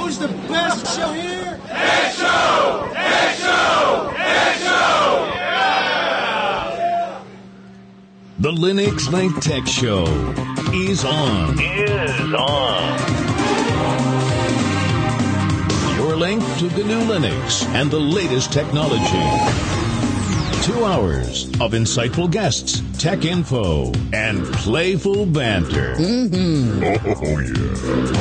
Who's the best show here? Tech Show! Tech Show! Tech Show! Yeah! The Linux Link Tech Show is on. Your link to the new Linux and the latest technology. 2 hours of insightful guests, tech info, and playful banter. Oh, yeah.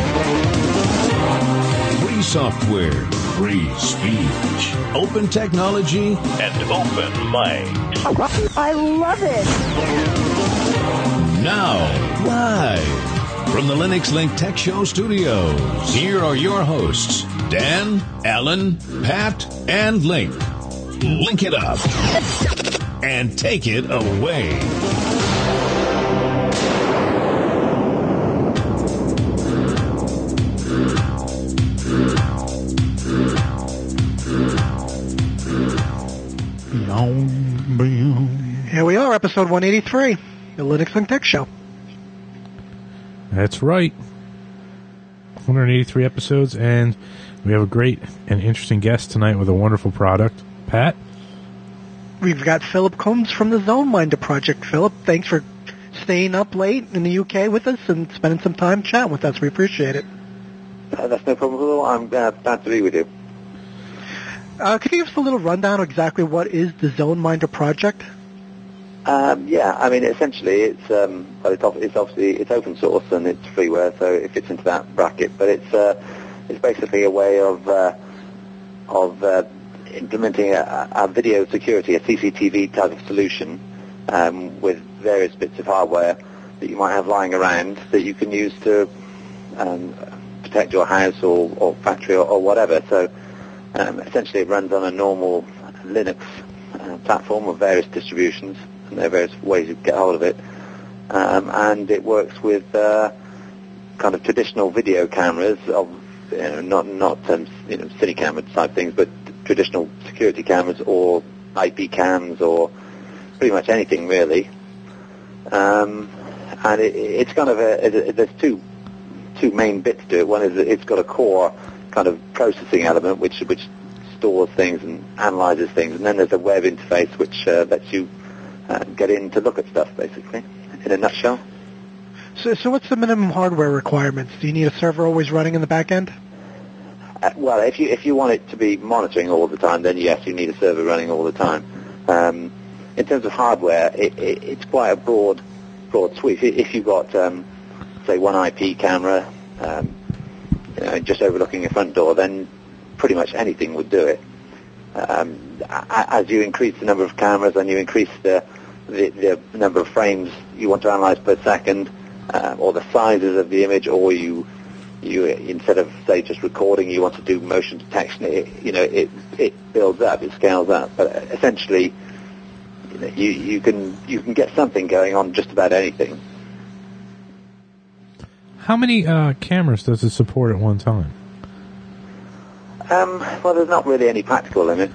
Free software, free speech, open technology, and open mic. I love it. Now, live from the Linux Link Tech Show studios, here are your hosts, Dan, Alan, Pat, and Link. Link it up and take it away. Here we are, episode 183, the Linux Link Tech Show. That's right. 183 episodes, and we have a great and interesting guest tonight with a wonderful product. Pat? We've got Philip Combs from the ZoneMinder project. Philip, thanks for staying up late in the UK with us and spending some time chatting with us. We appreciate it. That's no problem at all. I'm glad to be with you. Could you give us a little rundown of exactly what is the ZoneMinder project? Yeah, I mean, essentially, it's obviously it's open source and it's freeware, so it fits into that bracket. But it's basically a way of implementing a video security, a CCTV type of solution, with various bits of hardware that you might have lying around that you can use to protect your house or factory or whatever. So essentially, it runs on a normal Linux platform of various distributions. And there are various ways you get hold of it, and it works with kind of traditional video cameras of not cine camera type things, but traditional security cameras or IP cams or pretty much anything really. And it's kind of there's two main bits to it. One is that it's got a core kind of processing element which stores things and analyzes things, and then there's a web interface which lets you get in to look at stuff, basically, in a nutshell. So what's the minimum hardware requirements? Do you need a server always running in the back end? Well, if you want it to be monitoring all the time, then yes, you need a server running all the time. In terms of hardware, it's quite a broad suite. If you've got, say, one IP camera, just overlooking your front door, then pretty much anything would do it. As you increase the number of cameras and you increase the number of frames you want to analyze per second, or the sizes of the image, or you instead of, say, just recording, you want to do motion detection, it builds up, it scales up. But essentially, you can get something going on just about anything. How many cameras does it support at one time? Well, there's not really any practical limit.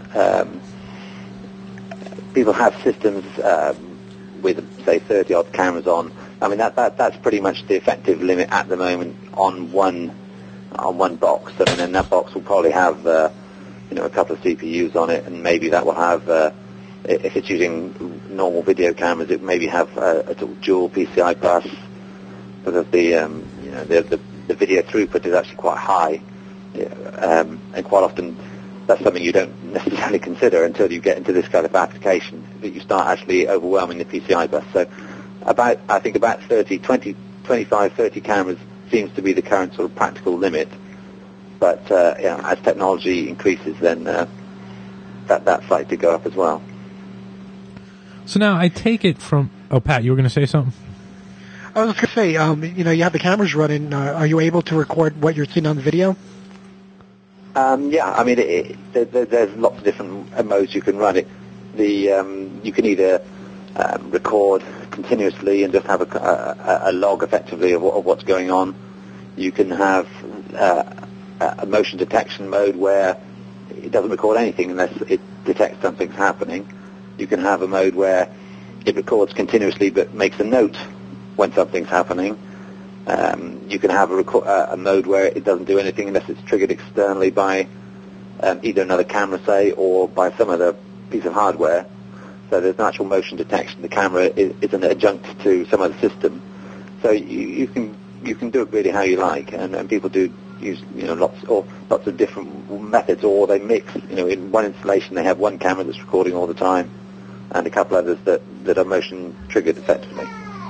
People have systems with, say, 30-odd cameras on. I mean, that's pretty much the effective limit at the moment on one box. I mean, and that box will probably have a couple of CPUs on it, and maybe that will have, if it's using normal video cameras, it maybe have a dual PCI bus, because the video throughput is actually quite high. And quite often that's something you don't necessarily consider until you get into this kind of application, that you start actually overwhelming the PCI bus. So I think about 25, 30 cameras seems to be the current sort of practical limit. But as technology increases, then that's likely to go up as well. So now I take it from... Oh, Pat, you were going to say something? I was going to say, you have the cameras running. Are you able to record what you're seeing on the video? Yeah, I mean, there's lots of different modes you can run it. You can either record continuously and just have a log, effectively, of what's going on. You can have a motion detection mode where it doesn't record anything unless it detects something's happening. You can have a mode where it records continuously but makes a note when something's happening. You can have a mode where it doesn't do anything unless it's triggered externally by either another camera, say, or by some other piece of hardware. So there's an actual motion detection. The camera is an adjunct to some other system. So you can do it really how you like, and people do use lots of different methods, or they mix. In one installation they have one camera that's recording all the time, and a couple others that are motion triggered effectively.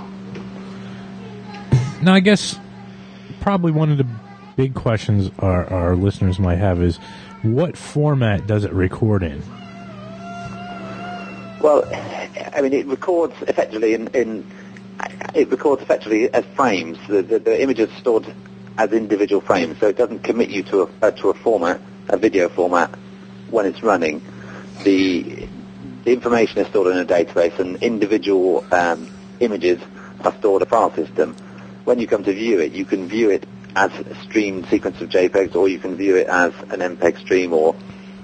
Now, I guess probably one of the big questions our listeners might have is, what format does it record in? Well, I mean, it records effectively as frames. The image is stored as individual frames, so it doesn't commit you to a format, a video format, when it's running. The information is stored in a database, and individual images are stored in a file system. When you come to view it, you can view it as a streamed sequence of JPEGs, or you can view it as an MPEG stream, or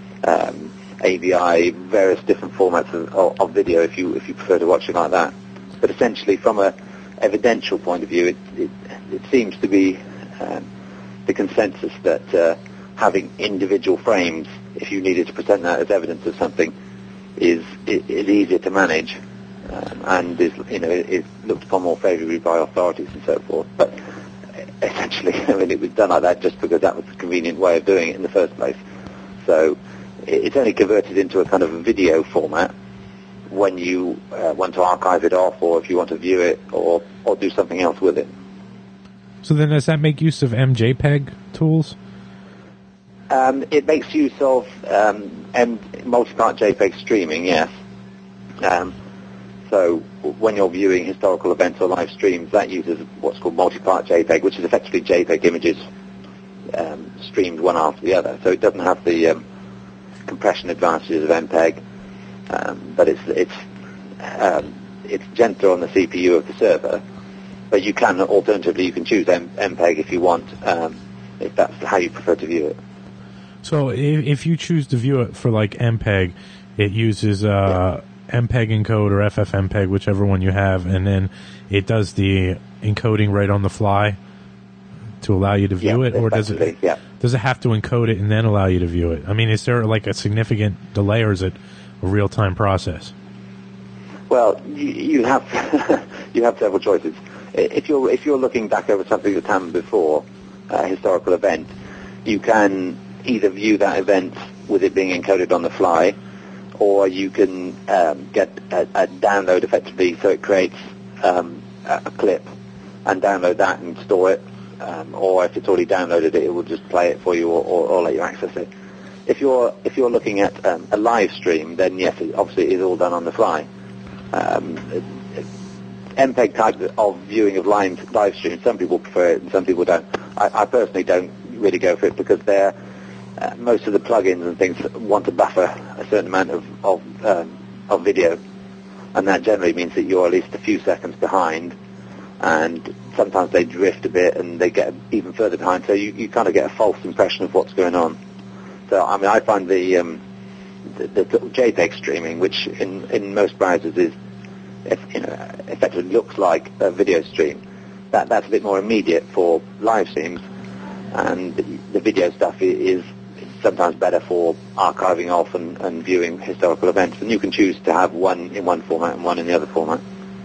AVI, various different formats of video if you prefer to watch it like that. But essentially, from a evidential point of view, it seems to be the consensus that having individual frames, if you needed to present that as evidence of something, is easier to manage, and is looked upon more favourably by authorities and so forth. But essentially, I mean, it was done like that just because that was the convenient way of doing it in the first place. So it's only converted into a kind of a video format when you want to archive it off, or if you want to view it, or do something else with it. So then does that make use of MJPEG tools? It makes use of multi-part JPEG streaming, yes. So when you're viewing historical events or live streams, that uses what's called multi-part JPEG, which is effectively JPEG images streamed one after the other. So it doesn't have the compression advantages of MPEG, but it's gentler on the CPU of the server. But you can, alternatively, you can choose MPEG if you want, if that's how you prefer to view it. So if you choose to view it for like MPEG, it uses MPEG encode or FFmpeg, whichever one you have, and then it does the encoding right on the fly to allow you to view it, or does it have to encode it and then allow you to view it? I mean, is there like a significant delay, or is it a real-time process? Well, you have you have several choices. If you're looking back over something that's happened before, a historical event, you can either view that event with it being encoded on the fly, or you can get a download effectively, so it creates a clip and download that and store it, or if it's already downloaded it will just play it for you, or let you access it. If you're looking at a live stream, then yes, obviously it is all done on the fly. MPEG type of viewing of live streams, some people prefer it and some people don't. I personally don't really go for it, because most of the plugins and things want to buffer a certain amount of video, and that generally means that you're at least a few seconds behind, and sometimes they drift a bit and they get even further behind, so you kind of get a false impression of what's going on. So I mean, I find the JPEG streaming, which in most browsers is effectively looks like a video stream, that's a bit more immediate for live streams, and the video stuff is sometimes better for archiving off and viewing historical events, and you can choose to have one in one format and one in the other format.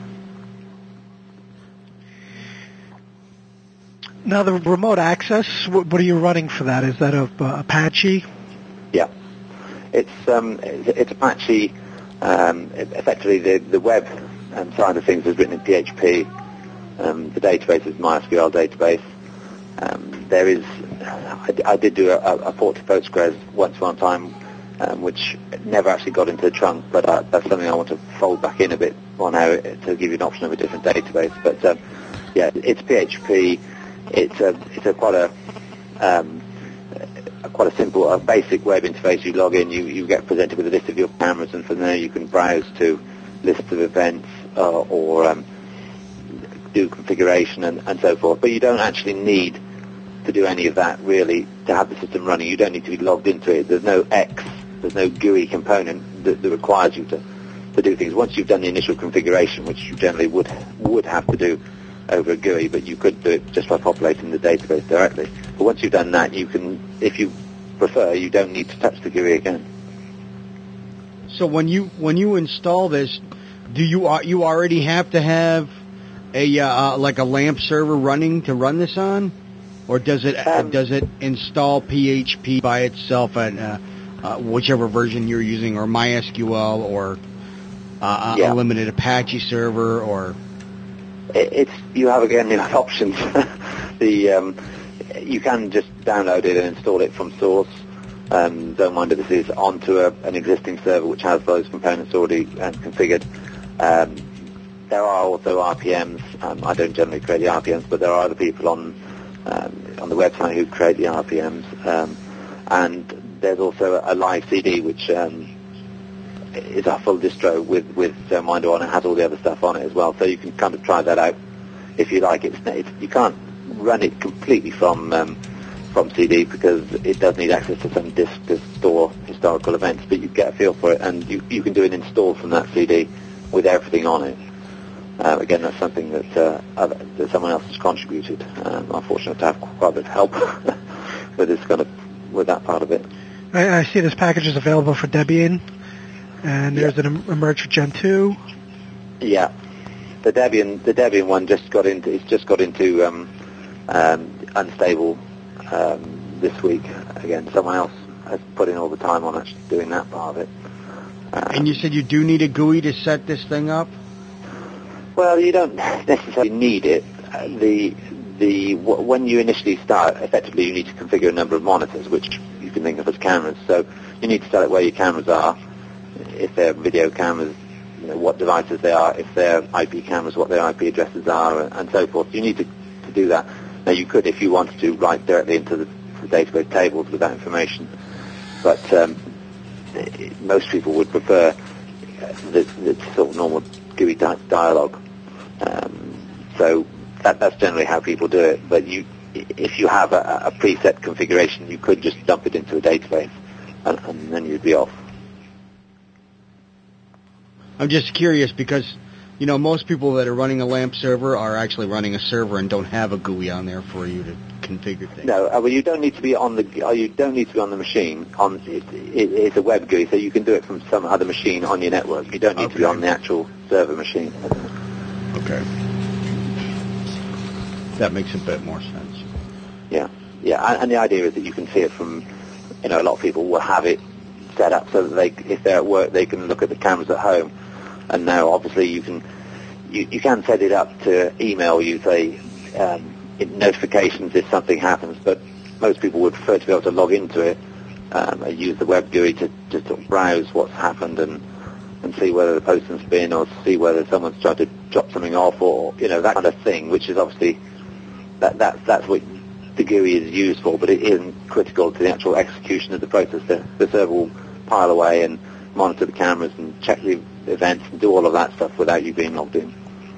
Now, the remote access, what are you running for that? Is that Apache? Yeah, it's Apache. Effectively, the web side of things is written in PHP. The database is MySQL database. I did do a port to Postgres once upon a time, which never actually got into the trunk, but that's something I want to fold back in a bit on how to give you an option of a different database. But yeah, it's PHP. It's quite a simple, basic web interface. You log in, you get presented with a list of your cameras, and from there you can browse to lists of events or do configuration and so forth. But you don't actually need to do any of that really to have the system running. You don't need to be logged into it. There's no GUI component that requires you to do things. Once you've done the initial configuration, which you generally would have to do over a GUI, but you could do it just by populating the database directly. But once you've done that, you can, if you prefer, you don't need to touch the GUI again. So when you install this, do you already have to have a like a LAMP server running to run this on, or does it install PHP by itself at whichever version you're using, or MySQL, or a limited Apache server, or? You have options. You can just download it and install it from source. Don't mind if this is onto an existing server which has those components already configured. There are also RPMs. I don't generally create the RPMs, but there are other people on the website who create the RPMs. And there's also a live CD which is a full distro with Minder on it. It has all the other stuff on it as well, so you can kind of try that out if you like. You can't run it completely from CD because it does need access to some disk to store historical events, but you get a feel for it, and you can do an install from that CD with everything on it. Again, that's something that someone else has contributed. I'm fortunate to have quite a bit of help with that part of it. I see this package is available for Debian. And there's an Emerge Gen 2. Yeah, the Debian one just got into unstable this week. Again, someone else has put in all the time on actually doing that part of it. And you said you do need a GUI to set this thing up? Well, you don't necessarily need it. When you initially start, effectively you need to configure a number of monitors, which you can think of as cameras. So you need to tell it where your cameras are. If they're video cameras, what devices they are. If they're IP cameras, what their IP addresses are, and so forth. You need to do that. Now, you could, if you wanted to, write directly into the database tables with that information. But most people would prefer the sort of normal GUI dialogue. So that's generally how people do it. But if you have a preset configuration, you could just dump it into a database, and then you'd be off. I'm just curious because, most people that are running a LAMP server are actually running a server and don't have a GUI on there for you to configure things. No, well, you don't need to be on the machine. It's a web GUI, so you can do it from some other machine on your network. You don't need to be on the actual server machine. Okay, that makes a bit more sense. Yeah, and the idea is that you can see it from, a lot of people will have it set up so that if they're at work, they can look at the cameras at home. And now, obviously, you can set it up to email you, say, notifications if something happens. But most people would prefer to be able to log into it and use the web GUI to just sort of browse what's happened and see whether the postman's been, or see whether someone's tried to drop something off, or that kind of thing. Which is obviously that's what the GUI is used for, but it isn't critical to the actual execution of the process. The server will pile away and monitor the cameras and check the events and do all of that stuff without you being logged in.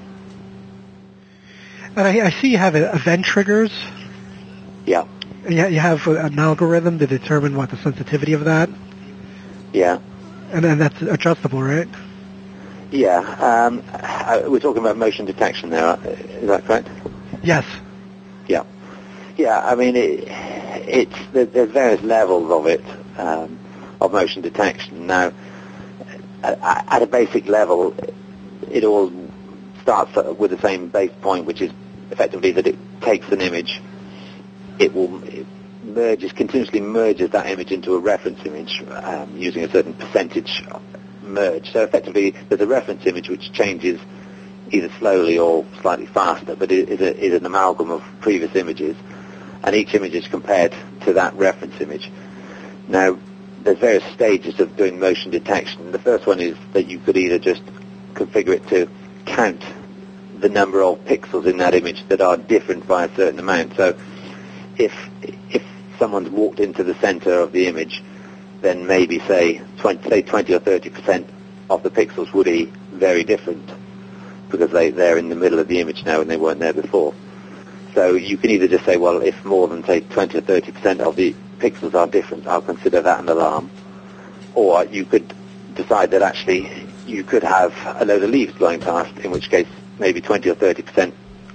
And I see you have event triggers. Yeah. You have an algorithm to determine what the sensitivity of that. Yeah. And then that's adjustable, right? Yeah. We're talking about motion detection there. Is that correct? Yes. Yeah. Yeah. I mean, there's various levels of it, of motion detection. Now, at a basic level, it all starts with the same base point, which is effectively that it takes an image, it continuously merges that image into a reference image using a certain percentage merge. So effectively, there's a reference image which changes either slowly or slightly faster, but it is an amalgam of previous images, and each image is compared to that reference image. Now, there's various stages of doing motion detection. The first one is that you could either just configure it to count the number of pixels in that image that are different by a certain amount. So if someone's walked into the center of the image, then maybe say 20 or 30% of the pixels would be very different because they're in the middle of the image now and they weren't there before. So you can either just say, well, if more than, say, 20 or 30% of the pixels are different, I'll consider that an alarm. Or you could decide that actually you could have a load of leaves blowing past, in which case maybe 20 or 30%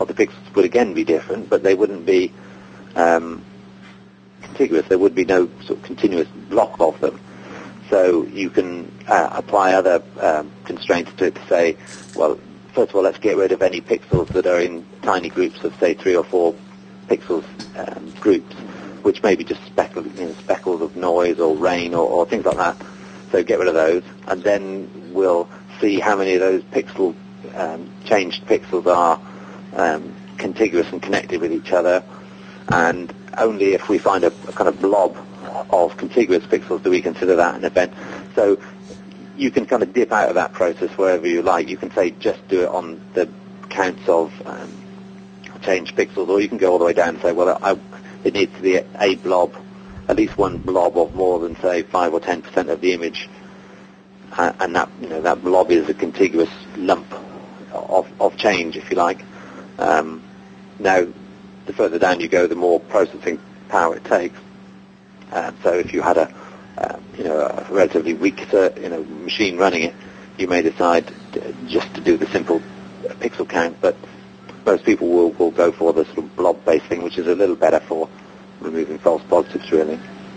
of the pixels would again be different, but they wouldn't be contiguous. There would be no sort of continuous block of them. So you can apply other constraints to it to say, well, first of all, let's get rid of any pixels that are in tiny groups of, say, 3 or 4 pixels groups, which may be just speckles of noise or rain or things like that. So get rid of those, and then we'll see how many of those changed pixels are contiguous and connected with each other, and only if we find a kind of blob of contiguous pixels do we consider that an event. So you can kind of dip out of that process wherever you like. You can say just do it on the counts of changed pixels, or you can go all the way down and say, well, it needs to be a blob, at least one blob of more than, say, 5 or 10% of the image, and that blob is a contiguous lump of change, if you like. Now, the further down you go, the more processing power it takes. So if you had a relatively weak machine running it, you may decide just to do the simple pixel count, but most people will go for the sort of blob-based thing, which is a little better for removing false positives, really.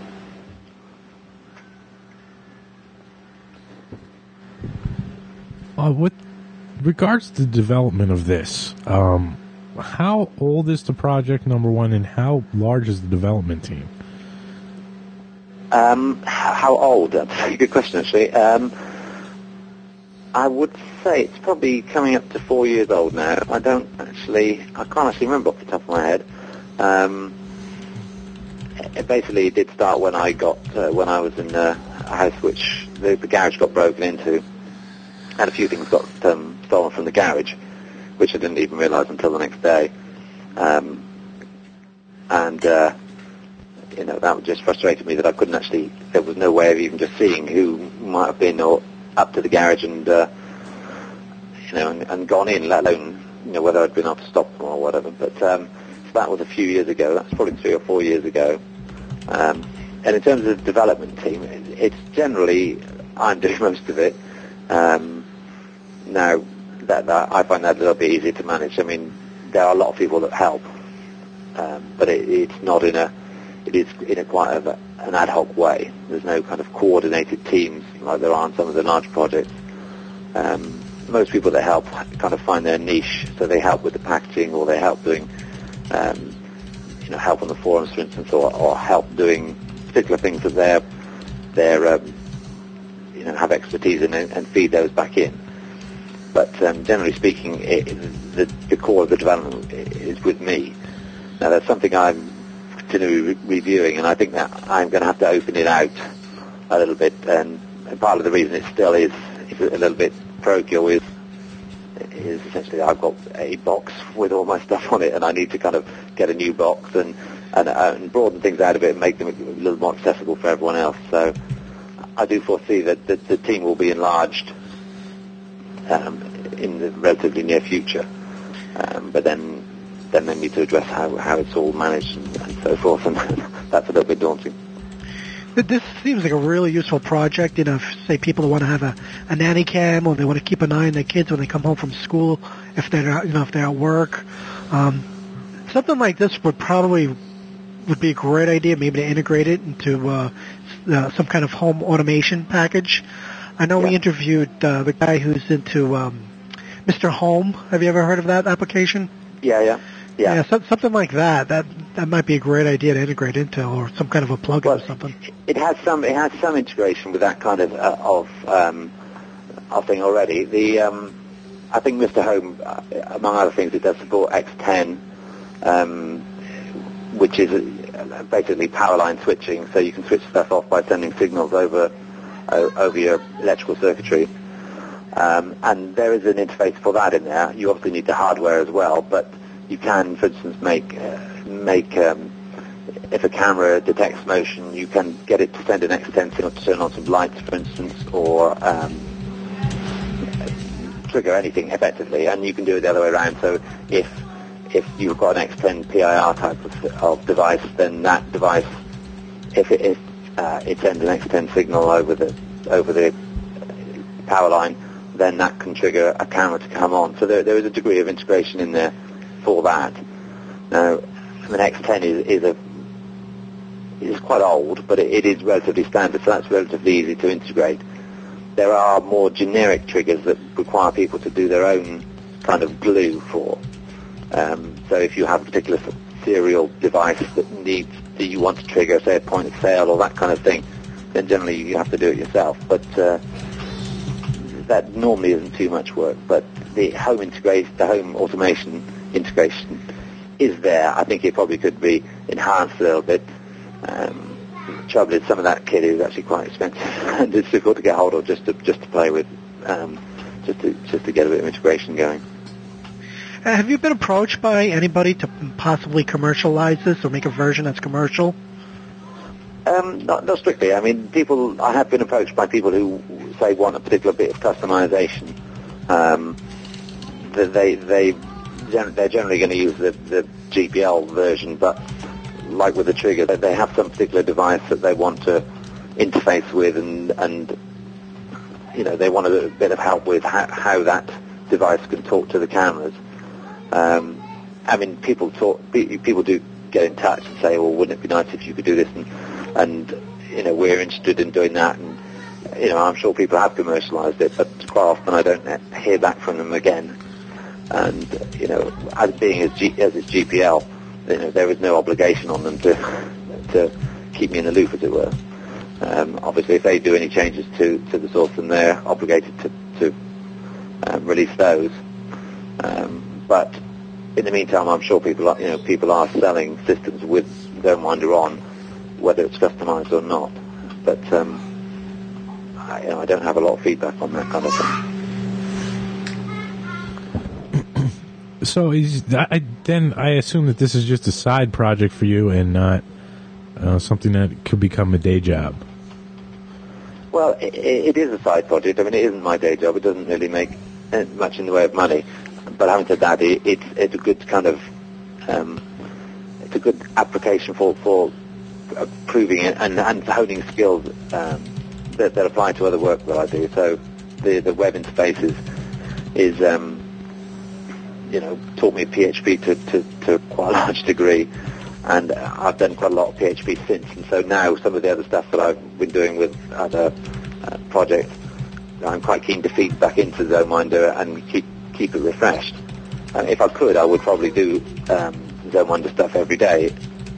With regards to the development of this, how old is the project, number one, and how large is the development team? How old? That's a good question, actually. I would say it's probably coming up to 4 years old now. I can't actually remember off the top of my head. It basically did start when I was in a house which the garage got broken into, and a few things got stolen from the garage, which I didn't even realise until the next day. That just frustrated me that I couldn't actually, there was no way of even just seeing who might have been up to the garage and gone in, let alone, whether I'd been able to stop them or whatever. But so that was a few years ago. That's probably 3 or 4 years ago. And in terms of the development team, it's generally, I'm doing most of it. Now, that I find that a little bit easier to manage. I mean, there are a lot of people that help, but it's not in a, it is in a quite an ad hoc way. There's no kind of coordinated teams like there are on some of the large projects. Most people that help kind of find their niche, so they help with the packaging, or they help doing, help on the forums, for instance, or help doing particular things that they're have expertise in and feed those back in. But generally speaking, the core of the development is with me. Now, that's something I'm continually reviewing, and I think that I'm going to have to open it out a little bit. And part of the reason it still is a little bit parochial is essentially I've got a box with all my stuff on it, and I need to kind of get a new box and broaden things out a bit and make them a little more accessible for everyone else. So I do foresee that the team will be enlarged in the relatively near future, but then they need to address how it's all managed and so forth, and that's a little bit daunting. This seems like a really useful project, say people who want to have a nanny cam, or they want to keep an eye on their kids when they come home from school, if they're at work. Something like this would be a great idea, maybe to integrate it into some kind of home automation package. I know we interviewed the guy who's into Mr. Home. Have you ever heard of that application? Yeah. Something like that. That might be a great idea to integrate into, or some kind of a plugin or something. It has some integration with that kind of thing already. I think Mr. Home, among other things, it does support X10, which is basically power line switching, so you can switch stuff off by sending signals over your electrical circuitry. And there is an interface for that in there. You obviously need the hardware as well, but you can, for instance, make if a camera detects motion, you can get it to send an X10 signal to turn on some lights, for instance, or trigger anything effectively. And you can do it the other way around. So if you've got an X10 PIR type of device, then that device, if it sends an X10 signal over the power line, then that can trigger a camera to come on. So there is a degree of integration in there for that. Now, the X10 is quite old, but it is relatively standard, so that's relatively easy to integrate. There are more generic triggers that require people to do their own kind of glue for. So if you have a particular serial device that you want to trigger, say, a point of sale or that kind of thing, then generally you have to do it yourself. But that normally isn't too much work. But the home automation integration is there. I think it probably could be enhanced a little bit. The trouble is, some of that kit is actually quite expensive, and it's difficult to get hold of just to play with, just to get a bit of integration going. Have you been approached by anybody to possibly commercialize this or make a version that's commercial? Not strictly. I mean, I have been approached by people who say want a particular bit of customization. They're generally going to use the GPL version, but like with the trigger, they have some particular device that they want to interface with, and they want a bit of help with how that device can talk to the cameras. I mean, people do get in touch and say, well, wouldn't it be nice if you could do this, and we're interested in doing that, and I'm sure people have commercialized it, but quite often I don't hear back from them again. And as it's GPL, there is no obligation on them to keep me in the loop, as it were. Obviously, if they do any changes to the source, then they're obligated to release those. But in the meantime, I'm sure people are selling systems with ZoneWinder on, whether it's customized or not. But I don't have a lot of feedback on that kind of thing. So then I assume that this is just a side project for you and not something that could become a day job. Well, it is a side project. I mean, it isn't my day job. It doesn't really make much in the way of money. But having said that, it's a good kind of it's a good application for proving it and honing skills that apply to other work that I do. So the web interface is taught me PHP to quite a large degree, and I've done quite a lot of PHP since. And so now some of the other stuff that I've been doing with other projects, I'm quite keen to feed back into ZoneWinder and keep it refreshed. If I could, I would probably do ZoneWinder stuff every day,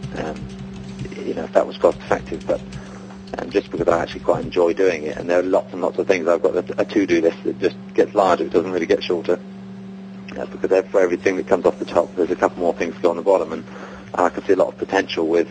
if that was cost effective. But just because I actually quite enjoy doing it, and there are lots and lots of things. I've got a to-do list that just gets larger. It doesn't really get shorter. Because for everything that comes off the top, there's a couple more things to go on the bottom, and I can see a lot of potential with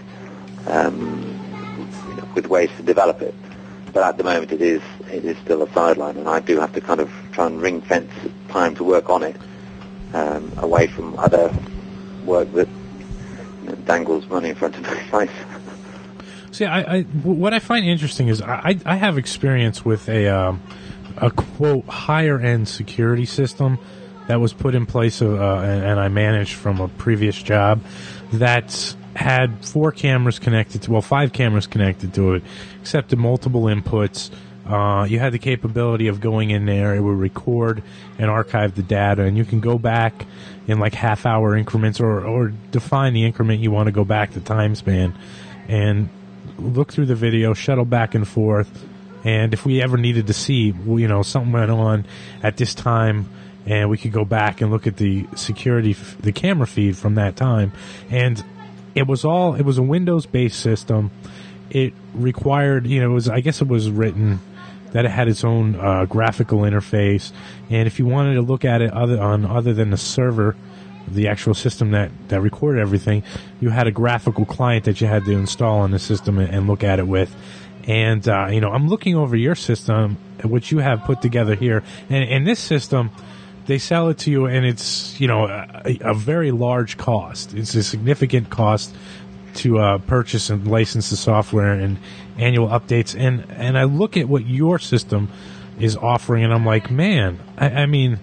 ways to develop it. But at the moment, it is still a sideline, and I do have to kind of try and ring fence time to work on it away from other work that dangles money in front of my face. See, what I find interesting is I have experience with a quote higher end security system that was put in place and I managed from a previous job that had 5 cameras connected to it, accepted multiple inputs. You had the capability of going in there, it would record and archive the data, and you can go back in like half-hour increments or define the increment you want to go back, the time span, and look through the video, shuttle back and forth, and if we ever needed to see, something went on at this time, and we could go back and look at the the camera feed from that time. And it was a Windows-based system. It required, I guess it was written that it had its own graphical interface. And if you wanted to look at it other than the server, the actual system that recorded everything, you had a graphical client that you had to install on the system and look at it with. And, I'm looking over your system, which you have put together here. And this system, they sell it to you, and it's, a very large cost. It's a significant cost to purchase and license the software and annual updates. And I look at what your system is offering, and I'm like, man, I mean,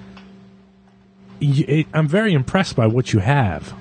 I'm very impressed by what you have.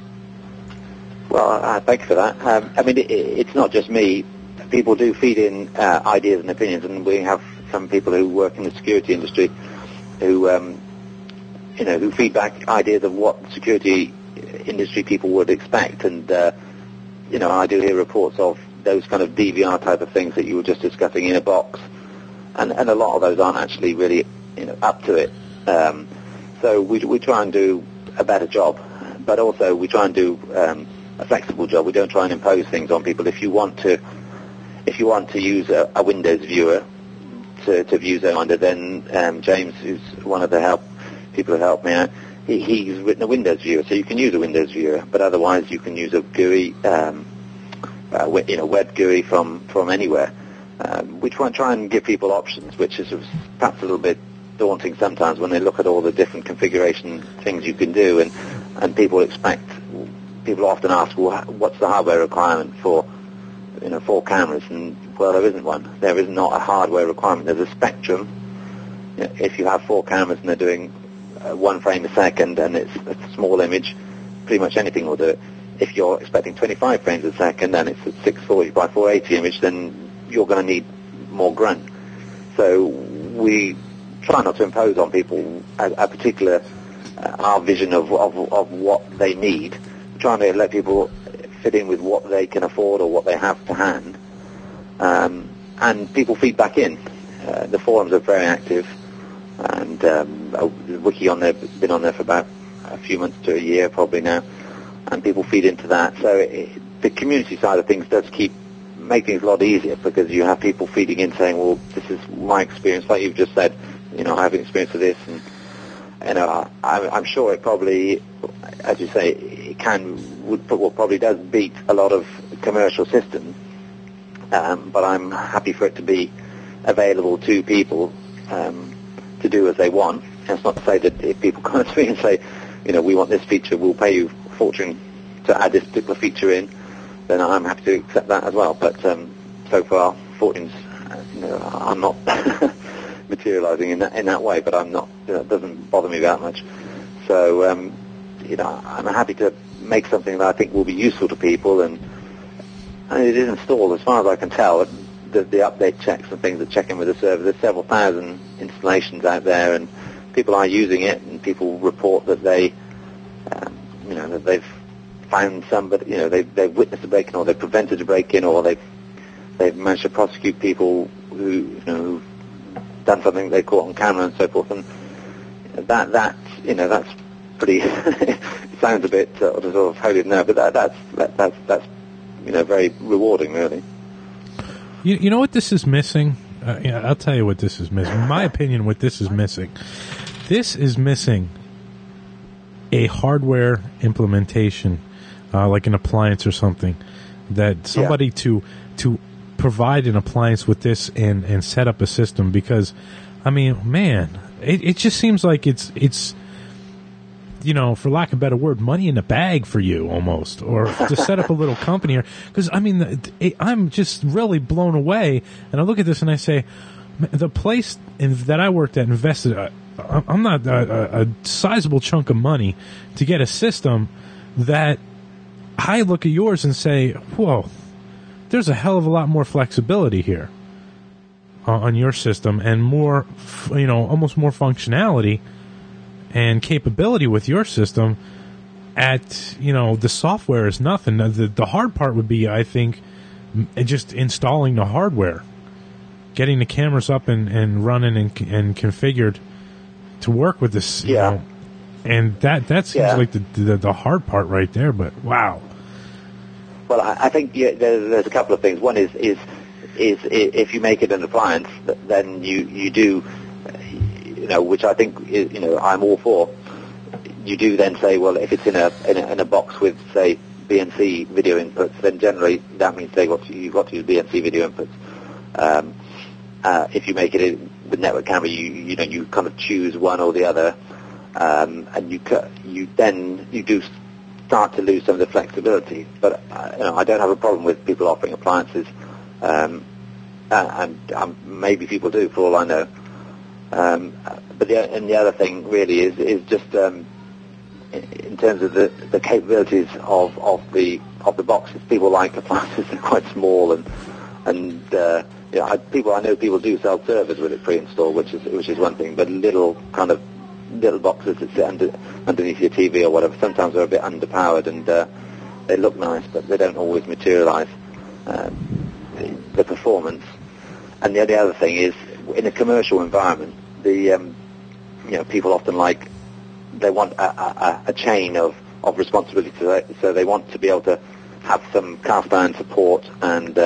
Well, thank you for that. I mean, it's not just me. People do feed in ideas and opinions, and we have some people who work in the security industry who, who feed back ideas of what security industry people would expect. And, I do hear reports of those kind of DVR type of things that you were just discussing in a box. And a lot of those aren't actually really, up to it. So we try and do a better job, but also we try and do a flexible job. We don't try and impose things on people. If you want to use a Windows viewer to view Zoolander, then James, who's one of the people who helped me out, he's written a Windows viewer, so you can use a Windows viewer. But otherwise, you can use a GUI, web GUI from anywhere. We try and give people options, which is perhaps a little bit daunting sometimes when they look at all the different configuration things you can do, and people often ask, well, what's the hardware requirement for 4 cameras? And well, there isn't one. There is not a hardware requirement. There's a spectrum. If you have 4 cameras and they're doing 1 frame a second and it's a small image, pretty much anything will do it. If you're expecting 25 frames a second and it's a 640 by 480 image, then you're going to need more grunt. So we try not to impose on people a particular our vision of what they need. We're trying to let people fit in with what they can afford or what they have to hand, and people feed back in. The forums are very active, and the wiki on there, been on there for about a few months to a year probably now, and people feed into that. So the community side of things does make things a lot easier, because you have people feeding in saying, well, this is my experience, like you've just said, I have an experience with this, and I'm sure it probably, as you say, it probably does beat a lot of commercial systems, but I'm happy for it to be available to people to do as they want. That's not to say that if people come to me and say, we want this feature, we'll pay you a fortune to add this particular feature in, then I'm happy to accept that as well. But so far, fortunes, I'm not materialising in that way. But I'm not. It doesn't bother me that much. So I'm happy to make something that I think will be useful to people, and it is installed as far as I can tell. The update checks and things that check in with the server. There's several thousand installations out there, and people are using it, and people report that they, that they've found somebody, they've witnessed a break-in, or they've prevented a break-in, or they've managed to prosecute people who've done something they caught on camera and so forth. And that's pretty. It sounds a bit sort of holier than thou, but that's very rewarding, really. You know what this is missing? I'll tell you what this is missing. In my opinion, what this is missing. This is missing a hardware implementation, like an appliance or something, that somebody to provide an appliance with this and set up a system, because, it just seems like it's for lack of a better word, money in the bag for you almost, or to set up a little company here. Because, I'm just really blown away, and I look at this and I say, the place that I worked at invested, I'm not a sizable chunk of money to get a system that I look at yours and say, whoa, there's a hell of a lot more flexibility here on your system, and more, almost more functionality and capability with your system. The software is nothing. The hard part would be, I think, just installing the hardware, getting the cameras up and running and configured to work with this, and that seems like the hard part right there. But wow. Well, I think there's a couple of things. One is if you make it an appliance, then you do, which I think I'm all for. You do then say, well, if it's in a box with, say, BNC video inputs, then generally that means you've got to use BNC video inputs. If you make it with network camera, you kind of choose one or the other, and you do start to lose some of the flexibility. But I don't have a problem with people offering appliances, and maybe people do, for all I know. But the other thing really is just in terms of the capabilities of the boxes. People like appliances; they're quite small, and I know people do sell servers with it pre-installed, which is one thing. But little kind of little boxes that sit underneath your TV or whatever. Sometimes they're a bit underpowered and they look nice, but they don't always materialise the performance. And the other thing is, in a commercial environment, people often they want a chain of responsibility, so they want to be able to have some cast iron support, and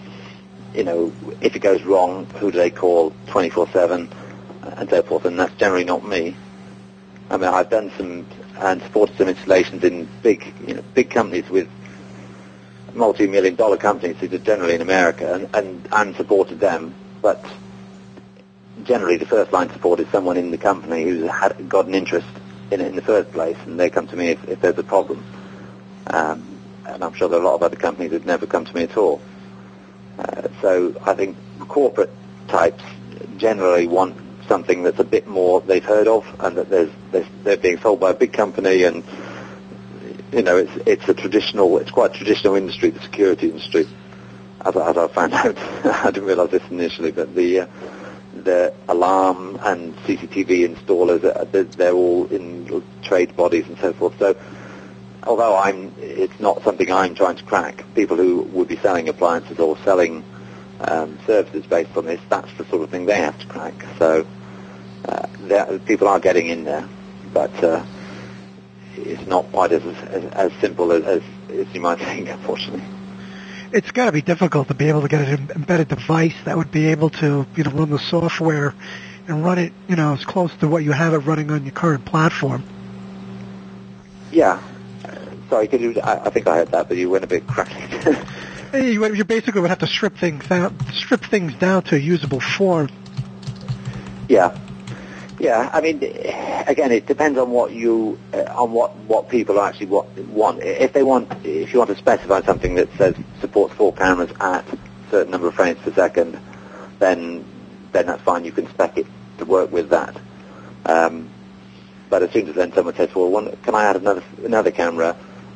if it goes wrong, who do they call 24/7 and so forth, and that's generally not me. I mean, I've done some and supported some installations in big companies with multi-million-dollar companies, which are generally in America, and supported them, but generally the first line support is someone in the company who's got an interest in it in the first place, and they come to me if there's a problem. And I'm sure there are a lot of other companies that never come to me at all. So I think corporate types generally want something that's a bit more they've heard of, and that they're being sold by a big company, and it's quite a traditional industry, the security industry, as I found out. I didn't realise this initially, but the alarm and CCTV installers, they're all in trade bodies and so forth. So although it's not something I'm trying to crack, people who would be selling appliances or selling services based on this, that's the sort of thing they have to crack. So people are getting in there, but it's not quite as simple as you might think, unfortunately. It's got to be difficult to be able to get an embedded device that would be able to, run the software and run it, as close to what you have it running on your current platform. Yeah. Sorry, I think I heard that, but you went a bit crackly. You basically would have to strip things down to a usable form. Yeah. Yeah, I mean, again, it depends on what people actually want. If you want to specify something that says supports 4 cameras at a certain number of frames per second, then that's fine. You can spec it to work with that. But as soon as then someone says, well, can I add another camera?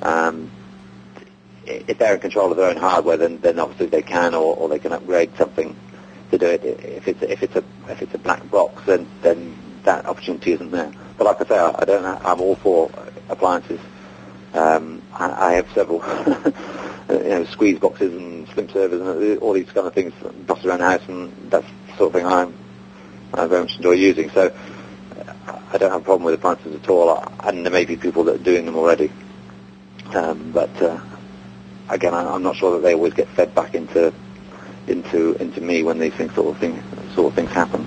If they're in control of their own hardware, then obviously they can, or they can upgrade something to do it. If it's a black box, then that opportunity isn't there. But like I say, I'm all for appliances. I have several, squeeze boxes and slim servers and all these kind of things dotted around the house, and that's the sort of thing I very much enjoy using. So I don't have a problem with appliances at all, and there may be people that are doing them already. But again, I'm not sure that they always get fed back into me when these sort of things happen.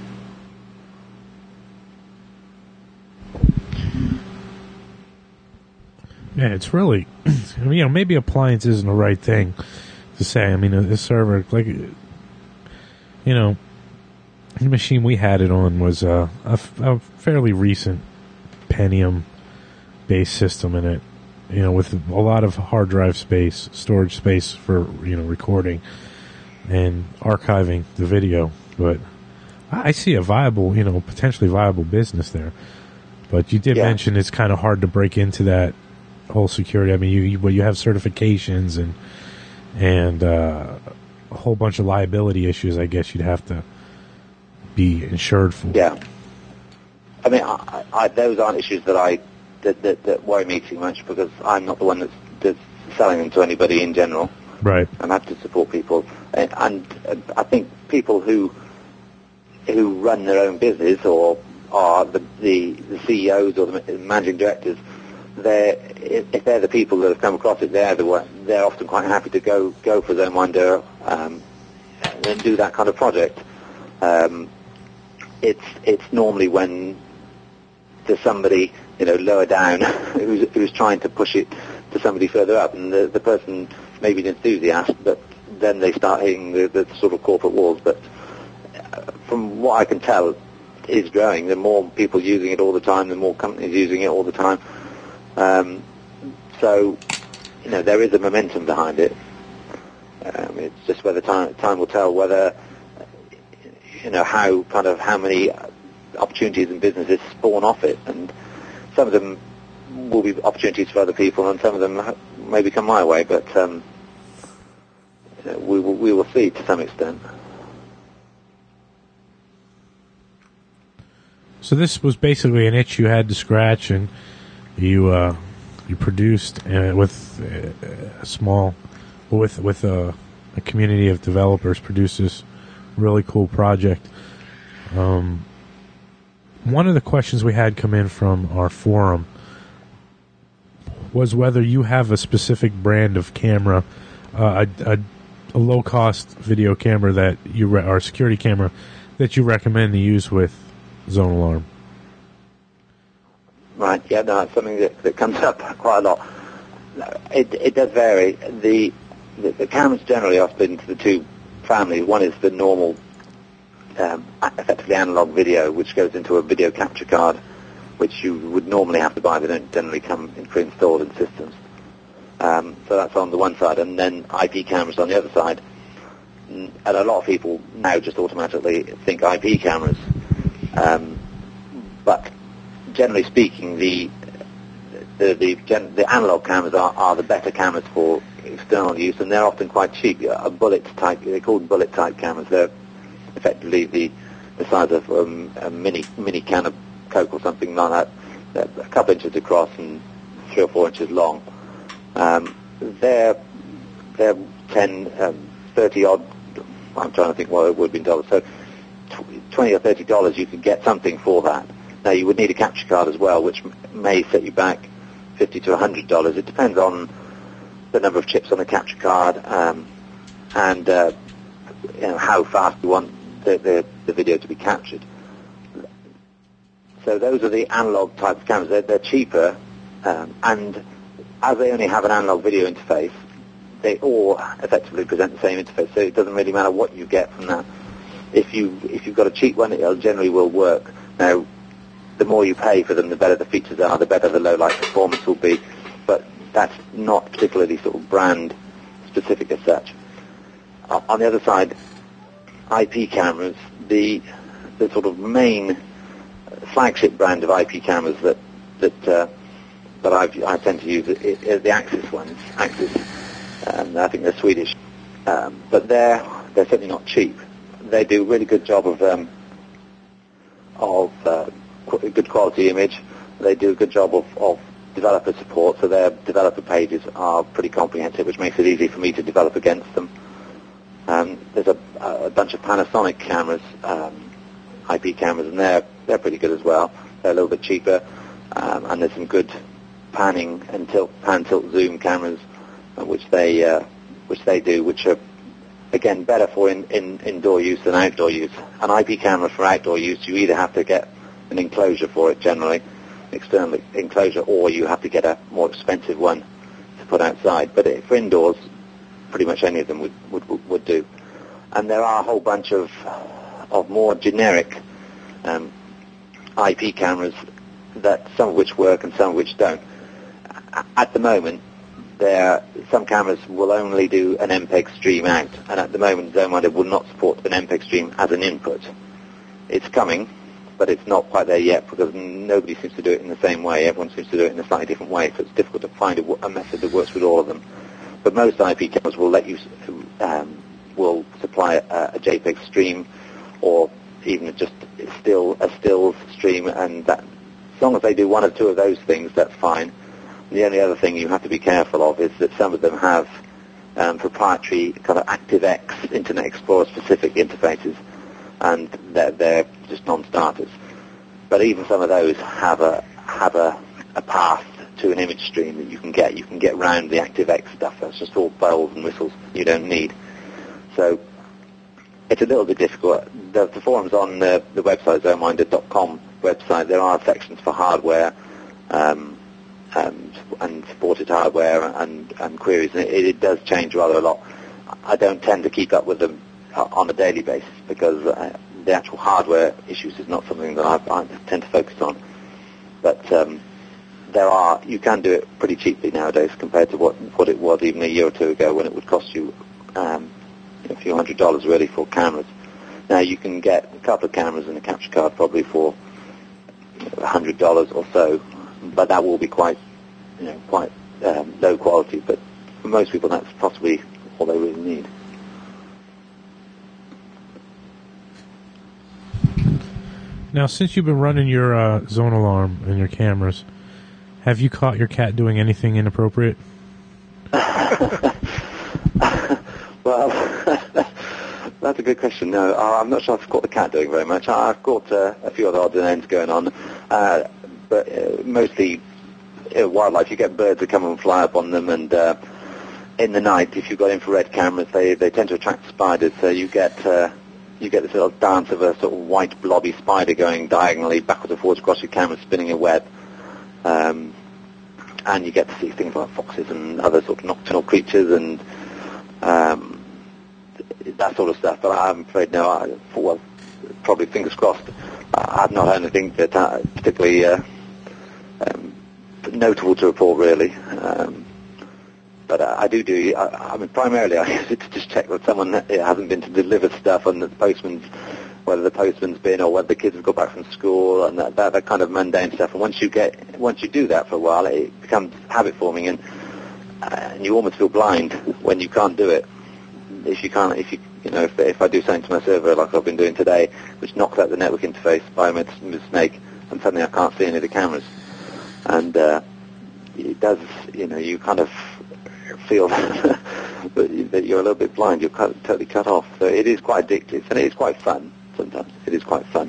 Yeah, it's really, maybe appliance isn't the right thing to say. I mean, a server, the machine we had it on was a fairly recent Pentium-based system in it, with a lot of hard drive space, storage space for, recording and archiving the video. But I see a viable, potentially viable business there. But you did mention it's kind of hard to break into that whole security. I mean, you have certifications and a whole bunch of liability issues. I guess you'd have to be insured for. Yeah. I mean, those aren't issues that worry me too much, because I'm not the one that's selling them to anybody in general. Right. I'm happy to support people, and I think people who run their own business or are the CEOs or the managing directors, if they're the people that have come across it, they're often quite happy to go for ZoneWinder and do that kind of project. It's normally when there's somebody lower down who's trying to push it to somebody further up, and the person may be an enthusiast, but then they start hitting the sort of corporate walls. But from what I can tell, it is growing. The more people using it all the time, the more companies using it all the time. So, there is a momentum behind it. It's just whether time will tell whether, how many opportunities and businesses spawn off it. And some of them will be opportunities for other people, and some of them may come my way. But we will see to some extent. So this was basically an itch you had to scratch, and you produced with a community of developers produced this really cool project. One of the questions we had come in from our forum was whether you have a specific brand of camera, a low-cost video camera that or security camera that you recommend to use with Zone Alarm. Right, yeah, no, it's something that comes up quite a lot. It does vary. The cameras generally are split into the two families. One is the normal, effectively analog video, which goes into a video capture card, which you would normally have to buy. They don't generally come pre-installed in systems. So that's on the one side, and then IP cameras on the other side. And a lot of people now just automatically think IP cameras, but generally speaking, the analog cameras are the better cameras for external use, and they're often quite cheap. A bullet type, they're called bullet type cameras. They're effectively the size of a mini can of Coke or something like that. They're a couple inches across and 3 or 4 inches long. They're 10, 30 odd. I'm trying to think what it would be in dollars. So $20 or $30, you could get something for that. Now you would need a capture card as well, which may set you back $50 to $100. It depends on the number of chips on the capture card and how fast you want the video to be captured. So those are the analog type of cameras. They're cheaper, and as they only have an analog video interface, they all effectively present the same interface. So it doesn't really matter what you get from that. If you've got a cheap one, it generally will work. Now, the more you pay for them, the better the features are, the better the low light performance will be. But that's not particularly sort of brand specific as such. On the other side, IP cameras, the sort of main flagship brand of IP cameras that I tend to use is the Axis ones. Axis, I think they're Swedish, but they're certainly not cheap. They do a really good job of good quality image. They do a good job of developer support, so their developer pages are pretty comprehensive, which makes it easy for me to develop against them. There's a bunch of Panasonic cameras, IP cameras, and they're pretty good as well. They're a little bit cheaper, and there's some good panning and pan tilt zoom cameras, which they do, which are again better for indoor use than outdoor use. An IP camera for outdoor use, you either have to get an enclosure for it, generally, external enclosure, or you have to get a more expensive one to put outside. But for indoors, pretty much any of them would do. And there are a whole bunch of more generic IP cameras, that some of which work and some of which don't. At the moment, some cameras will only do an MPEG stream out, and at the moment ZoneMinder will not support an MPEG stream as an input. It's coming, but it's not quite there yet because nobody seems to do it in the same way. Everyone seems to do it in a slightly different way, so it's difficult to find a method that works with all of them. But most IP cameras will let you will supply a JPEG stream, or even just a stills stream, and that, as long as they do one or two of those things, that's fine. The only other thing you have to be careful of is that some of them have proprietary kind of ActiveX Internet Explorer specific interfaces, and they're just non-starters. But even some of those have a path to an image stream that you can get. You can get around the ActiveX stuff. That's just all bells and whistles you don't need. So it's a little bit difficult. The forums on the website, zoneminder.com website, there are sections for hardware and supported hardware and queries, and it does change rather a lot. I don't tend to keep up with them on a daily basis because the actual hardware issues is not something that I tend to focus on. But you can do it pretty cheaply nowadays compared to what it was even a year or two ago, when it would cost you a few $100s really for cameras. Now you can get a couple of cameras and a capture card probably for $100 or so, but that will be quite low quality. But for most people, that's possibly all they really need. Now, since you've been running your Zone Alarm and your cameras, have you caught your cat doing anything inappropriate? Well, that's a good question. No, I'm not sure I've caught the cat doing very much. I've caught a few other odds and ends going on, but mostly wildlife. You get birds that come and fly up on them, and in the night, if you've got infrared cameras, they tend to attract spiders. So you get this little dance of a sort of white blobby spider going diagonally backwards and forwards across your camera, spinning a web. And you get to see things like foxes and other sort of nocturnal creatures and that sort of stuff. But I'm afraid, no, probably fingers crossed, I've not heard anything that particularly notable to report, really. But I do. I mean, primarily I use it to just check that someone hasn't been to deliver stuff, and whether the postman's been, or whether the kids have got back from school, and that kind of mundane stuff. And once you do that for a while, it becomes habit forming, and you almost feel blind when you can't do it. If I do something to my server like I've been doing today, which knocks out the network interface by mistake, and suddenly I can't see any of the cameras, and it does. You kind of feel that you're a little bit blind. You're totally cut off. So it is quite addictive, and it is quite fun. Sometimes it is quite fun.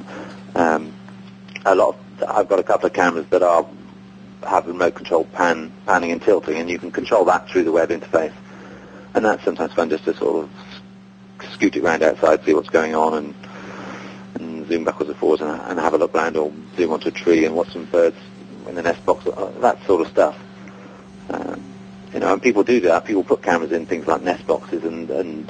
I've got a couple of cameras that have remote control panning and tilting, and you can control that through the web interface. And that's sometimes fun, just to sort of scoot it around outside, see what's going on, and zoom backwards and forwards and have a look around, or zoom onto a tree and watch some birds in the nest box, that sort of stuff. And people do that. People put cameras in things like nest boxes and in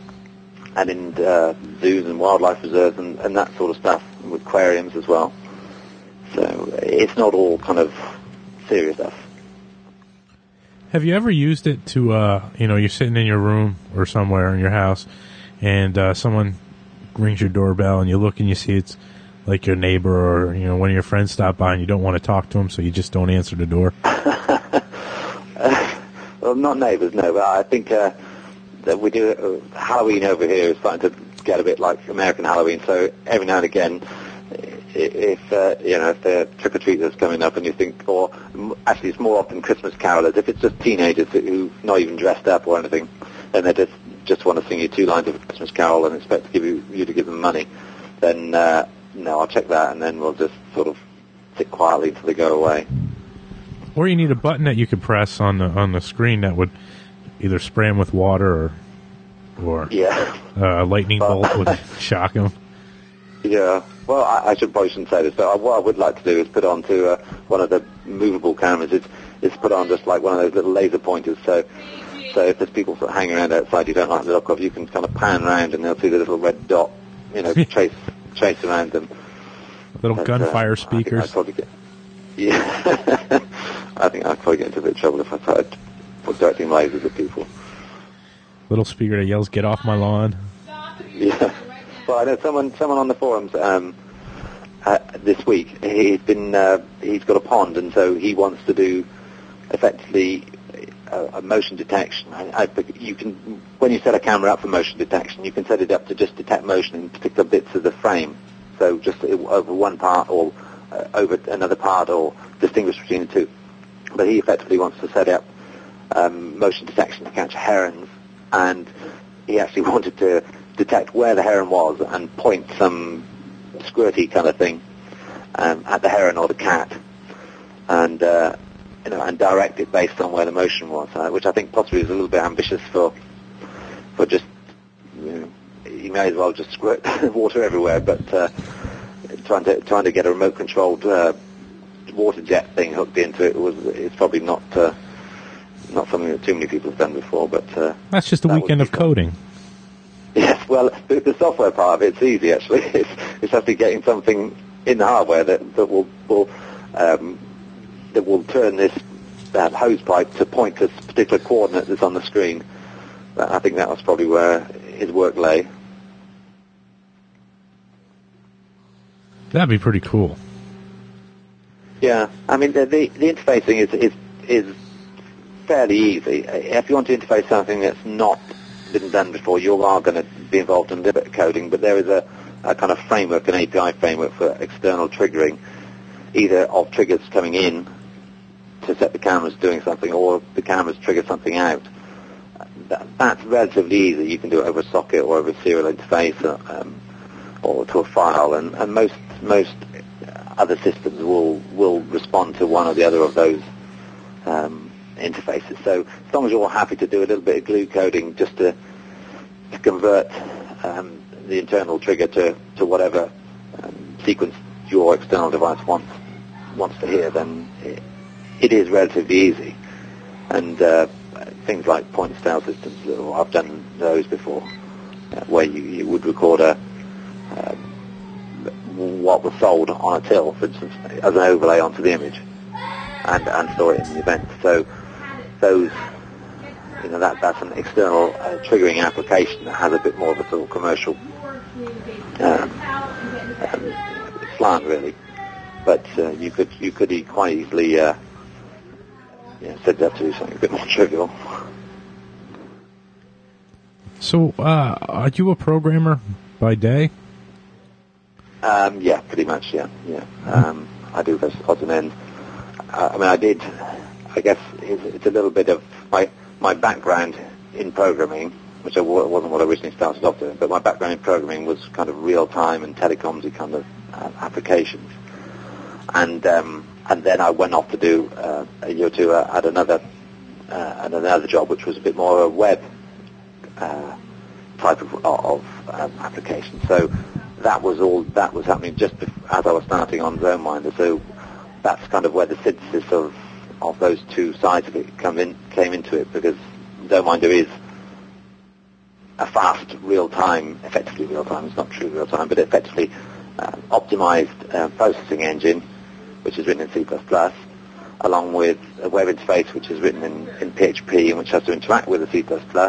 zoos and wildlife reserves and that sort of stuff, with aquariums as well. So it's not all kind of serious stuff. Have you ever used it to, you're sitting in your room or somewhere in your house, and someone rings your doorbell, and you look and you see it's like your neighbor or, one of your friends stop by, and you don't want to talk to them, so you just don't answer the door? Well, not neighbours, no, but I think that we do. Halloween over here is starting to get a bit like American Halloween, so every now and again, if the trick-or-treaters coming up and you think, or actually it's more often Christmas carolers, if it's just teenagers who've not even dressed up or anything, and they just want to sing you 2 lines of a Christmas carol and expect to give you to give them money, then no, I'll check that, and then we'll just sort of sit quietly until they go away. Or you need a button that you could press on the screen that would either spray them with water or a lightning bolt would shock them. Yeah. Well, I probably shouldn't say this, but what I would like to do is put onto one of the movable cameras. It's put on just like one of those little laser pointers. So if there's people sort of hanging around outside you don't like the look of, you can kind of pan around and they'll see the little red dot, chase around them. Little gunfire speakers. I think I'd probably get into a bit of trouble if I started directing lasers at people. Little speaker that yells, "Get off my lawn." Yeah. Well, I know someone on the forums this week. He's got a pond, and so he wants to do effectively a motion detection. You can, when you set a camera up for motion detection, you can set it up to just detect motion in particular bits of the frame. So just over one part or over another part, or distinguish between the two. But he effectively wants to set up motion detection to catch herons, and he actually wanted to detect where the heron was and point some squirty kind of thing at the heron or the cat, and and direct it based on where the motion was, which I think possibly is a little bit ambitious for just you may as well just squirt water everywhere, but trying to get a remote controlled water jet thing hooked into it's probably not something that too many people have done before. But that's just a weekend of coding. Yes, well, the software part of it's easy actually. It's actually getting something in the hardware that will turn this hose pipe to point to a particular coordinate that's on the screen. I think that was probably where his work lay. That'd be pretty cool. Yeah, I mean the interfacing is fairly easy. If you want to interface something that's not been done before, you are going to be involved in a little bit of coding, but there is a kind of framework, an API framework for external triggering, either of triggers coming in to set the cameras doing something, or the cameras trigger something out. That's relatively easy. You can do it over a socket or over a serial interface, or to a file, and most other systems will respond to one or the other of those interfaces. So as long as you're all happy to do a little bit of glue coding just to convert the internal trigger to whatever sequence your external device wants to hear, then it is relatively easy. And things like point-of-sale systems, I've done those before, where you would record what was sold on a till, for instance, as an overlay onto the image, and store it in the event. So those, that's an external triggering application that has a bit more of a sort of commercial slant, really. But you could quite easily set that to do something a bit more trivial. So, are you a programmer by day? Yeah, pretty much, yeah. I do those odds and ends. I guess it's a little bit of my background in programming, which wasn't what I originally started off doing, but my background in programming was kind of real-time and telecoms kind of applications. And then I went off to do a year or two at another job, which was a bit more a web type of application. So that was happening just as I was starting on ZoneMinder. So that's kind of where the synthesis of those two sides of it came into it, because ZoneMinder is a fast, effectively real-time, it's not true real-time, but effectively optimized processing engine, which is written in C++, along with a web interface which is written in PHP and which has to interact with the C++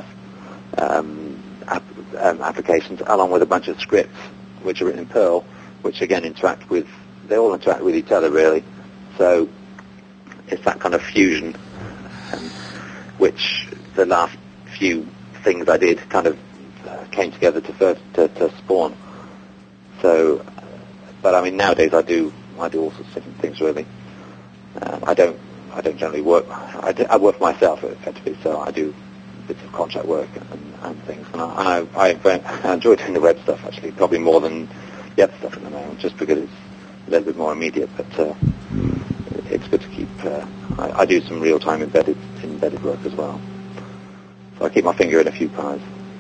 applications, along with a bunch of scripts which are written in Perl, which again they all interact with each other, really. So it's that kind of fusion, which the last few things I did kind of came together to spawn. So, but nowadays I do all sorts of different things, really. I don't generally work. I work for myself effectively, so I do bits of contract work and things. And I enjoy doing the web stuff, actually, probably more than the other stuff at the moment, just because it's a little bit more immediate. But it's good to keep. I do some real-time embedded work as well, so I keep my finger in a few pies.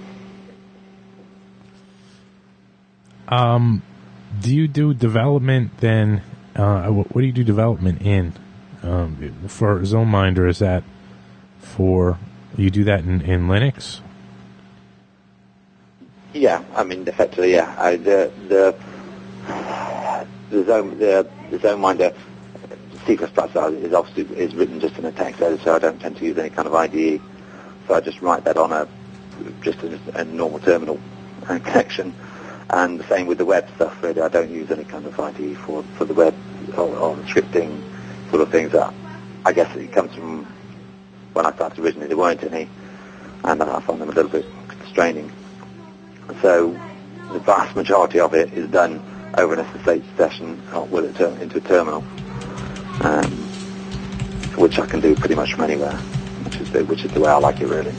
Do you do development then? What do you do development in? For ZoneMinder, is that for you do that in Linux? Yeah, effectively, yeah. The ZoneMinder C++ is written just in a text editor, so I don't tend to use any kind of IDE. So I just write that on a normal terminal connection. And the same with the web stuff, really. I don't use any kind of IDE for the web or the scripting sort of things. I guess it comes from when I started originally, there weren't any, and I found them a little bit constraining. So the vast majority of it is done over an SSH session into a terminal, which I can do pretty much from anywhere, which is the way I like it, really.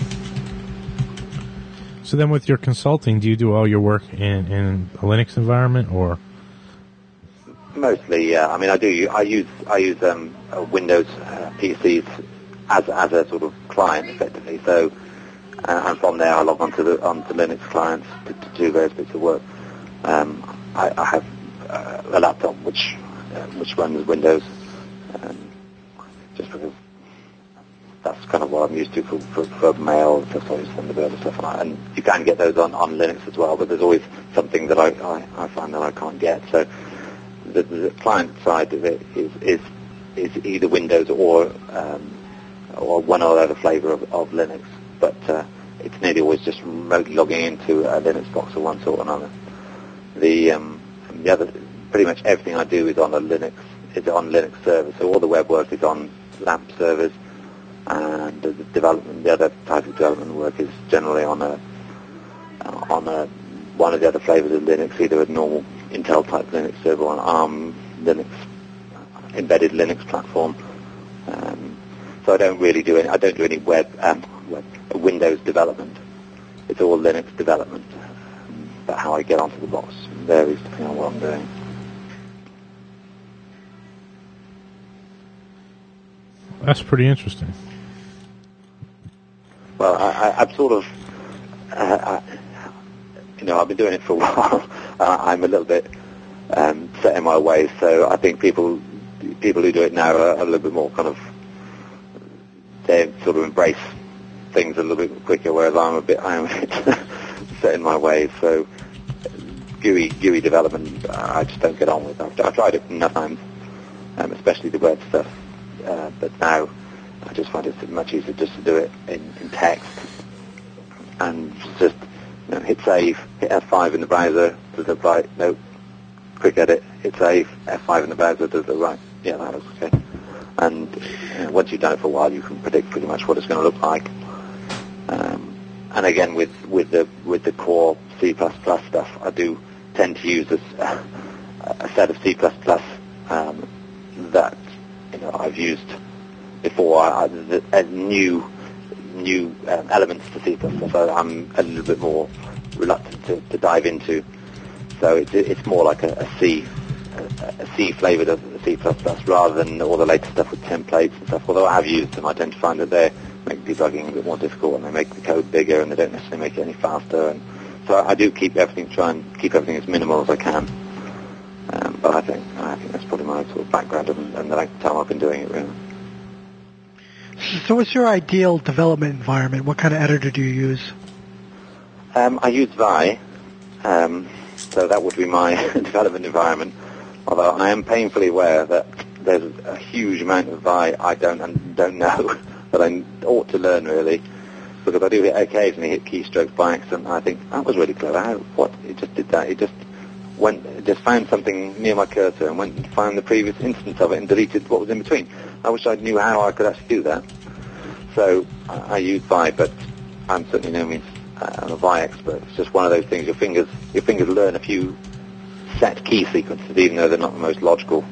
So then with your consulting, do you do all your work in a Linux environment, or? Mostly, yeah. I use Windows PCs as a sort of client, effectively. So, and from there I log onto Linux clients to do various bits of work. I have a laptop which runs Windows, just because that's kind of what I'm used to for mail and stuff, Thunderbird and stuff like that. And you can get those on Linux as well, but there's always something that I find that I can't get. So the client side of it is either Windows or one or other flavor of Linux, but it's nearly always just remotely logging into a Linux box of one sort or another. The other, pretty much everything I do is on Linux servers. So all the web work is on LAMP servers, and the other type of development work is generally on a one of the other flavors of Linux, either a normal Intel type Linux server or an ARM Linux embedded Linux platform. So I don't really do any. I don't do any web Windows development. It's all Linux development. But how I get onto the box varies depending on what I'm doing. That's pretty interesting. Well, I've sort of, I've been doing it for a while. I'm a little bit set in my ways, so I think people who do it now are a little bit more kind of, they sort of embrace things a little bit quicker, whereas I'm a bit set in my ways. So GUI development, I just don't get on with. I've tried it enough times, especially the web stuff, but now I just find it much easier just to do it in text and just hit save, hit F5 in the browser, does it right? No, quick edit, hit save, F5 in the browser, does it right? Yeah, that looks okay. And once you've done it for a while, you can predict pretty much what it's going to look like. And again, with the core C++ stuff, I do tend to use a set of C++ that I've used before, new elements to C++. So I'm a little bit more reluctant to dive into. So it's more like a C flavored of C++ rather than all the latest stuff with templates and stuff. Although I have used them, I tend to find that they make debugging a bit more difficult, and they make the code bigger, and they don't necessarily make it any faster. And so I do try and keep everything as minimal as I can. But I think that's probably my sort of background and the length of time I've been doing it, really. So what's your ideal development environment? What kind of editor do you use? I use Vi, so that would be my development environment. Although I am painfully aware that there's a huge amount of Vi I don't know that I ought to learn, really, because I do occasionally hit keystrokes by accident, and I think that was really clever. It just did that. It just found something near my cursor and went and found the previous instance of it and deleted what was in between. I wish I knew how I could actually do that. So I use Vi, but I'm certainly no means I'm a Vi expert. It's just one of those things. Your fingers learn a few set key sequences, even though they're not the most logical.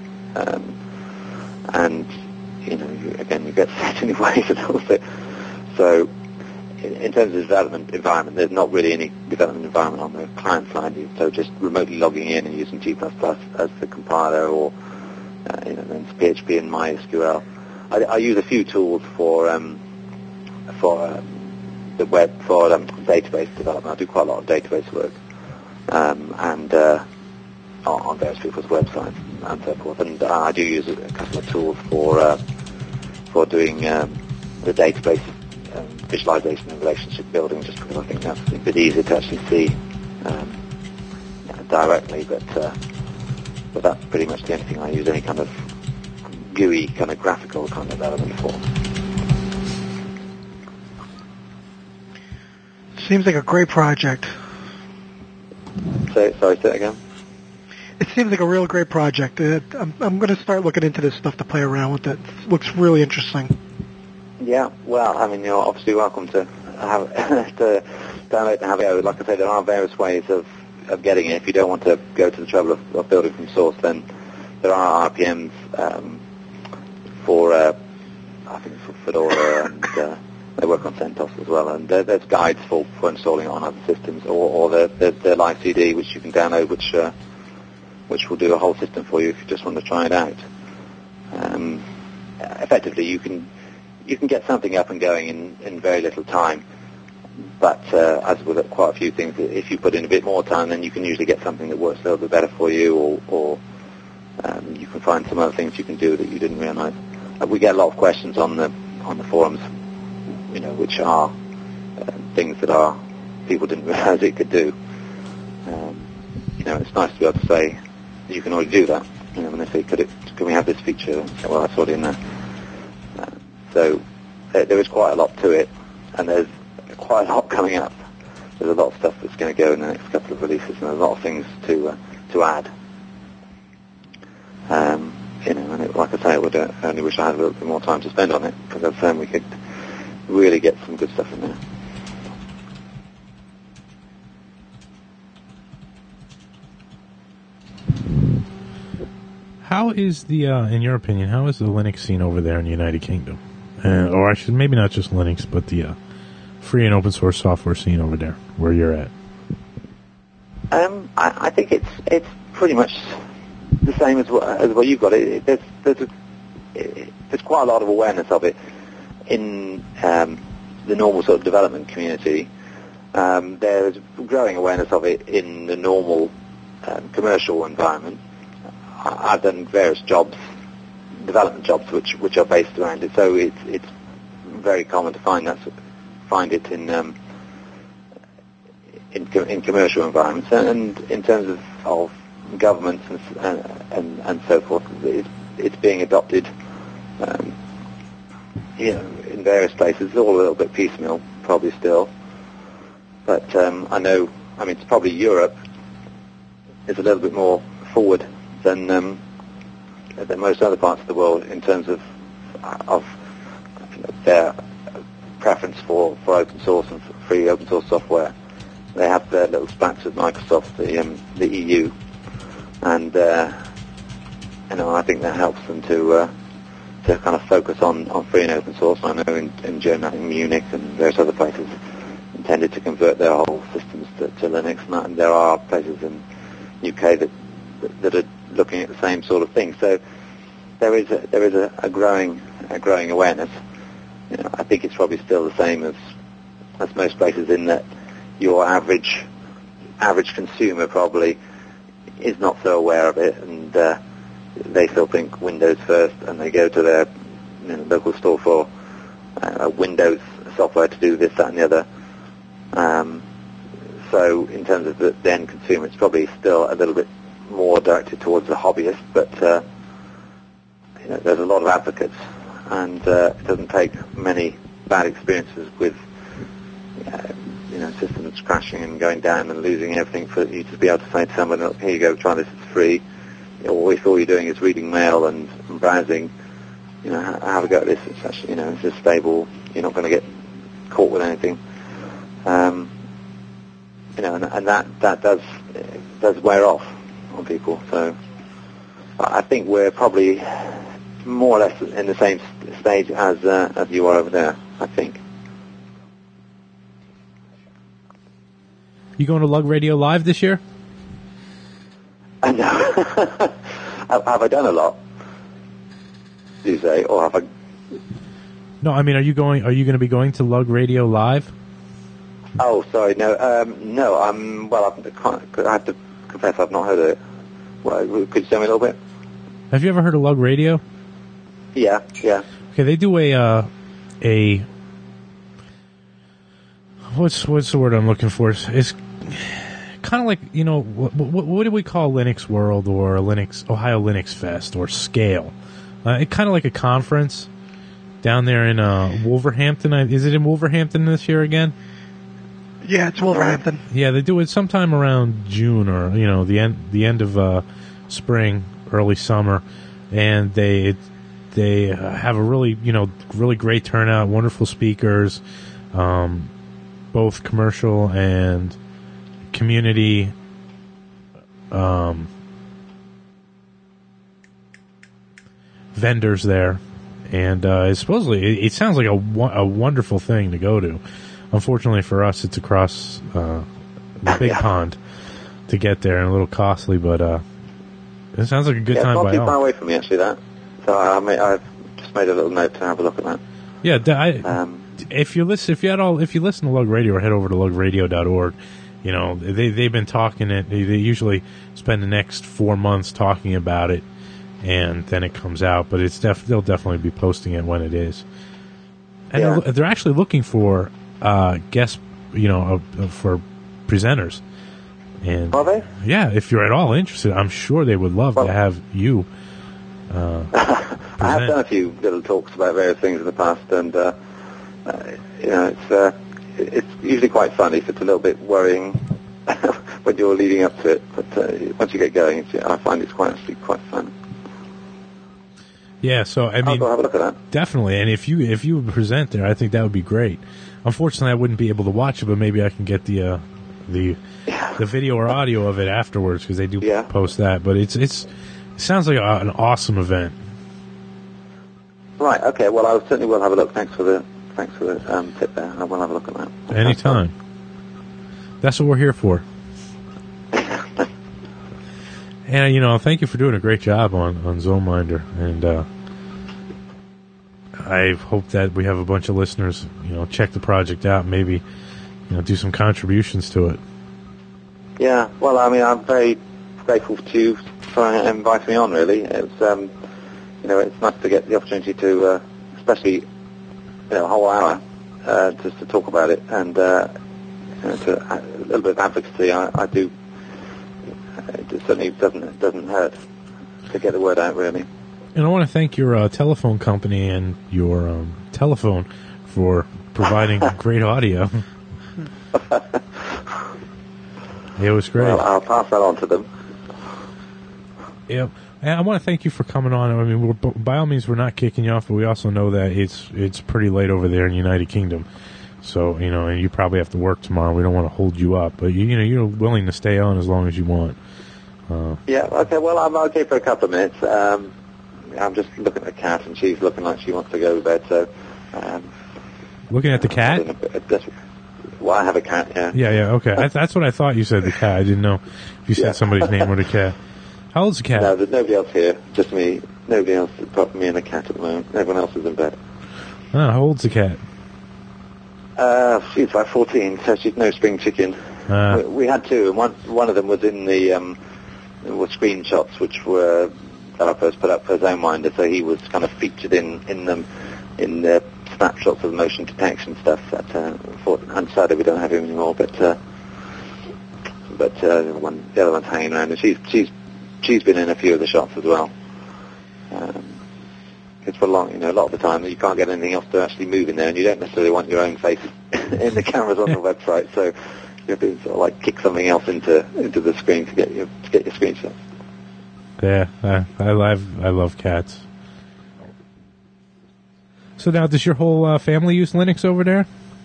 And you get set in your ways a little bit. So in terms of development environment, there's not really any development environment on the client side. So just remotely logging in and using G++ as the compiler, or then PHP and MySQL. I use a few tools for the web, for database development. I do quite a lot of database work, and on various people's websites and so forth. And I do use a couple of tools for doing the database visualization and relationship building, just because I think that's a bit easier to actually see directly. But that's pretty much the only thing I use any kind of GUI, kind of graphical kind of element for. Seems like a great project. Sorry, say it again. It seems like a real great project. I'm going to start looking into this stuff to play around with it. It looks really interesting. Yeah, well, I mean, you're obviously welcome to to download and have it out. Like I say, there are various ways of getting it. If you don't want to go to the trouble of building from source, then there are RPMs for, I think, for Fedora, and they work on CentOS as well. And there's guides for installing it on other systems, or the Live CD, which you can download, which will do a whole system for you if you just want to try it out. Effectively, you can get something up and going in very little time, but as with quite a few things, if you put in a bit more time, then you can usually get something that works a little bit better for you, or you can find some other things you can do that you didn't realize. We get a lot of questions on the forums, which are things that people didn't realize it could do. It's nice to be able to say you can already do that. When they say, can we have this feature? I say, well, that's already in there. So there is quite a lot to it, and there's quite a lot coming up. There's a lot of stuff that's going to go in the next couple of releases, and there's a lot of things to add. And like I say, I would only wish I had a little bit more time to spend on it, because then we could really get some good stuff in there. how is the, in your opinion, how is the Linux scene over there in the United Kingdom? Or I should, maybe not just Linux, but the free and open source software scene over there, where you're at? I think it's pretty much the same as what you've got. There's quite a lot of awareness of it in the normal sort of development community. There's growing awareness of it in the normal commercial environment. I've done various jobs, development jobs, which are based around it. So it's very common to find it in commercial environments, and in terms of governments and so forth, it's being adopted. In various places, it's all a little bit piecemeal, probably still. But I know, it's probably Europe is a little bit more forward than most other parts of the world in terms of their preference for open source and free open source software. They have their little splats with Microsoft, the EU, and I think that helps them to kind of focus on free and open source. I know in Germany, in Munich, and various other places intended to convert their whole systems to Linux, and there are places in UK that are looking at the same sort of thing. So there is a growing awareness. I think it's probably still the same as most places, in that your average consumer probably is not so aware of it, and they still think Windows first, and they go to their local store for Windows software to do this, that, and the other. So in terms of the end consumer, it's probably still a little bit more directed towards the hobbyist, but there's a lot of advocates, and it doesn't take many bad experiences with systems crashing and going down and losing everything for you to be able to say to someone, "Look, here you go, try this, it's free." Or if all you're doing is reading mail and browsing, have a go at this. It's actually, it's just stable. You're not going to get caught with anything. And that does wear off on people. So I think we're probably more or less in the same stage as you are over there, I think. You going to Lug Radio Live this year? No. Have I done a lot? Do you say, or have I? No, are you going to be going to Lug Radio Live? Oh, sorry, no. No, I have to confess I've not heard of it. Well, could you tell me a little bit? Have you ever heard of Lug Radio? Yeah. Okay, they do a what's the word I'm looking for? It's kind of like, what do we call Linux World or Ohio Linux Fest or Scale? It's kind of like a conference down there in Wolverhampton. Is it in Wolverhampton this year again? Yeah, it's Wolverhampton. Yeah, they do it sometime around June or the end of spring, early summer, and they have a really really great turnout, wonderful speakers, both commercial and community vendors there, and supposedly it sounds like a wonderful thing to go to. Unfortunately for us, it's across the big pond to get there, and a little costly, but it sounds like a good time. It's not by too all. far away from me, actually. That, so I've just made a little note to have a look at that. Yeah, if you listen to Lug Radio, or head over to lugradio.org. They've been talking it. They usually spend the next 4 months talking about it, and then it comes out. But they'll definitely be posting it when it is. And they're actually looking for guests, for presenters. And are they? Yeah, if you're at all interested, I'm sure they would love to have you. I have done a few little talks about various things in the past, and it's usually quite fun. It's a little bit worrying when you're leading up to it, but once you get going, I find it's actually quite fun. Yeah, so I'll go have a look at that. Definitely, and if you would present there, I think that would be great. Unfortunately, I wouldn't be able to watch it, but maybe I can get the video or audio of it afterwards, because they do post that. But it Sounds like an awesome event. Right. Okay. Well, I certainly will have a look. Thanks for the tip there. I will have a look at that. Anytime. That's what we're here for. And, thank you for doing a great job on ZoneMinder. And I hope that we have a bunch of listeners, check the project out, maybe, do some contributions to it. Yeah. Well, I mean, I'm very grateful to you for inviting me on, really. It's, it's nice to get the opportunity to, especially, a whole hour, just to talk about it and, to a little bit of advocacy. I do. It certainly doesn't hurt to get the word out, really. And I want to thank your telephone company and your telephone for providing great audio. It was great. Well, I'll pass that on to them. Yep. And I want to thank you for coming on. I mean, by all means, we're not kicking you off, but we also know that it's pretty late over there in the United Kingdom. So, and you probably have to work tomorrow. We don't want to hold you up, but you're willing to stay on as long as you want. Yeah, okay, well, I'm okay for a couple of minutes. I'm just looking at the cat, and she's looking like she wants to go to bed, so... looking at the cat? Well, I have a cat, yeah. Yeah, okay. That's what I thought you said, the cat. I didn't know if you said somebody's name or the cat. How old's the cat? No, there's nobody else here, just me. Nobody else apart from me and the cat at the moment. Everyone else is in bed. Oh, how old's the cat? She's about 14, so she's no spring chicken. We had two, and one of them was in the... were screenshots which were developers put up for ZoneMinder, so he was kind of featured in the snapshots of the motion detection stuff. I'm sorry we don't have him anymore, but the other one's hanging around, and she's been in a few of the shots as well. It's for long, a lot of the time you can't get anything else to actually move in there, and you don't necessarily want your own face in the cameras on the website, so you have to sort of like kick something else into the screen to get your screenshots. Yeah, I love cats. So now, does your whole family use Linux over there?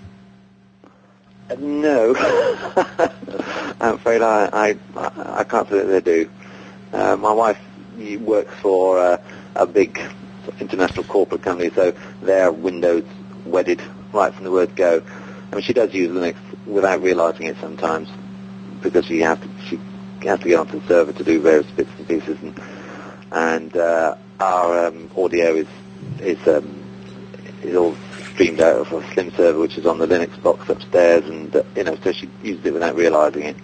No, I'm afraid I can't say that they do. My wife works for a big international corporate company, so they're Windows wedded right from the word go. I mean, she does use Linux without realizing it sometimes, because she has to get onto the server to do various bits and pieces, and our audio is all streamed out of a Slim server, which is on the Linux box upstairs, and so she uses it without realizing it.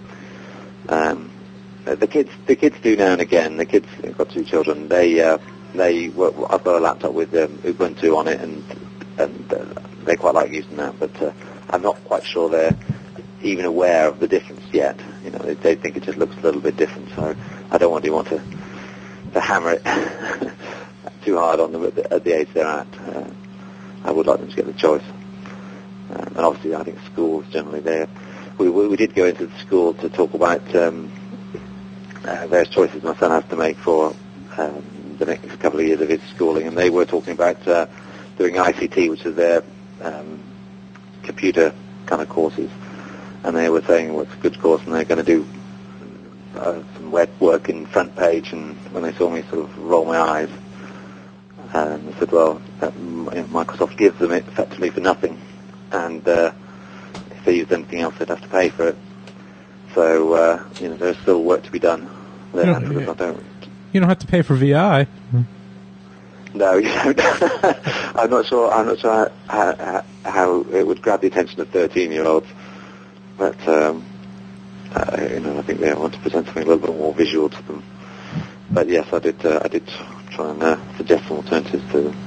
The kids do now and again. The kids, I've got two children. I've got a laptop with Ubuntu on it, and they quite like using that, but I'm not quite sure they're even aware of the difference yet. They think it just looks a little bit different, so I don't want to hammer it too hard on them at the age they're at. I would like them to get the choice. And obviously I think schools generally there. We did go into the school to talk about various choices my son has to make for the next couple of years of his schooling, and they were talking about doing ICT, which is their computer kind of courses, and they were saying, well, it's a good course, and they're going to do some web work in front page, and when they saw me sort of roll my eyes, I said, well, Microsoft gives them it effectively for nothing, and if they used anything else, they'd have to pay for it. So, there's still work to be done there. You don't have to pay for VI. No, you don't. I'm not sure how it would grab the attention of 13-year-olds, but I think they want to present something a little bit more visual to them. But yes, I did try and suggest some alternatives to them.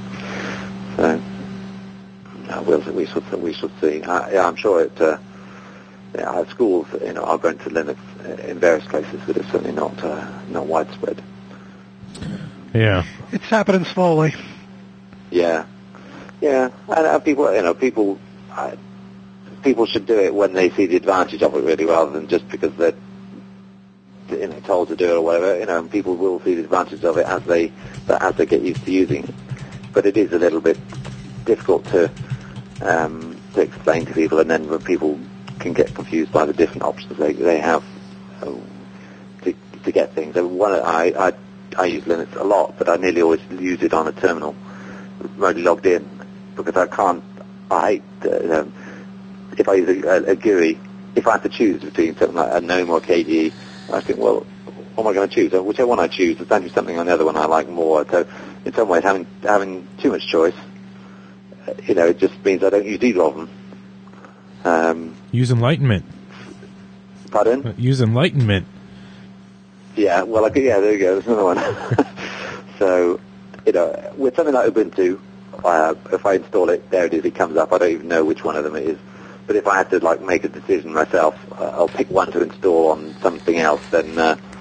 So we should see. I'm sure schools are going to Linux in various places, but it's certainly not widespread. Yeah, it's happening slowly. Yeah, and people should do it when they see the advantage of it, really, rather than just because they're told to do it or whatever. And people will see the advantage of it as they get used to using it. But it is a little bit difficult to explain to people, and then people can get confused by the different options they have to get things. I I use Linux a lot, but I nearly always use it on a terminal, remotely logged in, because I hate, if I use a GUI, if I have to choose between something like a GNOME or KDE, I think, well, what am I going to choose? Whichever one I choose, there's actually something on the other one I like more. So in some ways, having too much choice, it just means I don't use either of them. Use Enlightenment. Pardon? Use Enlightenment. Yeah, well, there you go. There's another one. So, with something like Ubuntu, if I install it, there it is. It comes up. I don't even know which one of them it is. But if I had to make a decision myself, I'll pick one to install on something else. Then,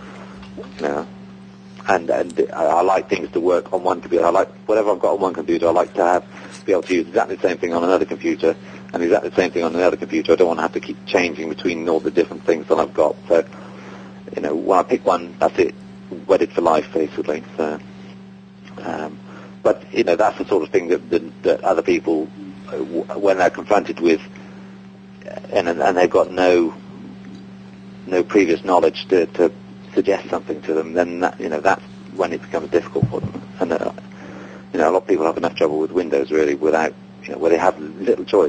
and I like things to work on one computer. I like whatever I've got on one computer. I like to be able to use exactly the same thing on another computer, and exactly the same thing on another computer. I don't want to have to keep changing between all the different things that I've got. So, when I pick one, that's it, wedded for life, basically. So, but that's the sort of thing that other people, when they're confronted with, and they've got no previous knowledge to suggest something to them, then that's when it becomes difficult for them. And a lot of people have enough trouble with Windows really without where they have little choice.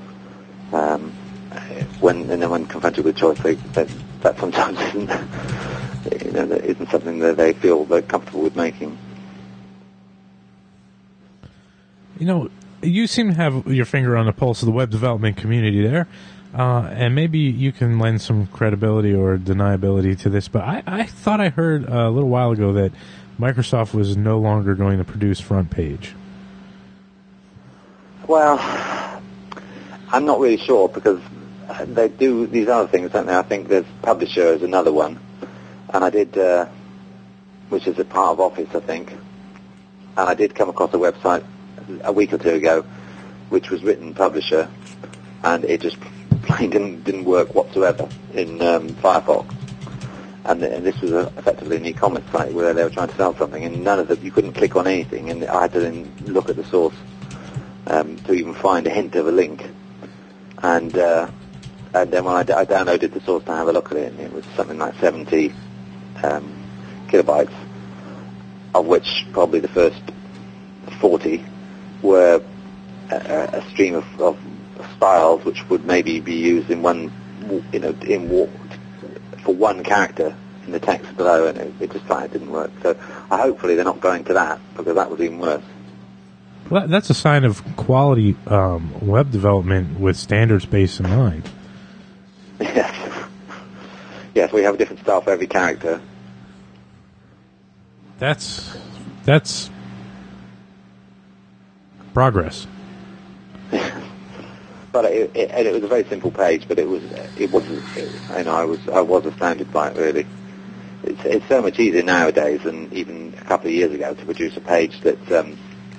When confronted with choice, that sometimes isn't something that they feel they're comfortable with making. You seem to have your finger on the pulse of the web development community there, and maybe you can lend some credibility or deniability to this, but I thought I heard a little while ago that Microsoft was no longer going to produce Front Page. Well, I'm not really sure, because they do these other things, don't they? I think there's Publisher is another one, and I did, which is a part of Office, I think, and I did come across a website a week or two ago, which was written Publisher, and it just plain didn't work whatsoever in Firefox. And this was effectively an e-commerce site where they were trying to sell something, and none of them, you couldn't click on anything, and I had to then look at the source to even find a hint of a link. And then when I downloaded the source to have a look at it, and it was something like 70 kilobytes, of which probably the first 40 were a stream of styles which would maybe be used in one, for one character in the text below, and it just flat didn't work. So hopefully they're not going to that, because that was even worse. Well, that's a sign of quality web development with standards-based in mind. Yes, we have a different style for every character. That's progress. But it was a very simple page, but it wasn't. I was astounded by it, really. It's so much easier nowadays than even a couple of years ago to produce a page that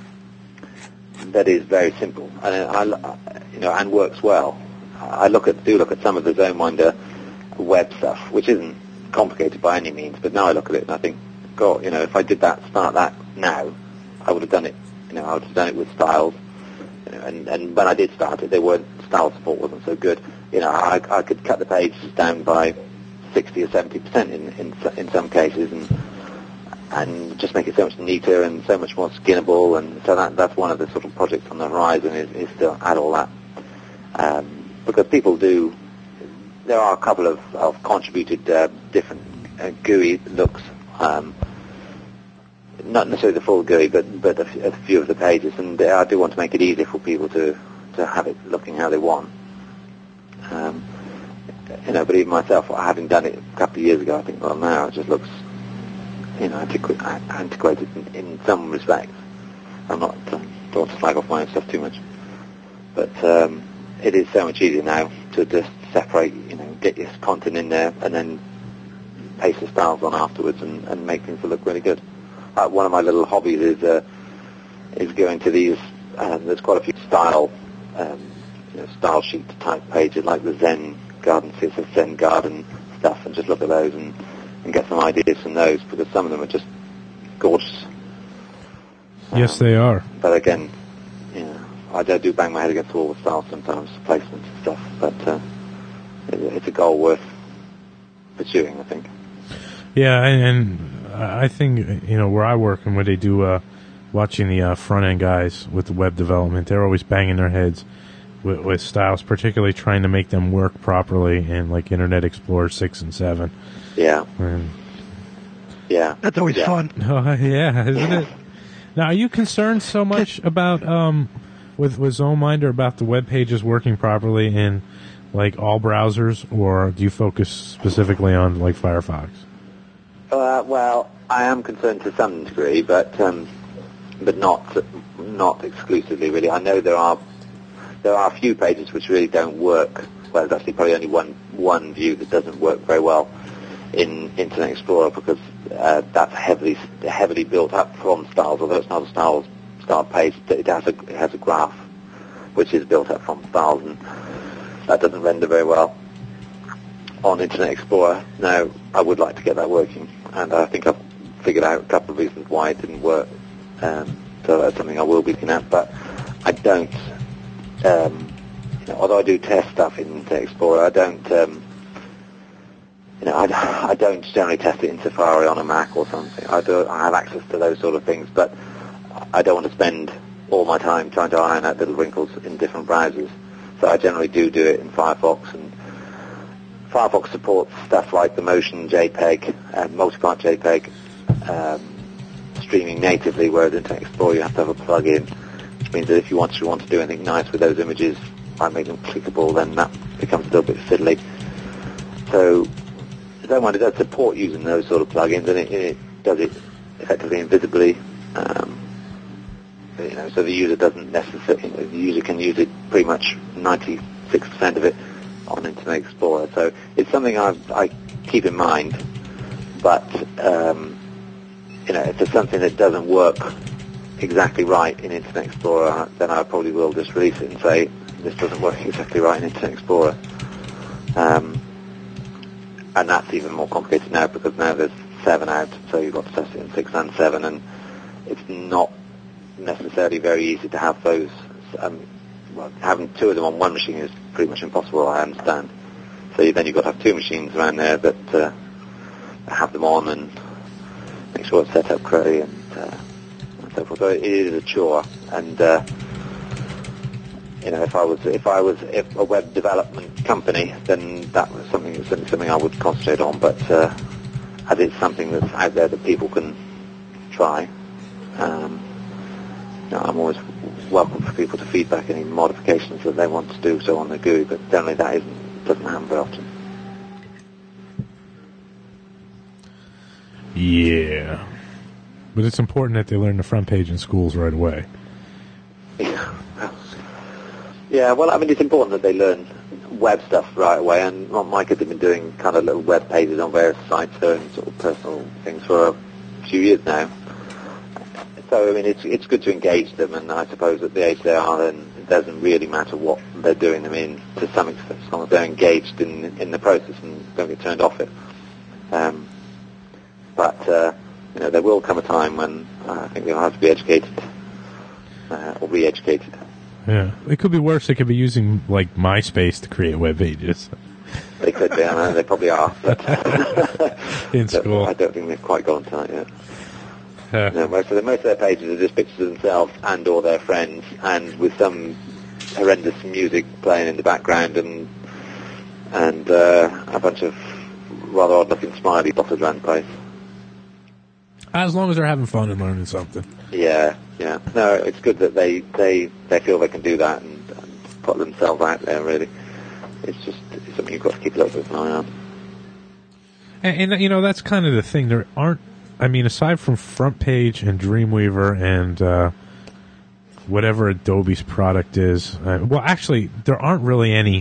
is very simple and works well. I do look at some of the ZoneWinder web stuff, which isn't complicated by any means, but now I look at it and I think, God, if I did start that now, I would have done it. I would have done it with styles. And when I did start it, style support wasn't so good. I could cut the pages down by 60 or 70% in some cases, and just make it so much neater and so much more skinnable. And so that's one of the sort of projects on the horizon is to add all that, because people do. There are a couple of contributed different GUI looks. Not necessarily the full GUI, but a few of the pages, and I do want to make it easier for people to have it looking how they want. But even myself, having done it a couple of years ago, I think, well, now it just looks, antiquated in some respects. I'm not don't want to slag off my own stuff too much, but it is so much easier now to just separate, get your content in there, and then paste the styles on afterwards, and make things look really good. One of my little hobbies is going to these. There's quite a few style sheet type pages like the Zen Garden, Zen Garden stuff, and just look at those and get some ideas from those, because some of them are just gorgeous. Yes, they are. But again, I do bang my head against the wall with styles sometimes, placements and stuff. But it's a goal worth pursuing, I think. Yeah, and I think, where I work and where they do watching the front-end guys with the web development, they're always banging their heads with styles, particularly trying to make them work properly in, like, Internet Explorer 6 and 7. Yeah. And, yeah. That's always fun. Oh, yeah, isn't it? Now, are you concerned so much about, with ZoneMinder, about the web pages working properly in, like, all browsers, or do you focus specifically on, like, Firefox? Well, I am concerned to some degree, but not exclusively, really. I know there are a few pages which really don't work. Well, there's actually probably only one view that doesn't work very well in Internet Explorer, because that's heavily built up from styles. Although it's not a style page, it has a graph which is built up from styles, and that doesn't render very well on Internet Explorer. Now, I would like to get that working, and I think I've figured out a couple of reasons why it didn't work. So that's something I will be looking at, but I don't. Although I do test stuff in Internet Explorer, I don't. I don't generally test it in Safari on a Mac or something. I have access to those sort of things, but I don't want to spend all my time trying to iron out little wrinkles in different browsers. So I generally do it in Firefox, and Firefox supports stuff like the Motion JPEG, multi-part JPEG, streaming natively, whereas in Internet Explorer you have to have a plug-in, which means that if you want to do anything nice with those images by making them clickable, then that becomes a little bit fiddly. So ZoneMinder does support using those sort of plugins, and it does it effectively invisibly. So the user doesn't necessarily, the user can use it pretty much 96% of it on Internet Explorer. So it's something I keep in mind, but if there's something that doesn't work exactly right in Internet Explorer, then I probably will just release it and say this doesn't work exactly right in Internet Explorer. And that's even more complicated now, because now there's 7 out, so you've got to test it in 6 and 7, and it's not necessarily very easy to have those. Having 2 of them on one machine is pretty much impossible, I understand. So then you've got to have 2 machines around there that have them on and make sure it's set up correctly and so forth. So it is a chore, and if I was a web development company, then that was something I would concentrate on. But as it's something that's out there that people can try, I'm always welcome for people to feedback any modifications that they want to do so on the GUI. But generally, that doesn't happen very often. Yeah, but it's important that they learn the front page in schools right away. Yeah, well, I mean, it's important that they learn web stuff right away, and my kids have been doing kind of little web pages on various sites and sort of personal things for a few years now. So, I mean, it's good to engage them, and I suppose at the age they are, then it doesn't really matter what they're doing them in, to some extent, as long as they're engaged in the process and don't get turned off it. But there will come a time when I think they'll have to be educated or re-educated. Yeah, it could be worse. They could be using, like, MySpace to create web pages. They could be, I know, they probably are. But in school. I don't think they've quite gone to that yet. Most of their pages are just pictures of themselves and or their friends, and with some horrendous music playing in the background, and a bunch of rather odd-looking smiley dotted around the place. As long as they're having fun and learning something. Yeah. No, it's good that they feel they can do that and put themselves out there, really. It's something you've got to keep a little bit of an eye on. And that's kind of the thing. There aren't, aside from Front Page and Dreamweaver and whatever Adobe's product is, actually, there aren't really any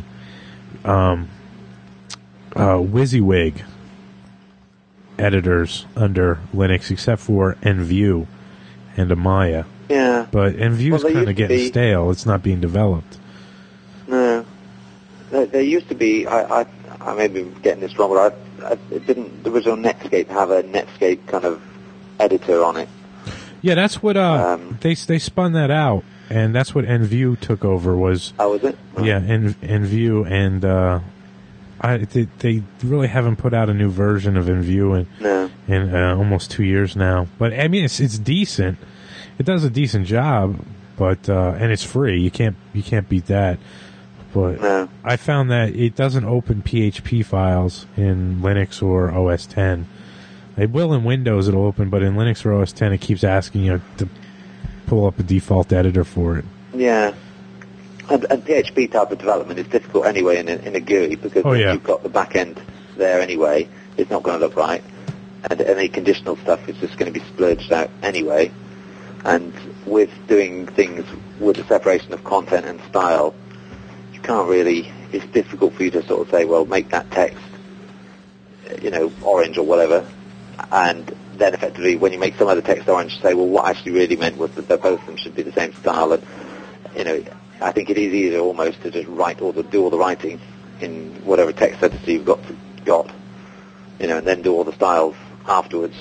WYSIWYG editors under Linux except for NView and Amaya. Yeah. But NView's kind of getting stale. It's not being developed. No. There used to be, I may be getting this wrong, but the original Netscape have a Netscape kind of editor on it. Yeah, that's what, they spun that out, and that's what NView took over was. Oh, was it? Yeah, NView and, They really haven't put out a new version of InView in almost 2 years now. But I mean, it's decent. It does a decent job, but and it's free. You can't beat that. But I found that it doesn't open PHP files in Linux or OS 10. It will in Windows, it'll open, but in Linux or OS 10, it keeps asking you to pull up a default editor for it. Yeah. And PHP type of development is difficult anyway in a GUI because you've got the back end there anyway. It's not going to look right. And any conditional stuff is just going to be splurged out anyway. And with doing things with the separation of content and style, you can't really, it's difficult for you to sort of say, well, make that text, orange or whatever. And then effectively, when you make some other text orange, say, well, what I actually really meant was that both of them should be the same style. And, I think it is easier almost to just write or to do all the writing in whatever text editor you've got, and then do all the styles afterwards.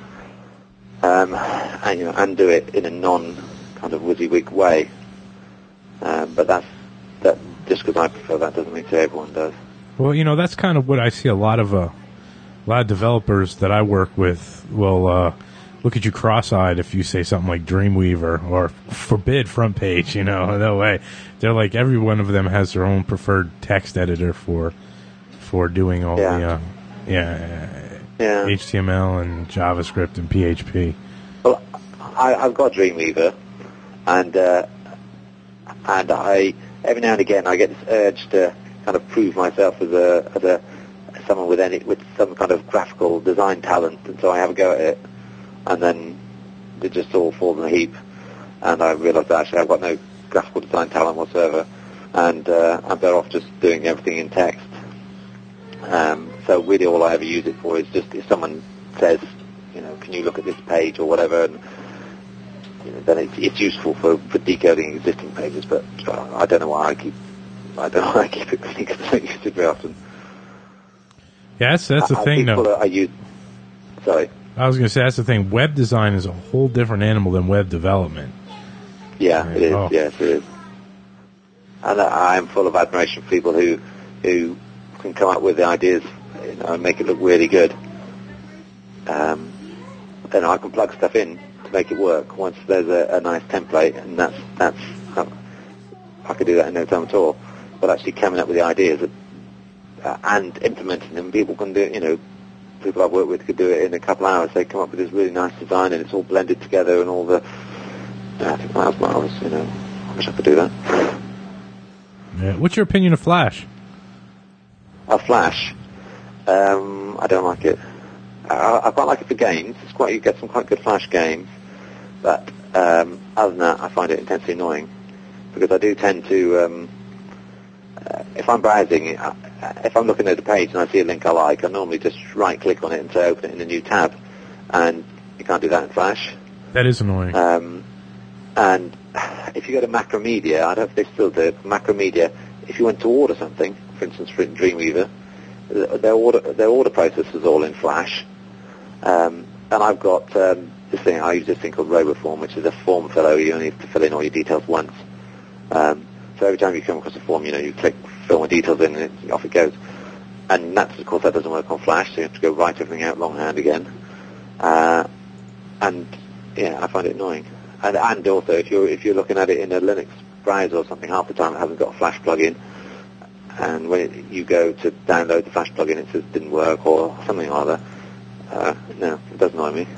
And do it in a non-kind of WYSIWYG way. But that just because I prefer that doesn't mean everyone does. Well, that's kind of what I see a lot of developers that I work with will look at you cross-eyed if you say something like Dreamweaver or forbid front page, no way. They're like, every one of them has their own preferred text editor for doing all the HTML and JavaScript and PHP. Well, I've got Dreamweaver, and I every now and again I get this urge to kind of prove myself as someone with some kind of graphical design talent, and so I have a go at it, and then it just all falls in a heap, and I realise that actually I've got no graphical design talent whatsoever, and I'm better off just doing everything in text. So really all I ever use it for is just if someone says, can you look at this page or whatever, and then it's useful for decoding existing pages, but I don't know why I keep it clean because I don't use it very often. Yeah, that's the thing, though. Sorry. I was going to say, that's the thing. Web design is a whole different animal than web development. Yeah, it is. Oh. Yes, it is. And I'm full of admiration for people who can come up with the ideas and make it look really good. Then I can plug stuff in to make it work once there's a nice template, and that's I could do that in no time at all. But actually coming up with the ideas and implementing them, people can do people I've worked with could do it in a couple of hours. They come up with this really nice design and it's all blended together and all the I think that was marvelous, I wish I could do that. Yeah. What's your opinion of Flash? Flash? I don't like it. I quite like it for games. You get some quite good Flash games, but other than that I find it intensely annoying because I do tend to if I'm browsing, if I'm looking at a page and I see a link I like, I normally just right-click on it and say open it in a new tab, and you can't do that in Flash. That is annoying. And if you go to Macromedia, I don't know if they still do it, Macromedia, if you went to order something, for instance for Dreamweaver, their order process is all in Flash. And I've got I use this thing called RoboForm, which is a form filler. You only have to fill in all your details once. So every time you come across a form, you click fill my details in and off it goes. And that's, of course, that doesn't work on Flash, so you have to go write everything out longhand again. And yeah, I find it annoying. And also, if you're looking at it in a Linux browser or something, half the time it hasn't got a Flash plugin. And when you go to download the Flash plugin, it says it didn't work or something or other. No, it does annoy me.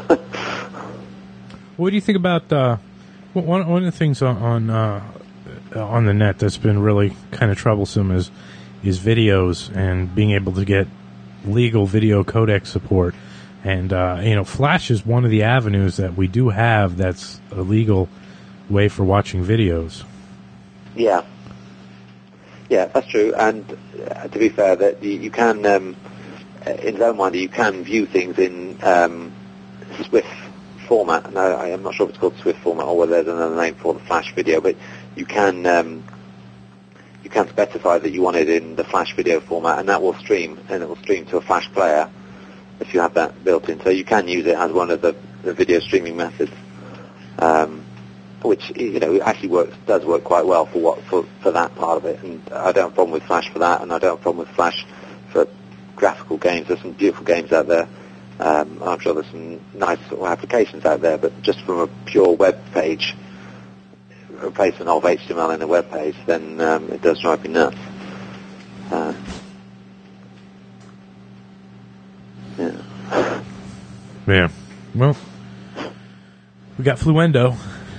What do you think about one of the things on the net that's been really kind of troublesome is videos and being able to get legal video codec support. And Flash is one of the avenues that we do have that's a legal way for watching videos. Yeah, that's true. And to be fair, that you can in ZoneWinder you can view things in Swift format. Now, I'm not sure if it's called Swift format or whether there's another name for the Flash video, but you can specify that you want it in the Flash video format, and that will stream, and it will stream to a Flash player if you have that built in. So you can use it as one of the video streaming methods. which actually does work quite well for that part of it. And I don't have a problem with Flash for that, and I don't have a problem with Flash for graphical games. There's some beautiful games out there. I'm sure there's some nice sort of applications out there, but just from a pure web page, replacement of HTML in a web page, then it does drive me nuts. Yeah. Well, we got Fluendo.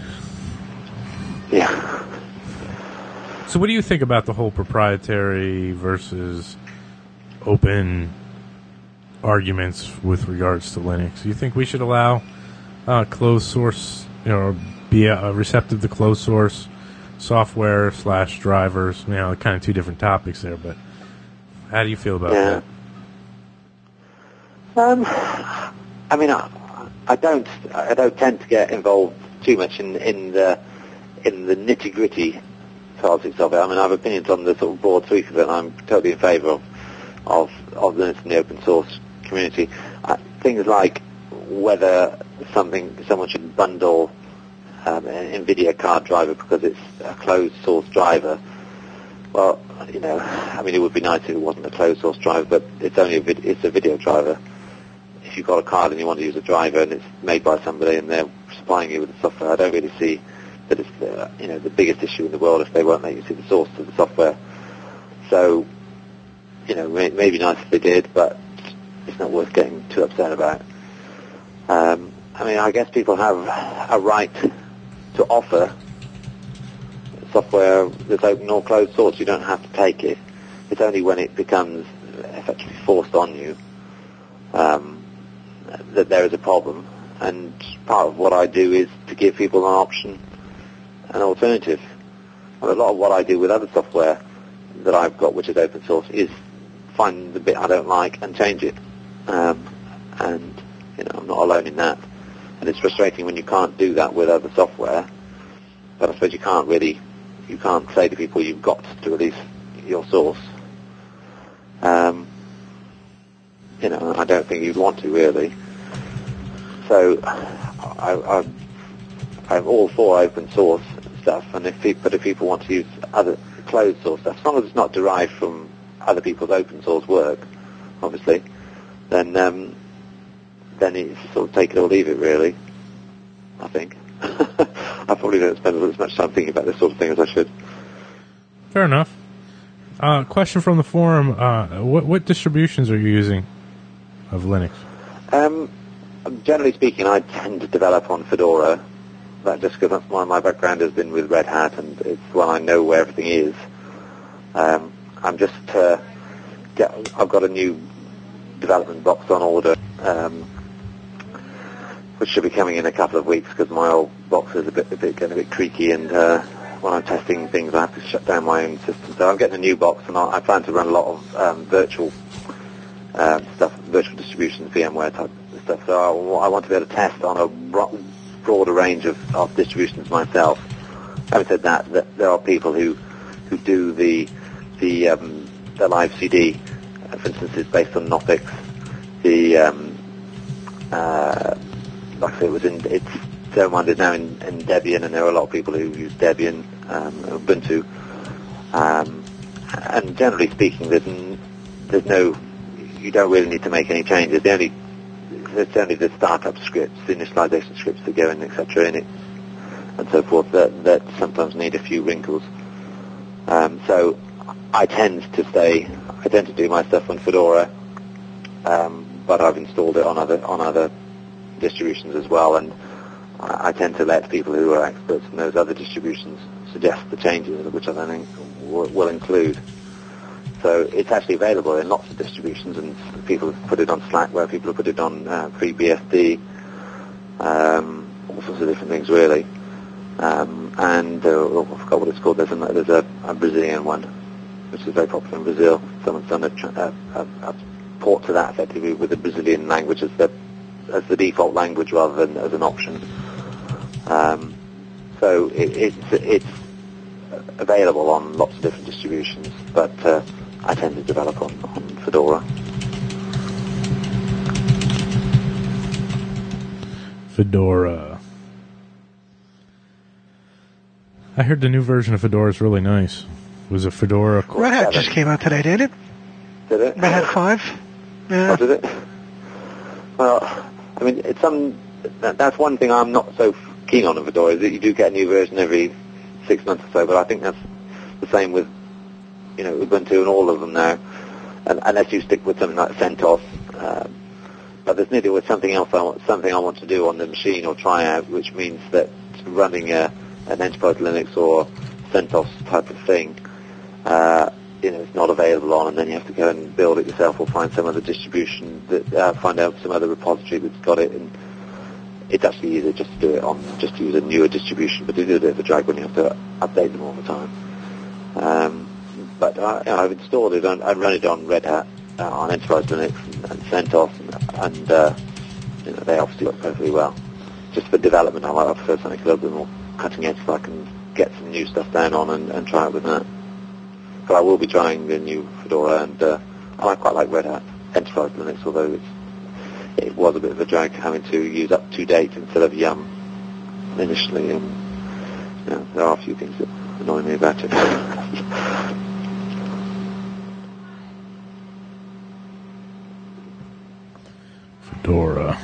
Yeah. So what do you think about the whole proprietary versus open arguments with regards to Linux? Do you think we should allow closed source, be receptive to closed source software / drivers? Kind of two different topics there, but how do you feel about that? I mean, I don't tend to get involved too much in the nitty-gritty politics of it. I mean, I have opinions on the sort of broad sweep of it, and I'm totally in favour of Linux in the open source community. Things like whether someone should bundle an NVIDIA card driver because it's a closed source driver. Well, I mean, it would be nice if it wasn't a closed source driver, but it's a video driver. If you've got a card and you want to use a driver and it's made by somebody and they're supplying you with the software, I don't really see that it's the biggest issue in the world if they won't let you see the source of the software. So, maybe nice if they did, but it's not worth getting too upset about. I mean, I guess people have a right to offer software that's open or closed source. You don't have to take it. It's only when it becomes effectively forced on you that there is a problem. And part of what I do is to give people an option, an alternative. And a lot of what I do with other software that I've got, which is open source, is find the bit I don't like and change it. And I'm not alone in that. And it's frustrating when you can't do that with other software. But I suppose you can't say to people you've got to release your source. I don't think you'd want to really. So I'm all for open source stuff, and if people want to use other closed source stuff, as long as it's not derived from other people's open source work, obviously, then it's sort of take it or leave it, really. I think. I probably don't spend as much time thinking about this sort of thing as I should. Fair enough. Question from the forum: what distributions are you using of Linux? Generally speaking, I tend to develop on Fedora. That just because my background has been with Red Hat, and it's one I know where everything is. I've got a new development box on order, which should be coming in a couple of weeks because my old box is getting a bit creaky, and when I'm testing things, I have to shut down my own system. So I'm getting a new box, and I plan to run a lot of virtual stuff, virtual distributions, VMware type stuff. So I want to be able to test on a broader range of distributions myself. Having said that, there are people who do the live CD. For instance, it's based on Knoppix. Like I say, it's so-minded now in Debian, and there are a lot of people who use Debian, Ubuntu. And generally speaking, you don't really need to make any changes. It's only the startup scripts, the initialization scripts that go in, etc. in it, and so forth, that sometimes need a few wrinkles. So I tend to do my stuff on Fedora, but I've installed it on other distributions as well, and I tend to let people who are experts in those other distributions suggest the changes, which I then will include. So it's actually available in lots of distributions, and people have put it on Slackware, people have put it on FreeBSD, all sorts of different things really. And I forgot what it's called. There's a Brazilian one, which is very popular in Brazil. Someone's done a port to that effectively with the Brazilian language as the default language rather than as an option. So it's available on lots of different distributions, but I tend to develop on Fedora. I heard the new version of Fedora is really nice. Was it Fedora? Red Hat just came out today, didn't it? Did it? Red Hat 5? Yeah. Oh, did it? Well, I mean, that's one thing I'm not so keen on in Fedora, is that you do get a new version every 6 months or so, but I think that's the same with, Ubuntu and all of them now, unless you stick with something like CentOS. But there's nearly always something else I want to do on the machine or try out, which means that running an enterprise Linux or CentOS type of thing, it's not available on, and then you have to go and build it yourself or find some other distribution find out some other repository that's got it. And it's actually easier just to do it just to use a newer distribution, but it is a bit of a drag when you have to update them all the time. But I've installed it. I run it on Red Hat, on Enterprise Linux and CentOS, and they obviously work perfectly well. Just for development, I prefer something a little bit more cutting edge, so I can get some new stuff down on and try it with that. But I will be trying the new Fedora, and I quite like Red Hat Enterprise Linux, although it was a bit of a drag having to use up-to-date instead of Yum initially. There are a few things that annoy me about it. Fedora.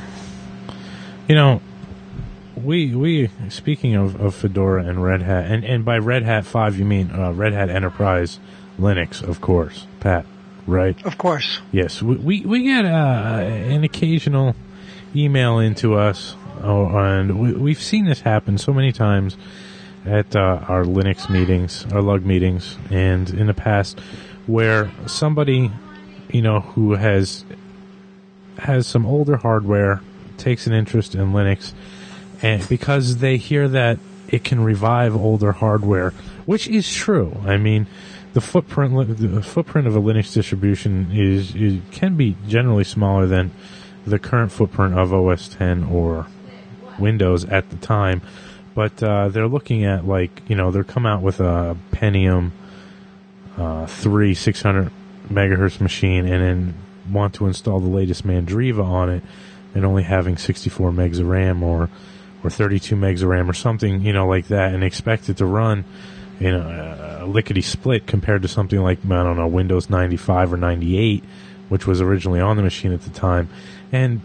We speaking of Fedora and Red Hat, and by Red Hat 5 you mean Red Hat Enterprise Linux, of course, Pat, right? Of course. Yes, we get an occasional email into us, and we've seen this happen so many times at our Linux meetings, our lug meetings, and in the past, where somebody, who has some older hardware, takes an interest in Linux, and because they hear that it can revive older hardware, which is true. I mean, the footprint of a Linux distribution can be generally smaller than the current footprint of OS X or Windows at the time. But they're looking at, they're come out with a Pentium 3 600 megahertz machine, and then want to install the latest Mandriva on it, and only having 64 megs of RAM or 32 megs of RAM or something, like that, and expect it to run in a lickety split compared to something like, I don't know, Windows 95 or 98, which was originally on the machine at the time. And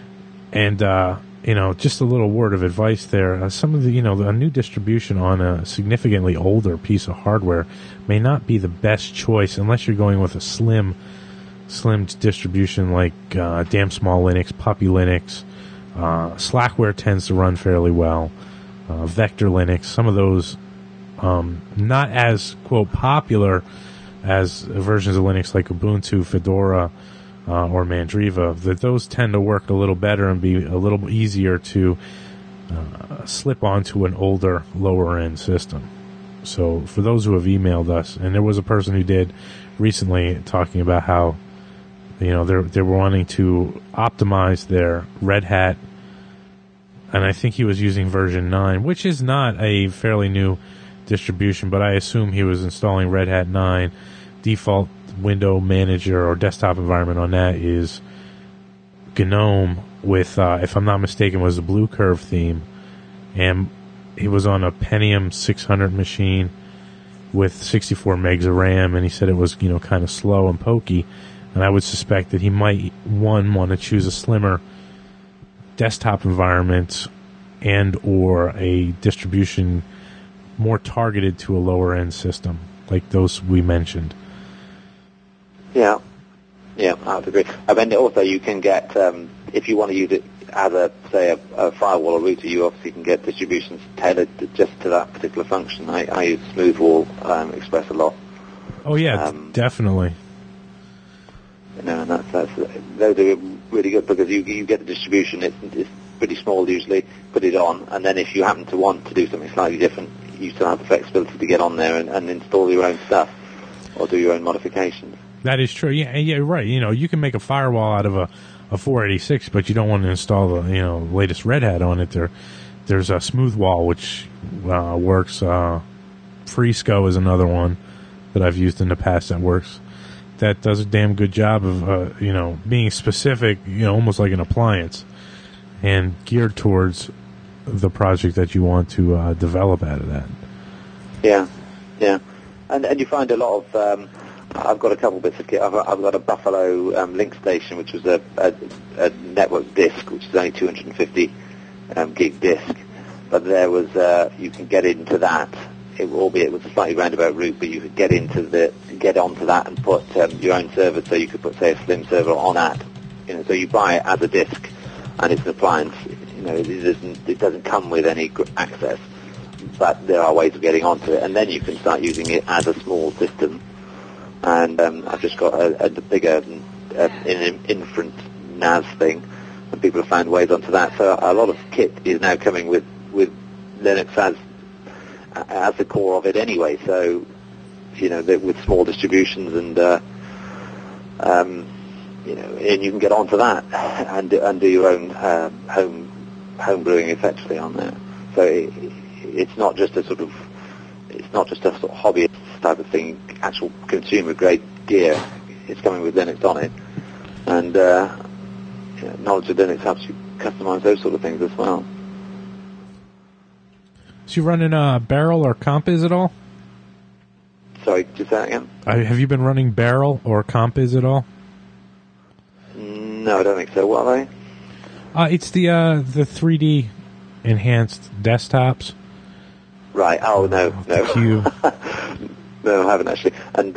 just a little word of advice there. Some of the, a new distribution on a significantly older piece of hardware may not be the best choice unless you're going with a slim distribution like Damn Small Linux, Puppy Linux. Slackware tends to run fairly well. Vector Linux, some of those not as, quote, popular as versions of Linux like Ubuntu, Fedora, or Mandriva, that those tend to work a little better and be a little easier to slip onto an older, lower-end system. So for those who have emailed us, and there was a person who did recently talking about how they were wanting to optimize their Red Hat, and I think he was using version 9, which is not a fairly new distribution, but I assume he was installing Red Hat 9. Default window manager or desktop environment on that is GNOME with, if I'm not mistaken, was the Blue Curve theme, and he was on a Pentium 600 machine with 64 megs of RAM, and he said it was, kind of slow and pokey. And I would suspect that he might, want to choose a slimmer desktop environment and or a distribution more targeted to a lower-end system, like those we mentioned. Yeah, I would agree. I mean, also you can get, if you want to use it as a firewall or router, you obviously can get distributions tailored just to that particular function. I use Smoothwall Express a lot. Oh, yeah, definitely. And those are really good because you get the distribution. It's pretty small usually. Put it on, and then if you happen to want to do something slightly different, you still have the flexibility to get on there and install your own stuff or do your own modifications. That is true. Yeah, right. You can make a firewall out of a 486, but you don't want to install the latest Red Hat on it. There's a Smoothwall which works. Frisco is another one that I've used in the past that works. That does a damn good job of, being specific, almost like an appliance, and geared towards the project that you want to develop out of that. Yeah, and you find a lot of. I've got a couple bits of kit. I've got a Buffalo link station, which was a network disk, which is only 250 gig disk. But there was you can get into that, albeit with a slightly roundabout route. But you could get onto that and put your own server. So you could put, say, a Slim server on that. So you buy it as a disk, and it's an appliance. It doesn't come with any access, but there are ways of getting onto it, and then you can start using it as a small system. And I've just got a bigger infant NAS thing, and people have found ways onto that. So a lot of kit is now coming with Linux as the core of it anyway. So with small distributions and and you can get onto that and do your own home brewing effectively on there. So it's not just a sort of hobbyist type of thing, actual consumer grade gear. It's coming with Linux on it, and knowledge of Linux helps you customize those sort of things as well. So you running Barrel or Compiz at all? Sorry, just that again? Have you been running Barrel or Compiz at all? No, I don't think so. What are they? It's the 3D enhanced desktops. Right. Oh, no. Cube. No, I haven't actually. And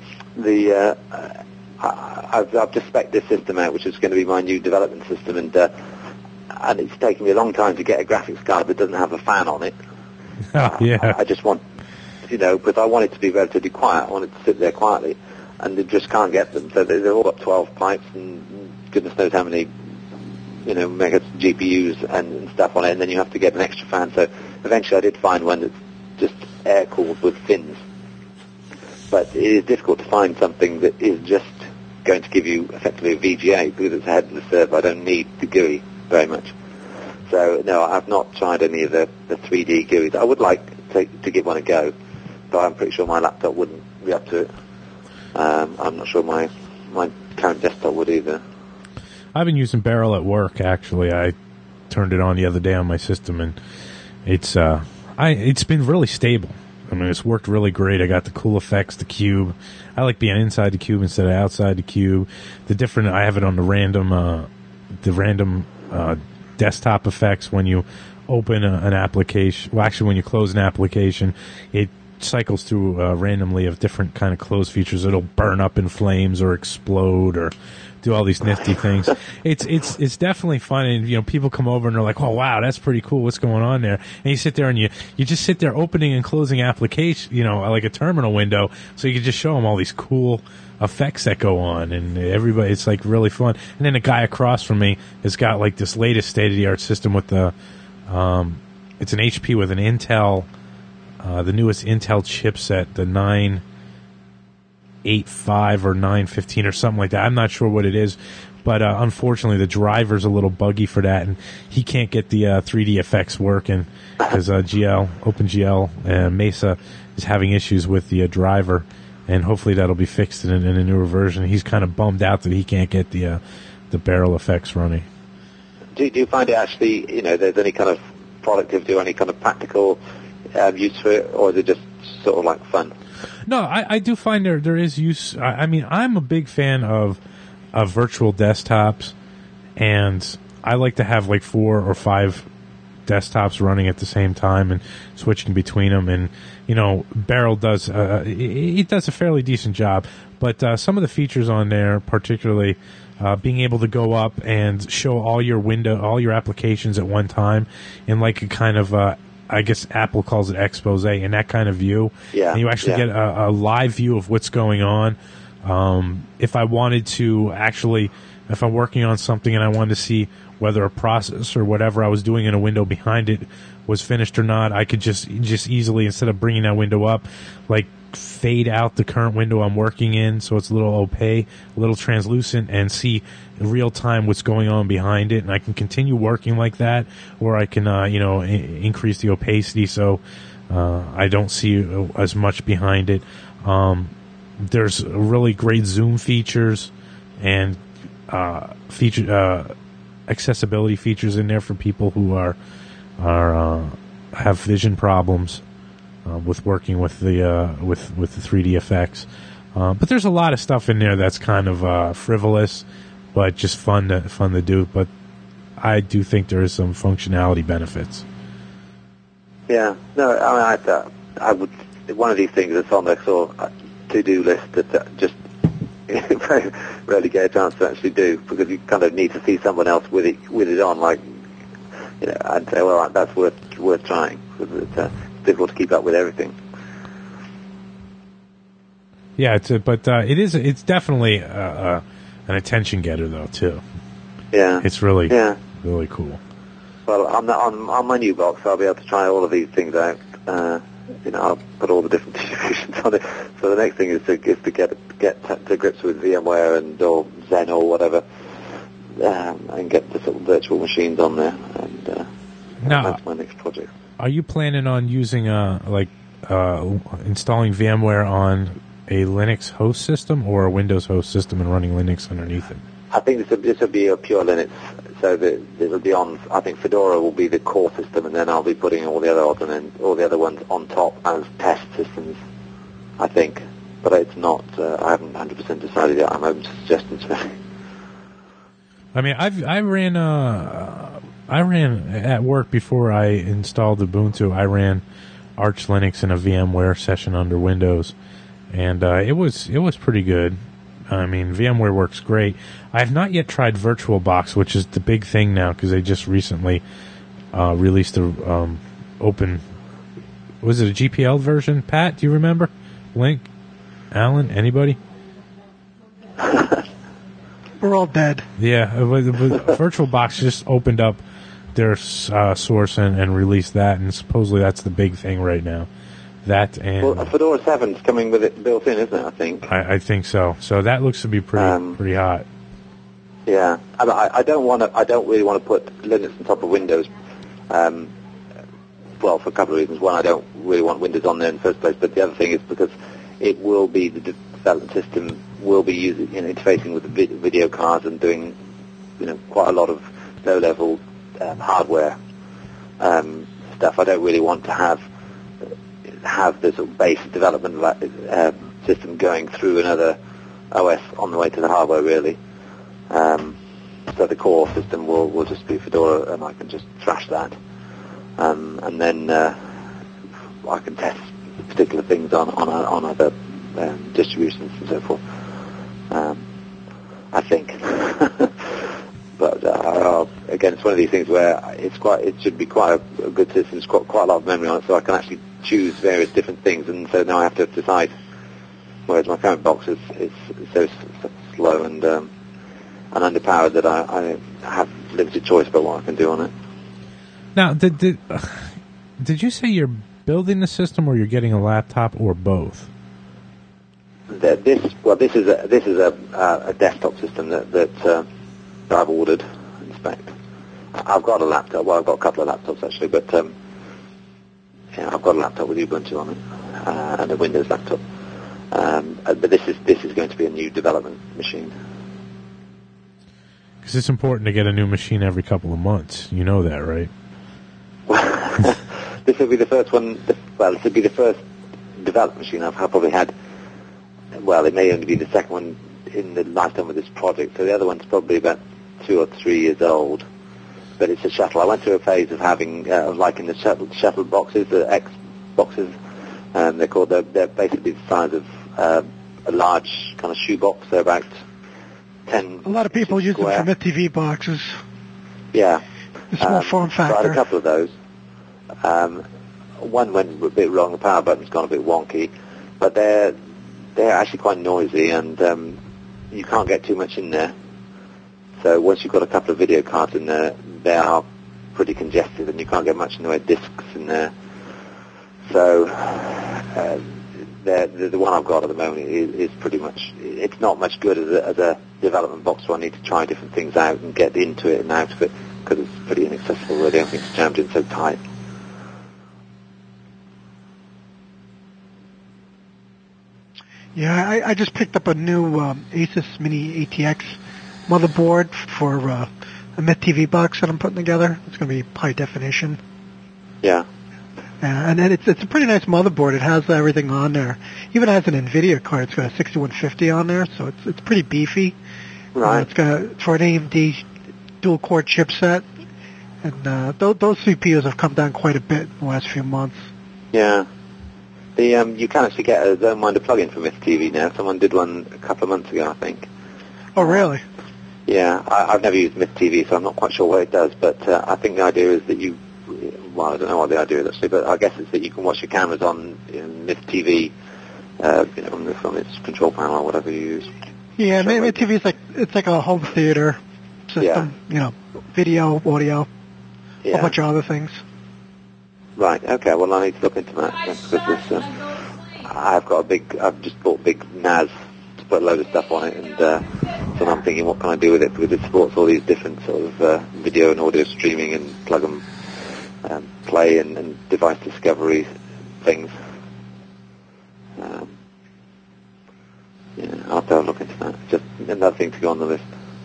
I've just spec'd this system out, which is going to be my new development system, and it's taken me a long time to get a graphics card that doesn't have a fan on it. Oh, yeah. I just want, because I want it to be relatively quiet. I want it to sit there quietly, and they just can't get them. So they've all got 12 pipes and goodness knows how many, mega GPUs and stuff on it, and then you have to get an extra fan. So eventually I did find one that's just air-cooled with fins. But it is difficult to find something that is just going to give you effectively a VGA, because it's a headless server. I don't need the GUI very much. So, no, I've not tried any of the 3D GUIs. I would like to give one a go, but I'm pretty sure my laptop wouldn't be up to it. I'm not sure my current desktop would either. I've been using Barrel at work, actually. I turned it on the other day on my system, and it's been really stable. I mean, it's worked really great. I got the cool effects, the cube. I like being inside the cube instead of outside the cube. I have it on the random desktop effects when you open an application. Well, actually, when you close an application, it cycles through randomly of different kind of close features. It'll burn up in flames or explode or do all these nifty things. It's definitely fun, and people come over and they're like, "Oh wow, that's pretty cool. What's going on there?" And you sit there and you just sit there opening and closing application, like a terminal window, so you can just show them all these cool effects that go on, and everybody, it's like really fun. And then the guy across from me has got like this latest state of the art system with it's an HP with an Intel, the newest Intel chipset, the 985 or 915 or something like that. I'm not sure what it is, but unfortunately the driver's a little buggy for that, and he can't get the 3D effects working because OpenGL and Mesa is having issues with the driver, and hopefully that'll be fixed in a newer version. He's kind of bummed out that he can't get the Barrel effects running. Do you find it actually, there's any kind of productivity or any kind of practical use for it, or is it just sort of like fun? No, I do find there is use. I mean, I'm a big fan of virtual desktops, and I like to have like 4 or 5 desktops running at the same time and switching between them. And Barrel does it does a fairly decent job, but some of the features on there, particularly being able to go up and show all your applications at one time in like a kind of I guess Apple calls it expose, in that kind of view. Yeah. And you actually get a live view of what's going on. If I wanted to actually, if I'm working on something and I wanted to see whether a process or whatever I was doing in a window behind it was finished or not, I could just easily, instead of bringing that window up, like fade out the current window I'm working in so it's a little opaque, a little translucent, and see in real time what's going on behind it. And I can continue working like that, or I can increase the opacity so I don't see as much behind it. There's really great zoom features and accessibility features in there for people who have vision problems. with working with the with the 3D effects. But there's a lot of stuff in there that's kind of frivolous, but just fun to do. But I do think there is some functionality benefits. Yeah, no, I mean, I would. One of these things that's on the sort of to-do list that just very rarely get a chance to actually do, because you kind of need to see someone else with it on. Like, you know, I'd say, well, that's worth trying, because it's difficult to keep up with everything. Yeah, it's definitely an attention getter though too. Yeah, it's really cool. Well, on my new box, I'll be able to try all of these things out. You know, I'll put all the different distributions on it. So the next thing is to get to grips with VMware or Zen or whatever, and get the sort of virtual machines on there. And that's my next project. Are you planning on using installing VMware on a Linux host system or a Windows host system and running Linux underneath it? I think this will be a pure Linux, so that it'll be on. I think Fedora will be the core system, and then I'll be putting all the other odds and then all the other ones on top as test systems. I think, but it's not. I haven't 100% decided yet. I'm open to suggestions. I mean, I ran at work before I installed Ubuntu. I ran Arch Linux in a VMware session under Windows, and it was pretty good. I mean, VMware works great. I have not yet tried VirtualBox, which is the big thing now, because they just recently released a open. Was it a GPL version? Pat, do you remember? Link, Alan, anybody? We're all dead. Yeah, VirtualBox just opened up their source and released that, and supposedly that's the big thing right now. That and Fedora 7's coming with it built in, isn't it? I think. I think so. So that looks to be pretty hot. Yeah, I don't really want to put Linux on top of Windows. Well, for a couple of reasons. One, I don't really want Windows on there in the first place. But the other thing is because it will be the development system will be using, interfacing with the video cards and doing, quite a lot of low-level hardware stuff. I don't really want to have the sort of base development system going through another OS on the way to the hardware, really. So the core system will just be Fedora, and I can just thrash that. And then I can test particular things on other distributions and so forth. I think. But again, it's one of these things where it should be quite a good system. It's got quite a lot of memory on it, so I can actually choose various different things. And so now I have to decide. Whereas my current box is so slow and underpowered that I have limited choice about what I can do on it. Now, did you say you're building the system, or you're getting a laptop, or both? This is a desktop system that I've ordered and spec'd. I've got a laptop. Well, I've got a couple of laptops actually, but I've got a laptop with Ubuntu on it and a Windows laptop. But this is going to be a new development machine. Because it's important to get a new machine every couple of months. You know that, right? Well, this will be the first one. This will be the first development machine I've probably had. Well, it may only be the second one in the lifetime of this project. So the other one's probably about 2 or 3 years old. But it's a shuttle. I went through a phase of having, liking the shuttle boxes, the X boxes. They're basically the size of a large kind of shoebox. They're about 10. A lot of people use square. them for TV boxes. Yeah. The small form factor. So I had a couple of those. One went a bit wrong. The power button's gone a bit wonky, but they're actually quite noisy, and you can't get too much in there. So once you've got a couple of video cards in there, they are pretty congested, and you can't get much in the way of discs in there. So the one I've got at the moment is pretty much, it's not much good as a development box, so I need to try different things out and get into it and out of it, because it's pretty inaccessible really. Everything's jammed in so tight. Yeah, I just picked up a new Asus Mini ATX motherboard for a Met TV box that I'm putting together. It's going to be high definition. Yeah. Yeah, and then it's a pretty nice motherboard. It has everything on there. Even has an NVIDIA card. It's got a 6150 on there, so it's pretty beefy. Right. It's for an AMD dual core chipset, and those CPUs have come down quite a bit in the last few months. Yeah. You can actually get a ZoneMinder plugin for Mist TV now. Someone did one a couple of months ago, I think. Oh, really? Yeah, I've never used Mist TV, so I'm not quite sure what it does, but I think the idea is that well, I don't know what the idea is actually, but I guess it's that you can watch your cameras on Mist TV, on its control panel or whatever you use. Yeah, Mist TV is it's like a home theater system. Yeah. Video, audio, Yeah. a bunch of other things. Right. Okay. Well, I need to look into that because I've just bought a big NAS to put a load of stuff on it, and so I'm thinking, what can I do with it? Because it supports all these different sort of video and audio streaming and plug and play and device discovery things. I'll have to have a look into that. Just another thing to go on the list.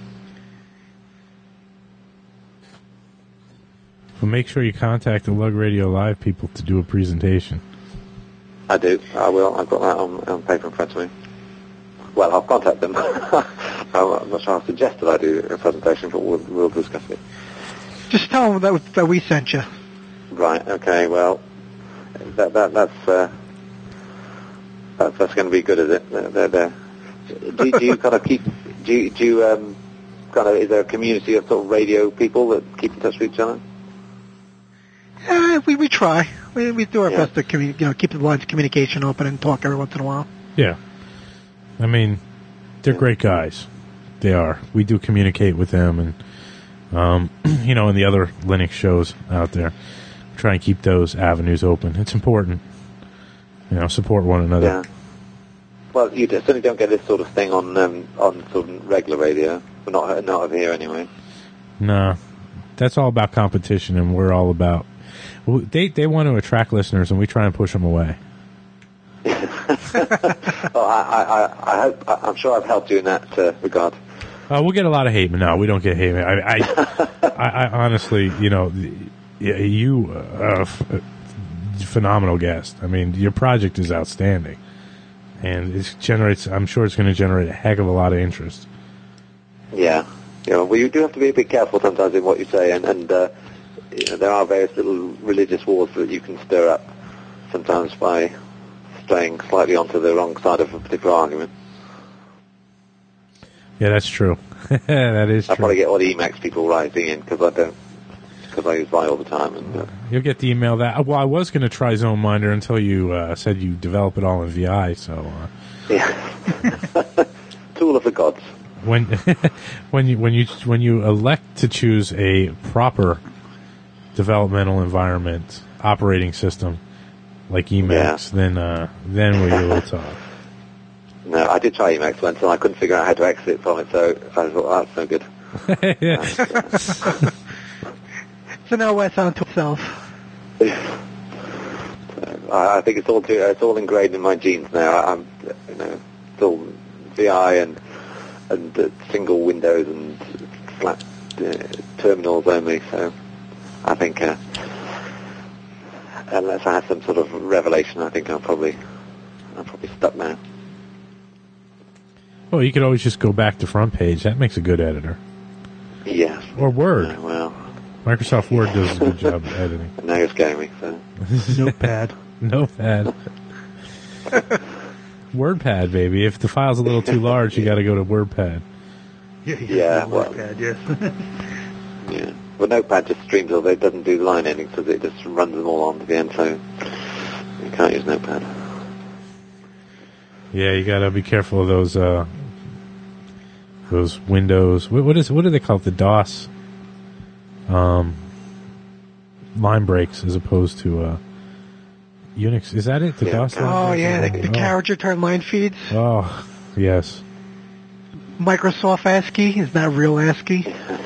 Well, make sure you contact the Lug Radio Live people to do a presentation. I do. I will. I've got that on paper in front of me. Well, I'll contact them. I'm not sure I'll suggest that I do a presentation, but we'll discuss it. Just tell them that we sent you. Right. Okay. Well, that's going to be good, is it? Do you kind of keep? Do you kind of? Is there a community of sort of radio people that keep in touch with each other? We try. We do our best to keep the lines of communication open and talk every once in a while. Yeah. I mean, they're great guys. They are. We do communicate with them, and in the other Linux shows out there, try and keep those avenues open. It's important. Support one another. Yeah. Well, you certainly don't get this sort of thing on sort of regular radio. Not over here anyway. No, that's all about competition, and we're all about. They want to attract listeners, and we try and push them away. Well, I'm sure I've helped you in that regard. We'll get a lot of hate, but no, we don't get hate. I honestly, you are a phenomenal guest. I mean, your project is outstanding, and I'm sure it's going to generate a heck of a lot of interest. Yeah. Well, you do have to be a bit careful sometimes in what you say, and there are various little religious wars that you can stir up sometimes by straying slightly onto the wrong side of a particular argument. Yeah, that's true. That is true. I probably get all the Emacs people writing in because I use Vi all the time. And you'll get the email that. Well, I was going to try ZoneMinder until you said you develop it all in VI. So yeah, tool of the gods. When you elect to choose a proper developmental environment operating system like Emacs, then we will talk. No, I did try Emacs once, and I couldn't figure out how to exit from it, so I thought, oh, that's no good. It's an OS unto itself. I think it's all ingrained in my genes now. I'm still VI and single windows and flat terminals only. So I think unless I have some sort of revelation, I think I'm probably stuck now. Well, you could always just go back to front page. That makes a good editor. Yeah. Or Word. Well, Microsoft Word does a good job of editing. Now you're scaring me. So. Notepad. WordPad, baby. If the file's a little too large, you got to go to WordPad. Yeah. WordPad, yes. Yeah. Well, Notepad just streams all. It doesn't do line endings, so it just runs them all on to the end. So you can't use Notepad. Yeah, you got to be careful of those windows. What do they call it? The DOS line breaks as opposed to Unix. Is that it? The DOS line Oh, breaks? yeah, the carriage return line feeds. Oh, yes. Microsoft ASCII is not real ASCII.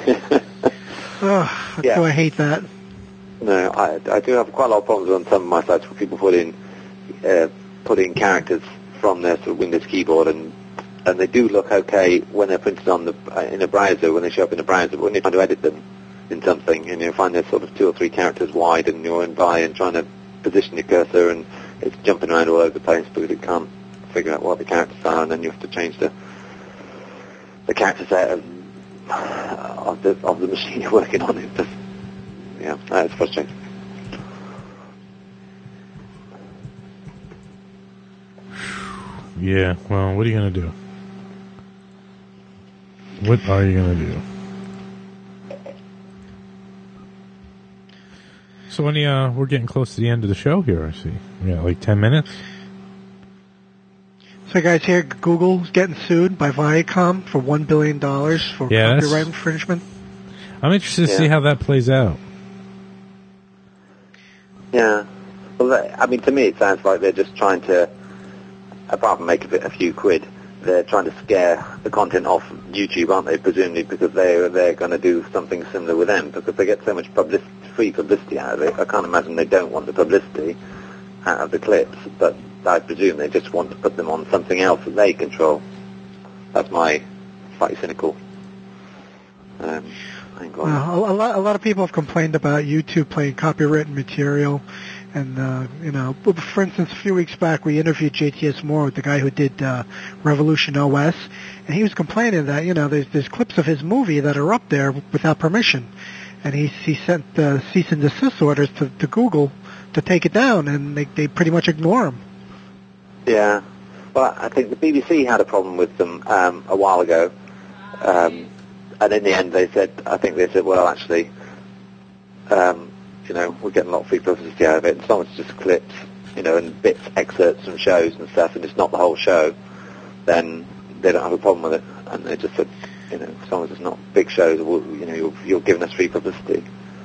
Oh, Yeah. so I hate that. No, I do have quite a lot of problems on some of my sites where people put in characters from their sort of Windows keyboard, and they do look okay when they're printed on in a browser, when they show up in a browser, but when you're trying to edit them in something, and you find they're sort of 2 or 3 characters wide, and you're in Vi and trying to position your cursor, and it's jumping around all over the place because it can't figure out what the characters are, and then you have to change the character set of the machine you're working on. It's just, it's frustrating. Yeah, well, what are you going to do? What are you going to do? So, we're getting close to the end of the show here, I see. We got like 10 minutes. So, guys, here, Google's getting sued by Viacom for $1 billion for copyright infringement. I'm interested to see how that plays out. Yeah. Well, I mean, to me, it sounds like they're just trying to, apart from make a few quid, they're trying to scare the content off YouTube, aren't they, presumably, because they're going to do something similar with them, because they get so much free publicity out of it. I can't imagine they don't want the publicity out of the clips, but I presume they just want to put them on something else that they control. That's my slightly cynical angle. A lot of people have complained about YouTube playing copyrighted material. And, for instance, a few weeks back, we interviewed JTS Moore, the guy who did Revolution OS, and he was complaining that, there's clips of his movie that are up there without permission. And he sent cease and desist orders to Google to take it down, and they pretty much ignore him. Yeah. Well, I think the BBC had a problem with them a while ago. And in the end, they said, well, actually, we're getting a lot of free publicity out of it. As long as it's just clips, and bits, excerpts from shows and stuff, and it's not the whole show, then they don't have a problem with it. And they just said, as long as it's not big shows, you're giving us free publicity.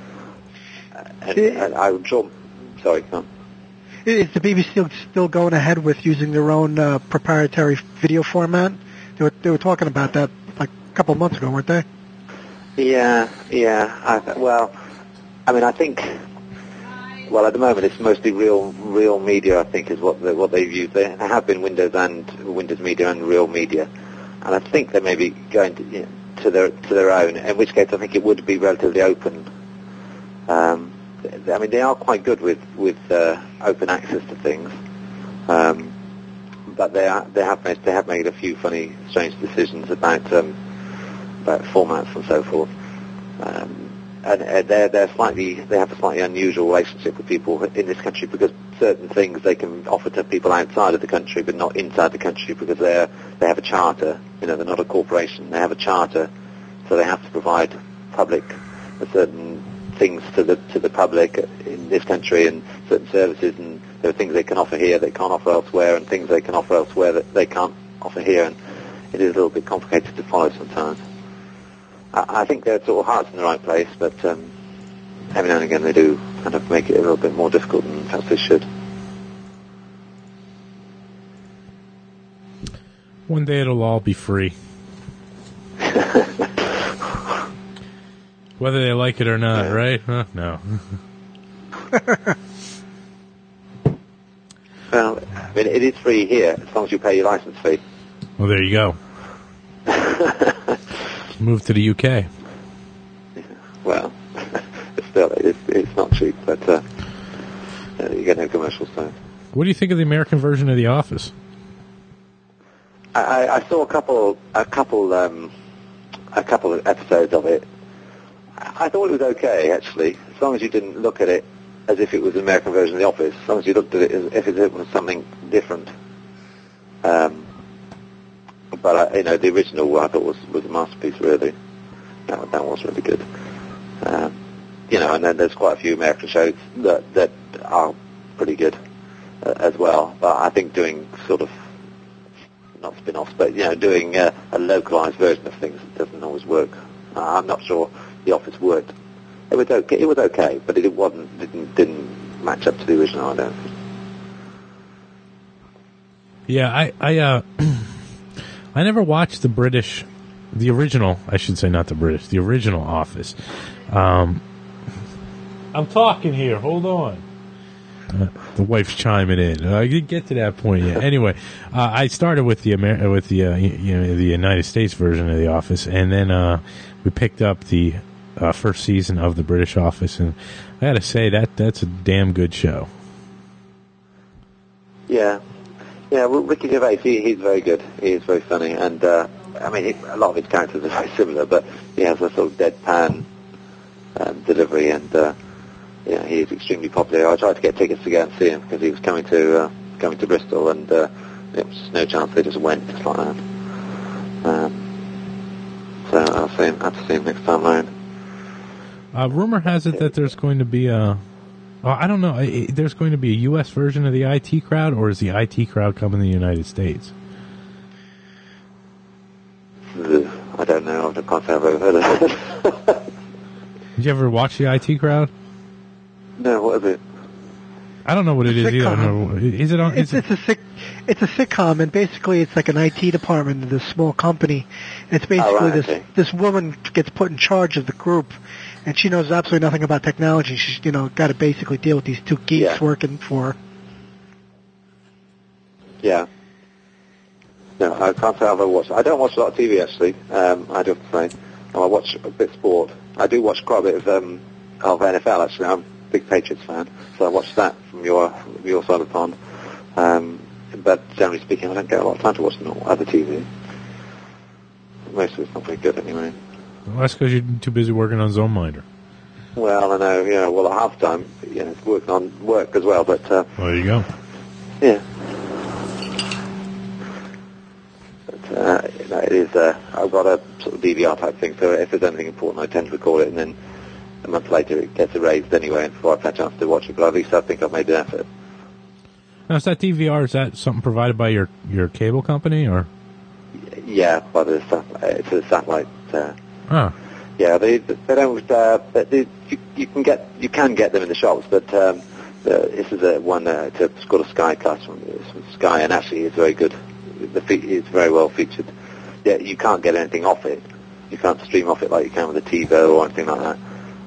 And I would draw... Sorry, come on. Is the BBC still going ahead with using their own proprietary video format? They were talking about that like a couple of months ago, weren't they? Yeah. I think, at the moment it's mostly real media, I think, is what they've used. They have been Windows Media and Real Media, and I think they may be going to their own, in which case I think it would be relatively open. They are quite good with open access to things, but they have made a few funny, strange decisions about formats and so forth. And they have a slightly unusual relationship with people in this country, because certain things they can offer to people outside of the country, but not inside the country, because they have a charter. They're not a corporation. They have a charter, so they have to provide certain things to the public in this country, and certain services, and there are things they can offer here that they can't offer elsewhere, and things they can offer elsewhere that they can't offer here, and it is a little bit complicated to follow sometimes. I think their sort of heart's in the right place, but every now and again they do kind of make it a little bit more difficult than perhaps they should. One day it'll all be free. Whether they like it or not, right? No. Well, it is free here, as long as you pay your license fee. Well, there you go. Move to the UK. Well, still, it's not cheap, but you get no commercials. So. What do you think of the American version of The Office? I saw a couple of episodes of it. I thought it was okay, actually, as long as you didn't look at it as if it was an American version of The Office, as long as you looked at it as if it was something different. But the original I thought was a masterpiece, really. That was really good. And then there's quite a few American shows that are pretty good as well. But I think doing sort of, not spin-offs, but doing a localized version of things doesn't always work. I'm not sure The Office worked. It was okay, but it didn't match up to the original, I don't think. Yeah, I never watched the original Office. I'm talking here. Hold on. The wife's chiming in. I didn't get to that point yet. Anyway, I started with the United States version of The Office, and then we picked up the first season of the British Office, and I got to say that's a damn good show. Yeah. Yeah, well, Ricky Gervais, he's very good. He is very funny. And, a lot of his characters are very similar, but he has a sort of deadpan delivery, and, he is extremely popular. I tried to get tickets to go and see him because he was coming to Bristol, and there was just no chance they just went just like that. So I'll have to see him next time around. Rumor has it that there's going to be I don't know. There's going to be a U.S. version of the IT Crowd, or is the IT Crowd coming to the United States? I don't know. I can't say I've ever heard of it. Did you ever watch the IT Crowd? No, what is it? I don't know what it is either. Is it on? It's a sitcom, and basically it's like an IT department of this small company. And it's basically this woman gets put in charge of the group, and she knows absolutely nothing about technology. She's got to basically deal with these two geeks working for her. Yeah. No, I can't say I've ever watched. I don't watch a lot of TV actually. I do have to say, I watch a bit of sport. I do watch quite a bit of NFL actually. I'm a big Patriots fan, so I watch that from your side of the pond. But generally speaking, I don't get a lot of time to watch other TV. Most of it's not very good anyway. Well, that's because you're too busy working on ZoneMinder. Well, I know. Well, at half time, it's working on work as well. But well, there you go. Yeah. But it is. I've got a sort of DVR type thing, so if there's anything important, I tend to record it, and then a month later it gets erased anyway, before I've had a chance to watch it. But at least I think I've made an effort. Now, is that DVR? Is that something provided by your cable company, or? Yeah, by it's a satellite. Oh. Yeah, they don't. You can get them in the shops, but this is one. It's called a Sky Class from Sky, and actually it's very good. It's very well featured. Yeah, you can't get anything off it. You can't stream off it like you can with a TiVo or anything like that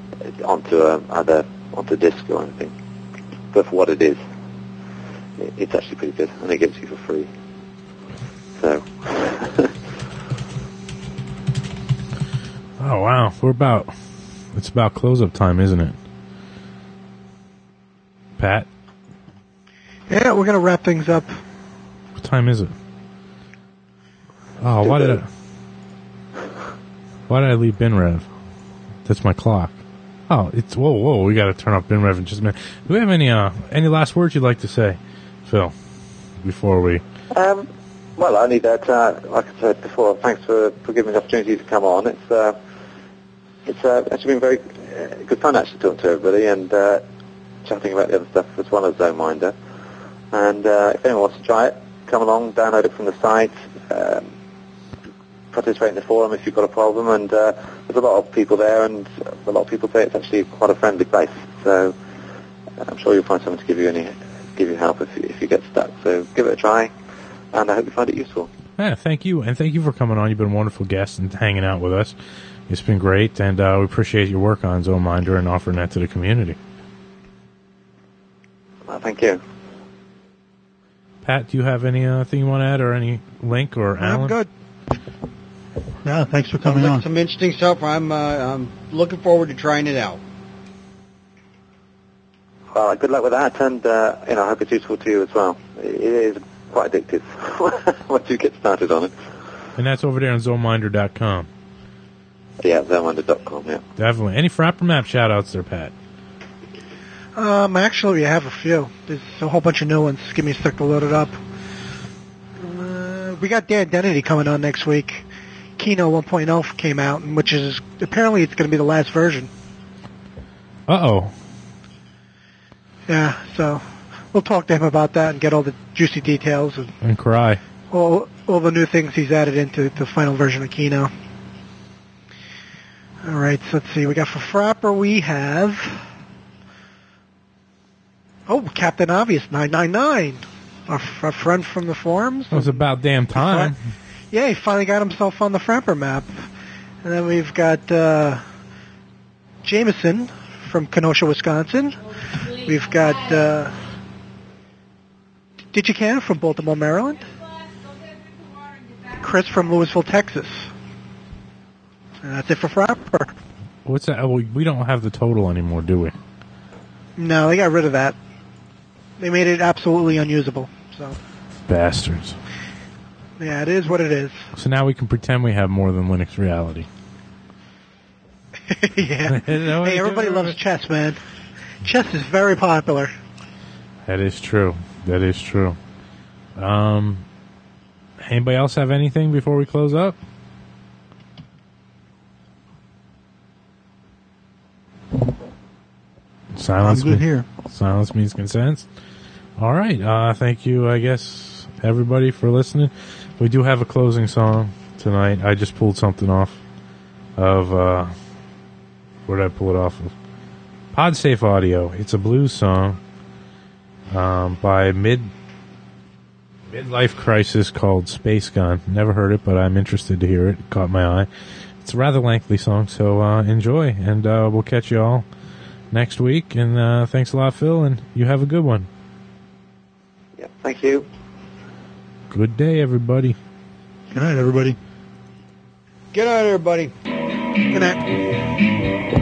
onto disc or anything. But for what it is, it's actually pretty good, and it gives you for free. So. Oh wow, it's about close-up time, isn't it? Pat? Yeah, we're gonna wrap things up. What time is it? Oh, why did I leave BinRev? That's my clock. Oh, it's whoa, we gotta turn off BinRev in just a minute. Do we have any last words you'd like to say, Phil, before we well, only that, like I said before, thanks for giving me the opportunity to come on. It's actually been very good fun actually talking to everybody and chatting about the other stuff as well as ZoneMinder. And if anyone wants to try it, come along, download it from the site, participate in the forum if you've got a problem. And there's a lot of people there, and a lot of people say it's actually quite a friendly place. So I'm sure you'll find someone to give you help if you get stuck. So give it a try, and I hope you find it useful. Yeah, thank you, and thank you for coming on. You've been a wonderful guest and hanging out with us. It's been great, and we appreciate your work on ZoneMinder and offering that to the community. Well, thank you. Pat, do you have anything you want to add, or any link, or Alan? I'm good. Yeah, thanks for coming on. Some interesting stuff. I'm looking forward to trying it out. Well, good luck with that, and I hope it's useful to you as well. It is quite addictive once you get started on it. And that's over there on ZoneMinder.com. Yeah, ZoneMinder.com, yeah. Definitely. Any Frapper Map shout-outs there, Pat? Actually, we have a few. There's a whole bunch of new ones. Give me a sec to load it up. We got The Identity coming on next week. Kino 1.0 came out, which is apparently it's going to be the last version. Uh-oh. Yeah, so we'll talk to him about that and get all the juicy details and cry. All the new things he's added into the final version of Kino. All right, so let's see. We got for Frapper, we have Captain Obvious 999, our friend from the forums. It was about damn time. Yeah, he finally got himself on the Frapper map. And then we've got Jameson from Kenosha, Wisconsin. We've got Digican from Baltimore, Maryland. Chris from Louisville, Texas. And that's it for Frapper. What's that? Oh, we don't have the total anymore, do we? No, they got rid of that. They made it absolutely unusable. So, Bastards. yeah, it is what it is. So now we can pretend we have more than Linux reality. Yeah. Hey, everybody loves chess, man. Chess is very popular. That is true. That is true. Anybody else have anything before we close up? Silence. I'm good here. Silence means consent. All right. Thank you, I guess, everybody, for listening. We do have a closing song tonight. I just pulled something off of, where did I pull it off of? PodSafe Audio. It's a blues song by Midlife Crisis called Space Gun. Never heard it, but I'm interested to hear it. It caught my eye. It's a rather lengthy song, so enjoy, and we'll catch you all next week. And thanks a lot, Phil, and you have a good one. Yeah, thank you. Good day, everybody. Good night, everybody. Good night, everybody. Good night.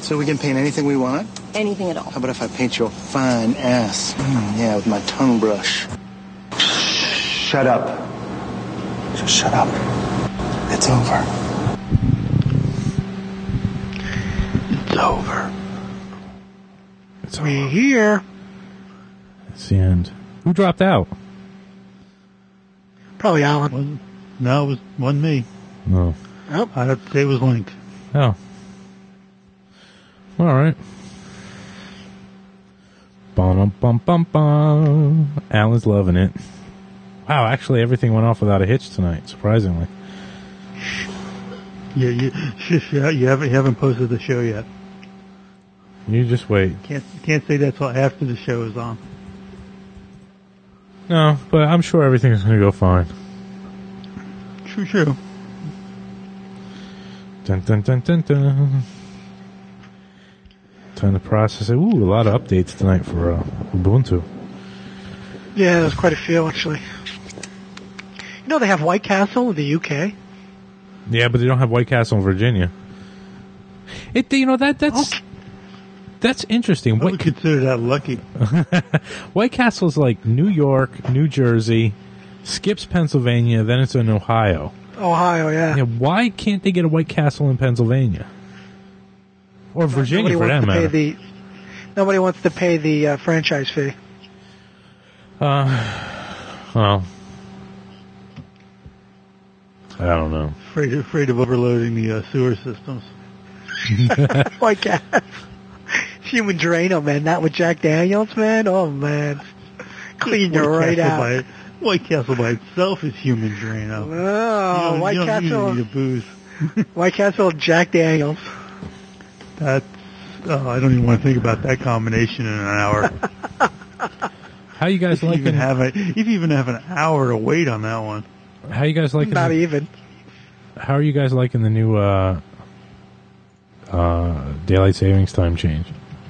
So we can paint anything we want? Anything at all. How about if I paint your fine ass? Yeah, with my tongue brush. Shut up. Just shut up. It's over. It's over. We're here. It's the end. Who dropped out? Probably Alan. No, it wasn't me. No. Oh. I'd have to say it was Link. Oh. All right. Bum-bum-bum-bum. Alan's loving it. Wow, actually everything went off without a hitch tonight, surprisingly. Yeah, you haven't posted the show yet. You just wait. Can't say that's what after the show is on. No, but I'm sure everything's going to go fine. True. Dun dun dun dun dun. Time to process it. Ooh, a lot of updates tonight for Ubuntu. Yeah, there's quite a few, actually. You know, they have White Castle in the UK. Yeah, but they don't have White Castle in Virginia. That's interesting. I would consider that lucky. White Castle's like New York, New Jersey, skips Pennsylvania, then it's in Ohio. Ohio, yeah. Yeah, why can't they get a White Castle in Pennsylvania? Or Virginia, for that matter. Nobody wants to pay the franchise fee. Well, I don't know. Afraid of overloading the sewer systems. White Castle. Human Drano, man. Not with Jack Daniels, man. Oh, man. Clean you right out. White Castle by itself is Human Drano. Oh, White Castle. You need a booze. White Castle, Jack Daniels. That's. Oh, I don't even want to think about that combination in an hour. How you guys liking? You even have an hour to wait on that one. How you guys liking? Not even. How are you guys liking the new daylight savings time change?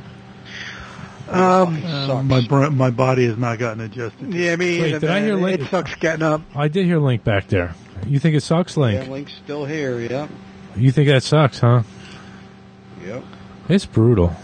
My body has not gotten adjusted. Yeah, me either. Wait, did I hear Link? It sucks getting up. I did hear Link back there. You think it sucks, Link? Yeah, Link's still here, yep. You think that sucks, huh? Yep. It's brutal.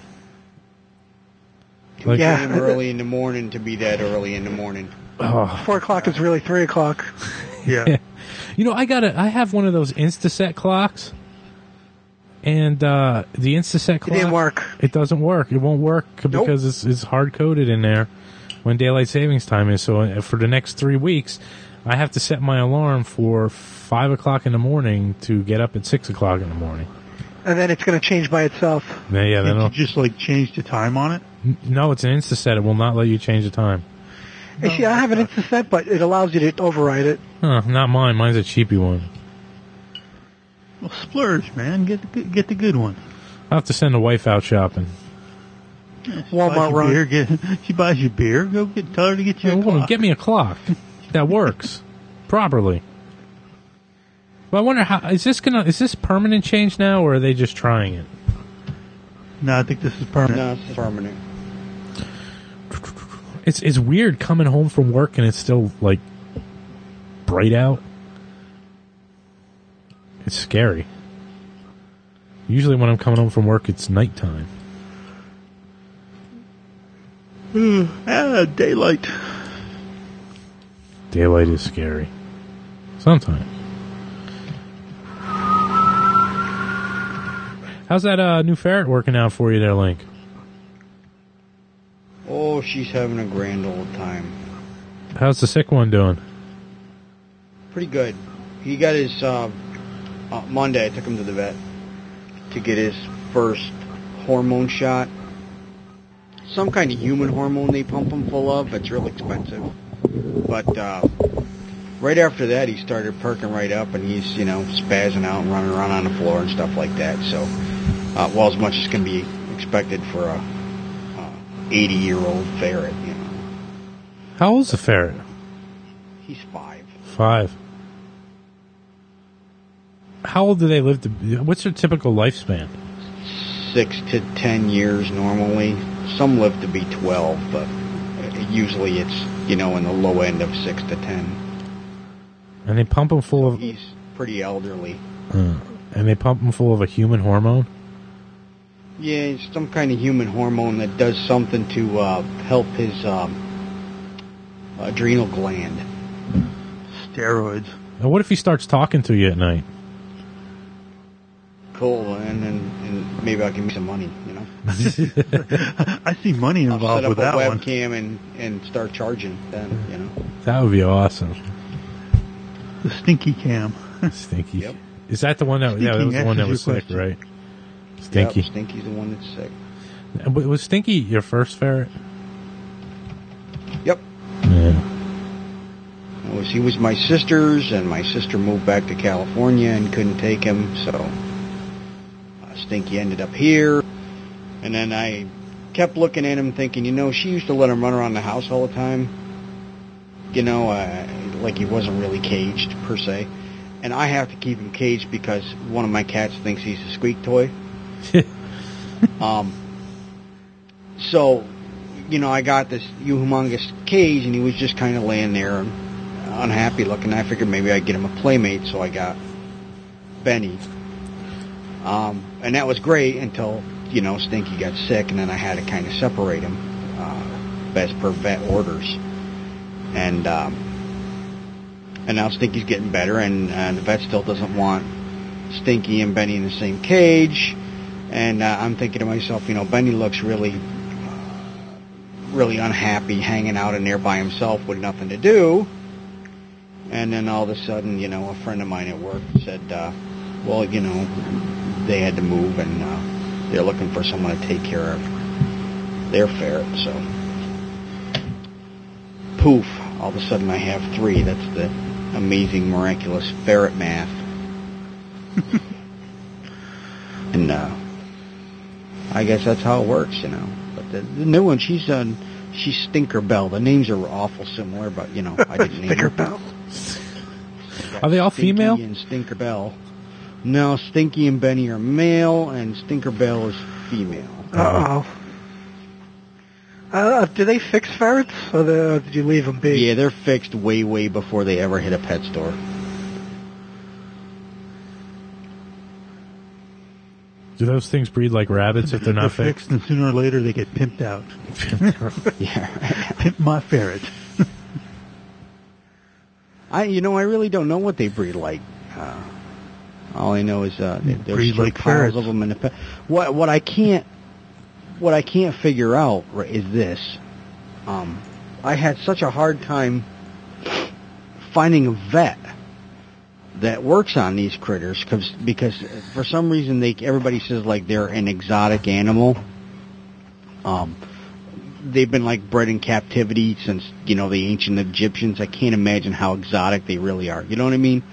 Like, came early in the morning to be that early in the morning. Oh. 4 o'clock is really 3 o'clock. Yeah. You know, I have one of those Instaset clocks. And the Instaset clock... It didn't work. It doesn't work. It won't work because it's hard-coded in there when daylight savings time is. So for the next 3 weeks, I have to set my alarm for 5 o'clock in the morning to get up at 6 o'clock in the morning. And then it's going to change by itself. Yeah, then you just change the time on it? No, it's an Instaset. It will not let you change the time. See, I have an Instaset, but it allows you to override it. Huh, not mine. Mine's a cheapy one. Well, splurge, man. Get the good one. I'll have to send the wife out shopping. Yeah, Walmart run. She buys you beer. Tell her to get you a clock. Get me a clock that works properly. But I wonder is this permanent change now, or are they just trying it? No, I think this is permanent. No, it's permanent. It's weird coming home from work and it's still like bright out. It's scary. Usually when I'm coming home from work, it's nighttime. Daylight. Daylight is scary. Sometimes. How's that new ferret working out for you there, Link? Oh, she's having a grand old time. How's the sick one doing? Pretty good. He got his, Monday I took him to the vet to get his first hormone shot. Some kind of human hormone they pump him full of. It's real expensive. But, right after that he started perking right up and he's, spazzing out and running around on the floor and stuff like that. So, as much as can be expected for a 80-year-old ferret, How old's the ferret? He's 5. 5. How old do they live to be? What's their typical lifespan? 6 to 10 years normally. Some live to be 12, but usually it's, in the low end of 6 to 10. And they pump them full of... He's pretty elderly. And they pump them full of a human hormone? Yeah, it's some kind of human hormone that does something to help his adrenal gland. Steroids. Now, what if he starts talking to you at night? Cool, and maybe I can make some money, you know? I see money involved with that one. one. Set up a webcam and start charging then, you know? That would be awesome. The Stinky Cam. Stinky. Yep. Is that the one that? Yeah, that was the one that was sick, right? Stinky. Yep, Stinky's the one that's sick. Was Stinky your first ferret? Yep. Yeah. He was my sister's, and my sister moved back to California and couldn't take him, so Stinky ended up here. And then I kept looking at him thinking, you know, she used to let him run around the house all the time. You know, like he wasn't really caged, per se. And I have to keep him caged because one of my cats thinks he's a squeak toy. So, you know, I got this humongous cage, and he was just kind of laying there unhappy looking. I figured maybe I'd get him a playmate, so I got Benny. And that was great until, you know, Stinky got sick, and then I had to kind of separate him as per vet orders. And now Stinky's getting better, and the vet still doesn't want Stinky and Benny in the same cage. And I'm thinking to myself, you know, Benny looks really unhappy hanging out in there by himself with nothing to do. And then all of a sudden, you know, a friend of mine at work said, well, you know, they had to move, and they're looking for someone to take care of their ferret. So, poof, all of a sudden I have 3. That's the amazing, miraculous ferret math. And I guess that's how it works, you know. But the new one, she's Stinkerbell. The names are awful similar, but, you know, I didn't name her. Stinkerbell. Are they all female? Stinky and Stinkerbell. No, Stinky and Benny are male, and Stinkerbell is female. Do they fix ferrets, or did you leave them be? Yeah, they're fixed way, way before they ever hit a pet store. Do those things breed like rabbits if they're not fixed? And sooner or later they get pimped out. Yeah. Pimp my ferret. I really don't know what they breed like. All I know is there's breed like piles ferrets. of them in the pet. What I can't figure out is this. I had such a hard time finding a vet that works on these critters because for some reason everybody says like they're an exotic animal. They've been like bred in captivity since, you know, the ancient Egyptians. I can't imagine how exotic they really are. You know what I mean?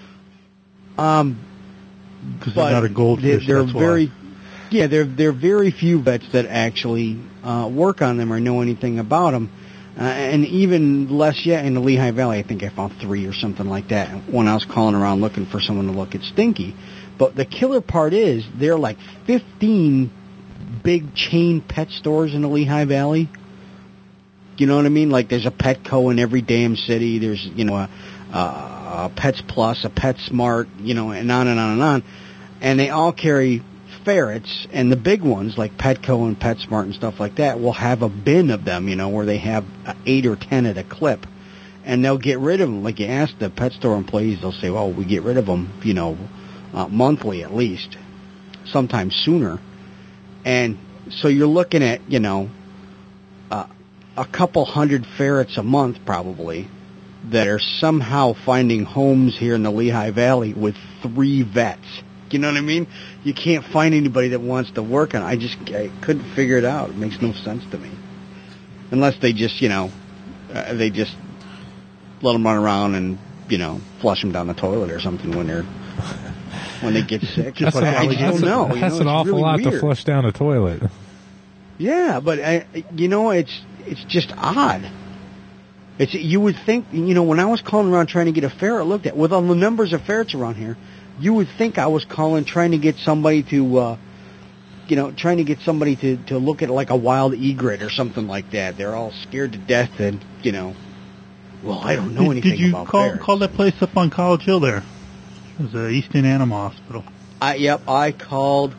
Because they're not a goldfish. They're that's very, why. yeah. There are very few vets that actually work on them or know anything about them, and even less yet in the Lehigh Valley. I think I found 3 or something like that when I was calling around looking for someone to look at Stinky. But the killer part is there are like 15 big chain pet stores in the Lehigh Valley. You know what I mean? Like there's a Petco in every damn city. There's, you know, a Pets Plus, a PetSmart, you know, and on and on and on. And they all carry ferrets, and the big ones like Petco and PetSmart and stuff like that will have a bin of them, you know, where they have 8 or 10 at a clip. And they'll get rid of them. Like you ask the pet store employees, they'll say, well, we get rid of them, you know, monthly at least, sometimes sooner. And so you're looking at, you know, a couple hundred ferrets a month probably that are somehow finding homes here in the Lehigh Valley with 3 vets. You know what I mean? You can't find anybody that wants to work on it. I couldn't figure it out. It makes no sense to me. Unless they just, you know, they just let them run around and, you know, flush them down the toilet or something when they get sick. That's an awful really lot weird to flush down a toilet. Yeah, but you know, it's just odd. You would think, you know, when I was calling around trying to get a ferret looked at, with all the numbers of ferrets around here, you would think I was calling trying to get somebody to, you know, trying to get somebody to look at like a wild egret or something like that. They're all scared to death and, you know, well, I don't know anything about ferrets. Did you call that place up on College Hill there? It was Easton Animal Hospital. Yep, I called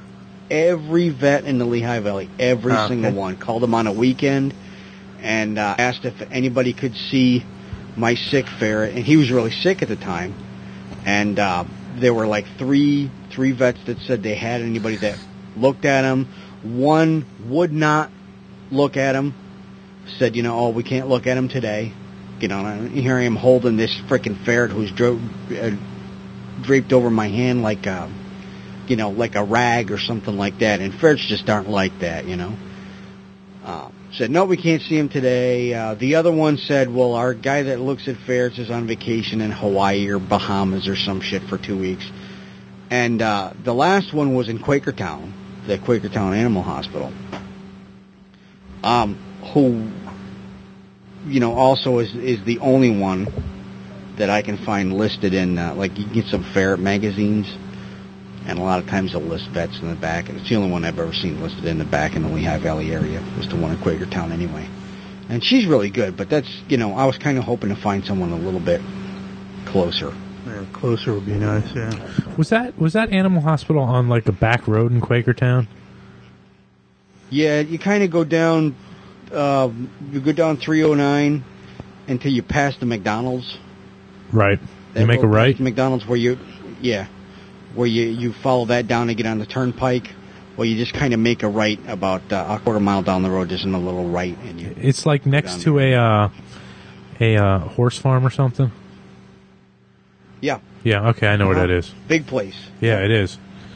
every vet in the Lehigh Valley, every single one. Called them on a weekend and asked if anybody could see my sick ferret, and he was really sick at the time. And there were like three vets that said they had anybody that looked at him. One would not look at him, said, we can't look at him today. And here I am holding this frickin' ferret who's draped over my hand like like a rag or something like that. And ferrets just aren't like that, Said, no, we can't see him today. The other one said, well, our guy that looks at ferrets is on vacation in Hawaii or Bahamas or some shit for 2 weeks. And the last one was in Quakertown, the Quakertown Animal Hospital, who, also is the only one that I can find listed in, you can get some ferret magazines, and a lot of times they'll list vets in the back, and it's the only one I've ever seen listed in the back in the Lehigh Valley area, was the one in Quakertown anyway. And she's really good, but that's, I was kind of hoping to find someone a little bit closer. Yeah, closer would be nice, yeah. Was that animal hospital on like a back road in Quakertown? Yeah, you kind of go down, 309 until you pass the McDonald's. Right. You make a right? McDonald's where you follow that down to get on the turnpike. Well, you just kind of make a right about a quarter mile down the road, just in a little right. And it's like next to a horse farm or something? Yeah. Yeah, okay, I know where that is. Big place. Yeah, it is.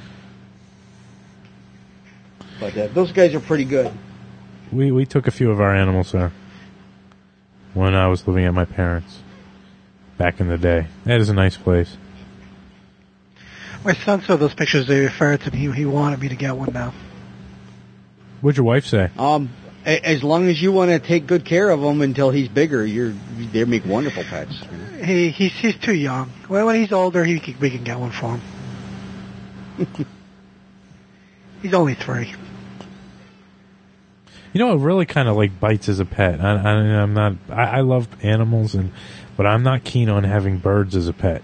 But those guys are pretty good. We took a few of our animals there when I was living at my parents' back in the day. That is a nice place. My son saw those pictures of the ferrets, and he wanted me to get one now. What'd your wife say? As long as you want to take good care of him until he's bigger, they make wonderful pets. He's too young. Well, when he's older, we can get one for him. He's only 3. It really kind of like bites as a pet. I love animals, but I'm not keen on having birds as a pet.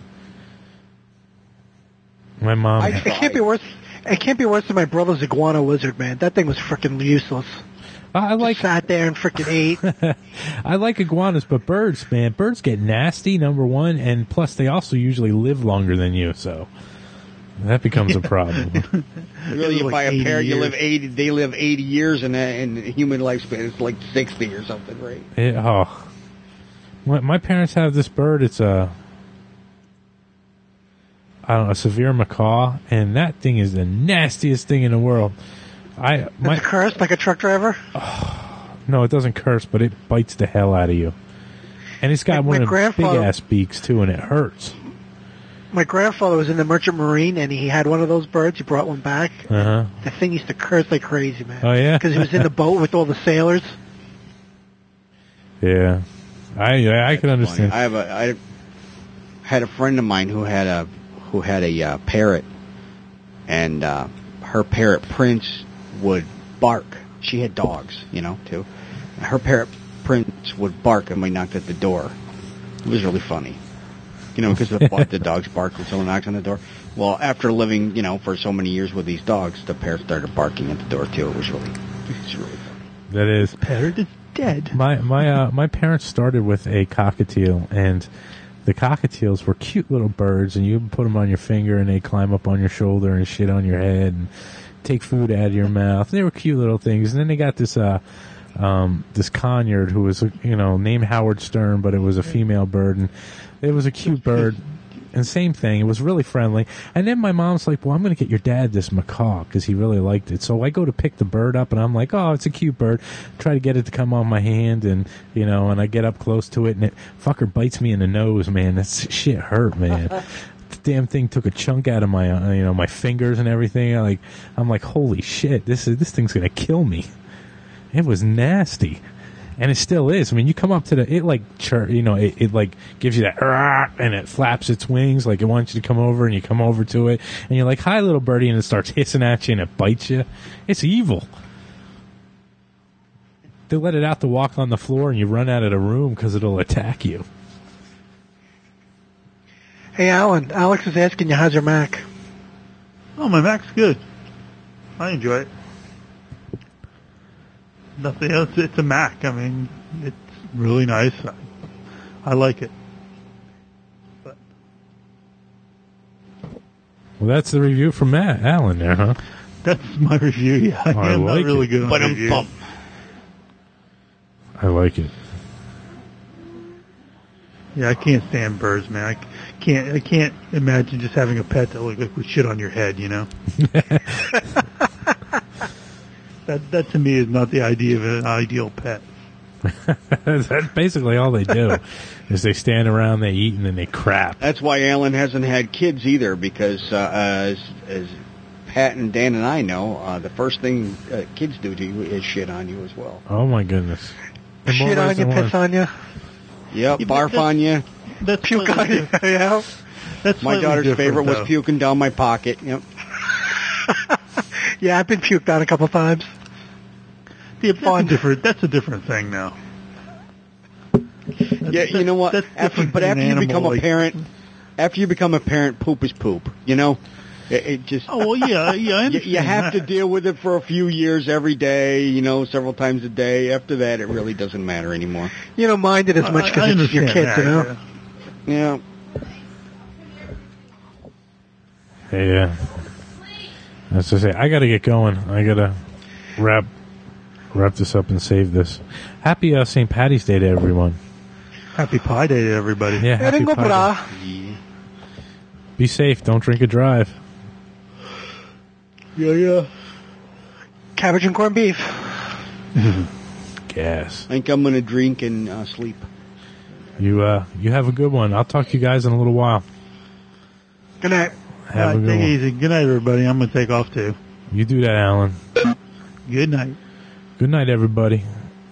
My mom. It can't be worse. It can't be worse than my brother's iguana lizard, man. That thing was frickin' useless. Just sat there and frickin' ate. I like iguanas, but birds, man, birds get nasty, number one, and plus they also usually live longer than you, so that becomes a problem. Really, you buy a pair, you live 80. They live 80 years, and human lifespan is like 60 or something, right? My parents have this bird. It's a severe macaw, and that thing is the nastiest thing in the world. Does it curse like a truck driver? No, it doesn't curse, but it bites the hell out of you. And it's got one of the big-ass beaks, too, and it hurts. My grandfather was in the Merchant Marine, and he had one of those birds. He brought one back. Uh-huh. The thing used to curse like crazy, man. Oh, yeah? Because he was in the boat with all the sailors. Yeah. I can understand. I had a friend of mine who had a parrot, and her parrot Prince would bark. She had dogs, too. Her parrot Prince would bark when we knocked at the door. It was really funny, because the dogs bark when someone knocks on the door. Well, after living, for so many years with these dogs, the parrot started barking at the door too. It was really funny. That is. Parrot is dead. My parents started with a cockatiel, and the cockatiels were cute little birds, and you put them on your finger, and they climb up on your shoulder and shit on your head and take food out of your mouth. They were cute little things. And then they got this this conure who was named Howard Stern, but it was a female bird, and it was a cute bird. And same thing, it was really friendly. And then my mom's like, well, I'm going to get your dad this macaw because he really liked it. So I go to pick the bird up, and I'm like, oh, it's a cute bird. Try to get it to come on my hand, and and I get up close to it, and it fucker bites me in the nose, man. That shit hurt, man. The damn thing took a chunk out of my my fingers and everything. I'm like, holy shit, this thing's going to kill me. It was nasty. And it still is. I mean, you come up to it like gives you that, and it flaps its wings like it wants you to come over, and you come over to it, and you're like, hi, little birdie, and it starts hissing at you, and it bites you. It's evil. They let it out to walk on the floor, and you run out of the room because it'll attack you. Hey, Alan, Alex is asking you, how's your Mac? Oh, my Mac's good. I enjoy it. Nothing else. It's a Mac. I mean, it's really nice. I like it. But Well, that's the review from Matt Allen there, huh? that's my review. Yeah, I I'm like not really it. good on But reviews. I like it. Yeah, I can't stand birds, man. I can't imagine just having a pet that looks like with shit on your head, you know? That to me is not the idea of an ideal pet. That's basically all they do. Is they stand around, they eat, and then they crap. That's why Alan hasn't had kids either, because as Pat and Dan and I know, the first thing kids do to you is shit on you as well. Oh my goodness. And more Shit on ways you, than piss one. on you, Yep, barf on you. That's puke on slightly you. Yeah. That's My slightly daughter's different, favorite was though. puking down my pocket. Yep. Yeah, I've been puked on a couple times. Yeah, that's a different thing now. Yeah, you know what? That's After different than an you become animal, a like- parent, poop is poop. You know, it just. Oh well, yeah, I understand You have to that. deal with it for a few years every day, you know, several times a day. After that, it really doesn't matter anymore. You don't mind it as much I because it's your understand kids, you know? that, Yeah. Yeah. As I say, I gotta get going. I gotta wrap this up and save this. Happy St. Patty's Day to everyone. Happy Pie Day to everybody. Yeah, happy Ringo Pie bra. Day. Be safe. Don't drink and drive. Yeah. Cabbage and corned beef. Gas. I think I'm going to drink and sleep. You have a good one. I'll talk to you guys in a little while. Good night. Have a good take it one. easy. Good night, everybody. I'm going to take off, too. You do that, Alan. Good night. Good night, everybody.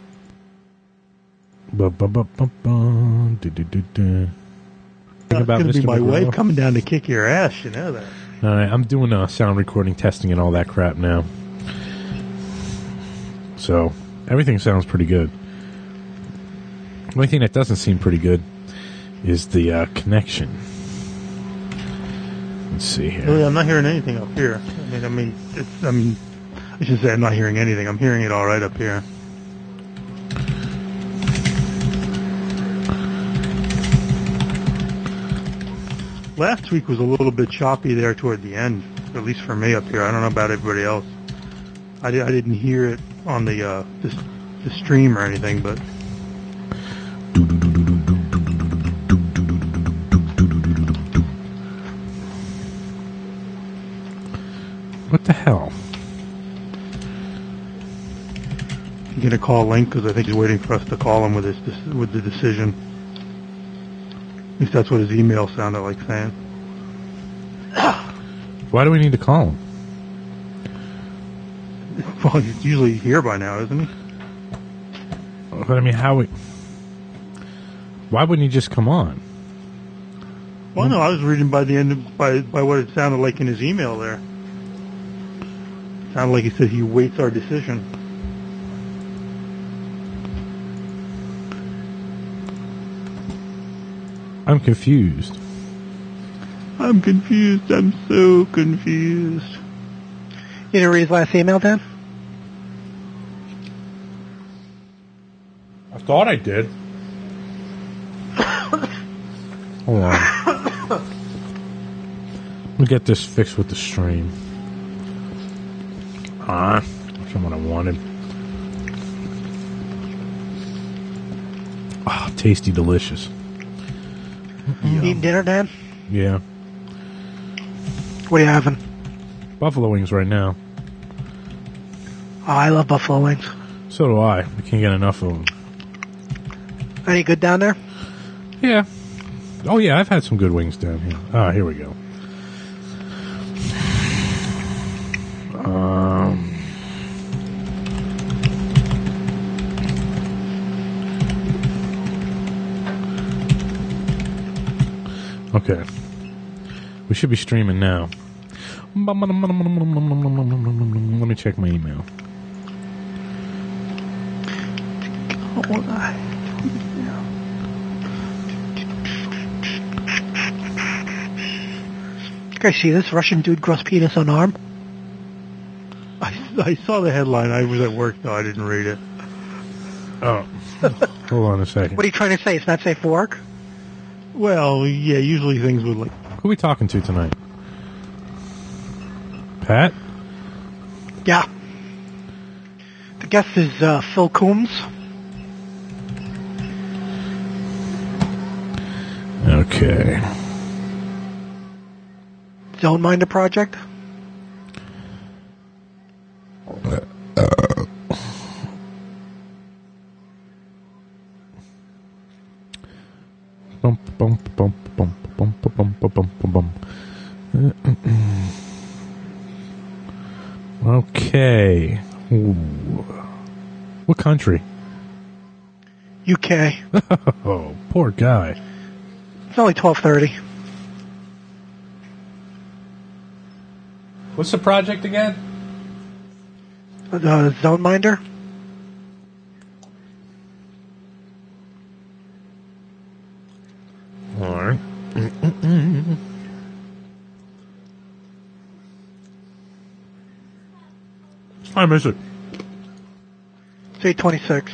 Ba-ba-ba-ba-ba. Do-do-do-do. It's About going to be Mr. my McGraw. wife coming down to kick your ass. You know that. All right, I'm doing sound recording, testing, and all that crap now. So everything sounds pretty good. The only thing that doesn't seem pretty good is the connection. Let's see here. Really, I'm not hearing anything up here. I should say I'm not hearing anything. I'm hearing it all right up here. Last week was a little bit choppy there toward the end, at least for me up here. I don't know about everybody else. I didn't hear it on the stream or anything, but What the hell? I'm going to call Link because I think he's waiting for us to call him with the decision. At least that's what his email sounded like saying. Why do we need to call him? Well, he's usually here by now, isn't he? But I mean, why wouldn't he just come on? Well, no, I was reading by the end by what it sounded like in his email there. Sounded like he said he waits our decision. I'm confused. I'm confused. I'm so confused. You didn't read his last email, Dan? I thought I did. Hold on. We'll get this fixed with the stream. That's what I wanted. Oh, tasty, delicious. You eating dinner, Dan? Yeah. What are you having? Buffalo wings right now. Oh, I love buffalo wings. So do I. We can't get enough of them. Any good down there? Yeah. Oh, yeah, I've had some good wings down here. Ah, here we go. Okay. We should be streaming now. Let me check my email. You guys see this Russian dude gross penis on arm? I saw the headline. I was at work, though. I didn't read it. Oh. Hold on a second. What are you trying to say? It's not safe for work? Well, yeah, usually things would like... Who are we talking to tonight? Pat? Yeah. The guest is Phil Coombs. Okay. Zone Minder Project. Bump, bump, bump, bump, bump, bump, bump, bump, bump. Okay. Ooh. What country? UK. Oh, poor guy. It's only 12:30. What's the project again? Zone Minder. All right. What time is it? It's 8:26.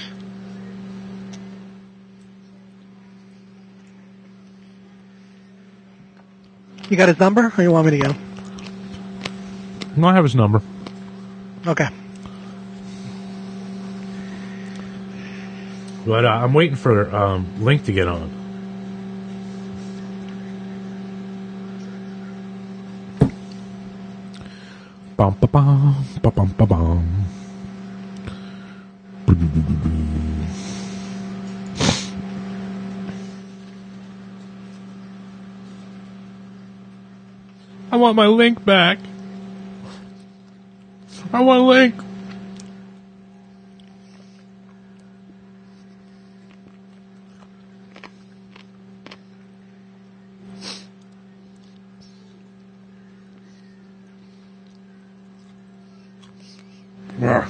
You got his number, or you want me to get him? No, I have his number. Okay. But I'm waiting for Link to get on. Bum ba bum ba bum ba bum. I want my Link back. I want Link. Yeah.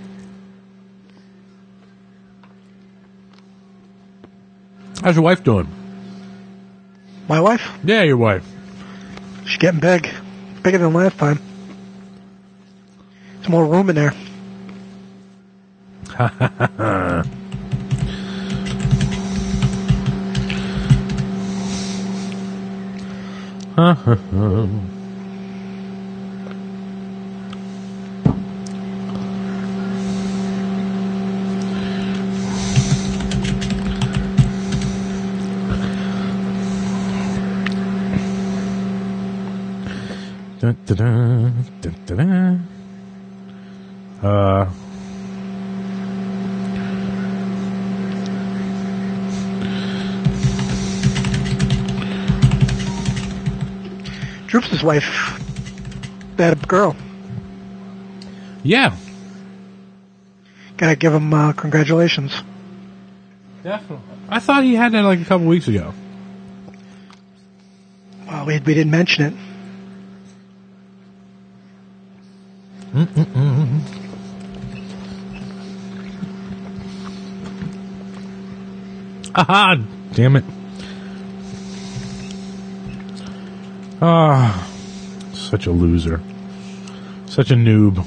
How's your wife doing? My wife? Yeah, your wife. She's getting big. Bigger than last time. There's more room in there. Dun, dun, dun, dun, dun, dun. Droops' wife, they had a girl. Yeah. Gotta give him congratulations. Definitely. I thought he had that like a couple weeks ago. Well, we didn't mention it. Aha! Damn it. Ah, such a loser. Such a noob.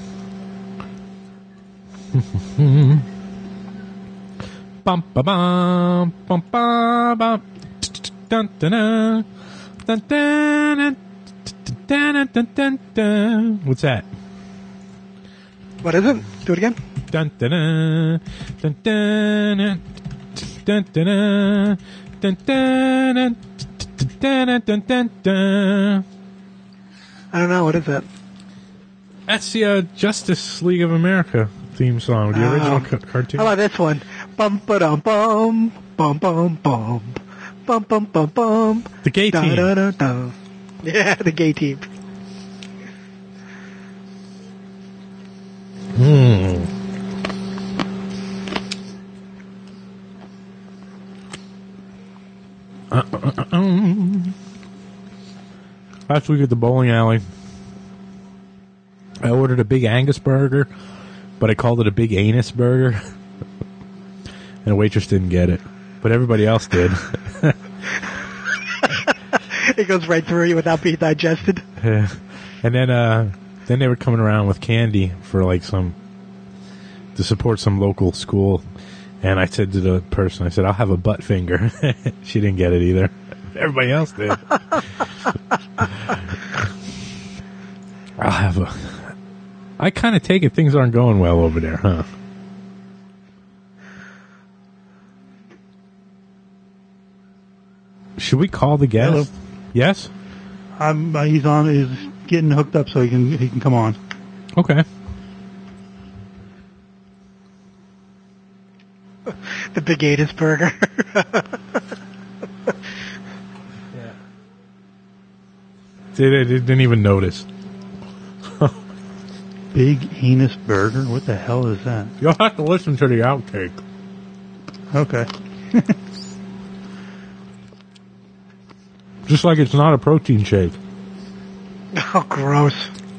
Bum ba bum bum ba bum dun dun dun dun dun dun dun dun. What's that? What is it? Do it again. Dun dun dun dun dun dun dun dun dun dun dun dun dun. I don't know. What is that? That's the Justice League of America theme song, the original cartoon. How about this one? Bum ba dum bum bum bum bum bum bum bum bum. The gay team. Da, da, da. Yeah, the gay team. Last week at the bowling alley, I ordered a big Angus burger, but I called it a big anus burger. And the waitress didn't get it, but everybody else did. It goes right through you without being digested. And then Then they were coming around with candy for like to support some local school. And I said to the person, I said, I'll have a butt finger. She didn't get it either. Everybody else did. I kind of take it things aren't going well over there, huh? Should we call the guest? Hello. Yes? He's getting hooked up so he can come on. Okay. The Big Anus burger. They didn't even notice. Big Anus burger? What the hell is that? You'll have to listen to the outtake. Okay. Just like it's not a protein shake. Oh, gross.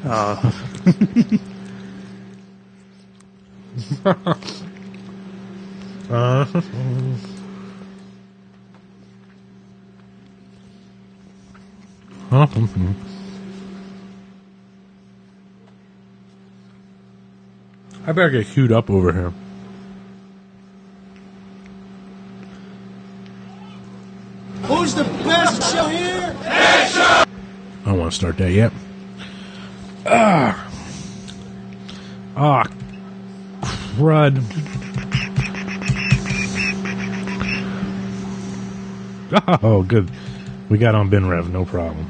I better get queued up over here. Who's the best show here? I don't want to start that yet. Crud. Oh, good. We got on BinRev, no problem.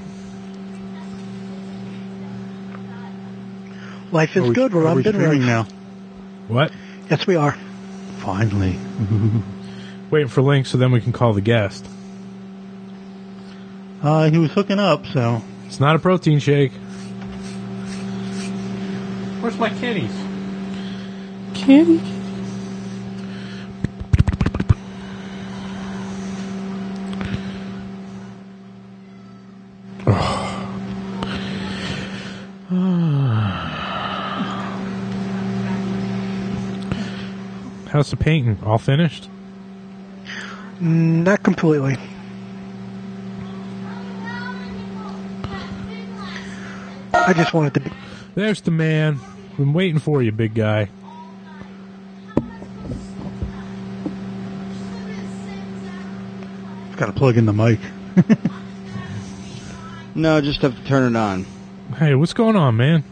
Life is good. We're on streaming BinRev now. What? Yes, we are. Finally. Waiting for Link so then we can call the guest. He was hooking up, so. It's not a protein shake. Where's my kitties? Kitty. How's the painting? All finished? Not completely. I just wanted to be... There's the man. Been waiting for you, big guy. Got to plug in the mic. No, just have to turn it on. Hey, what's going on, man?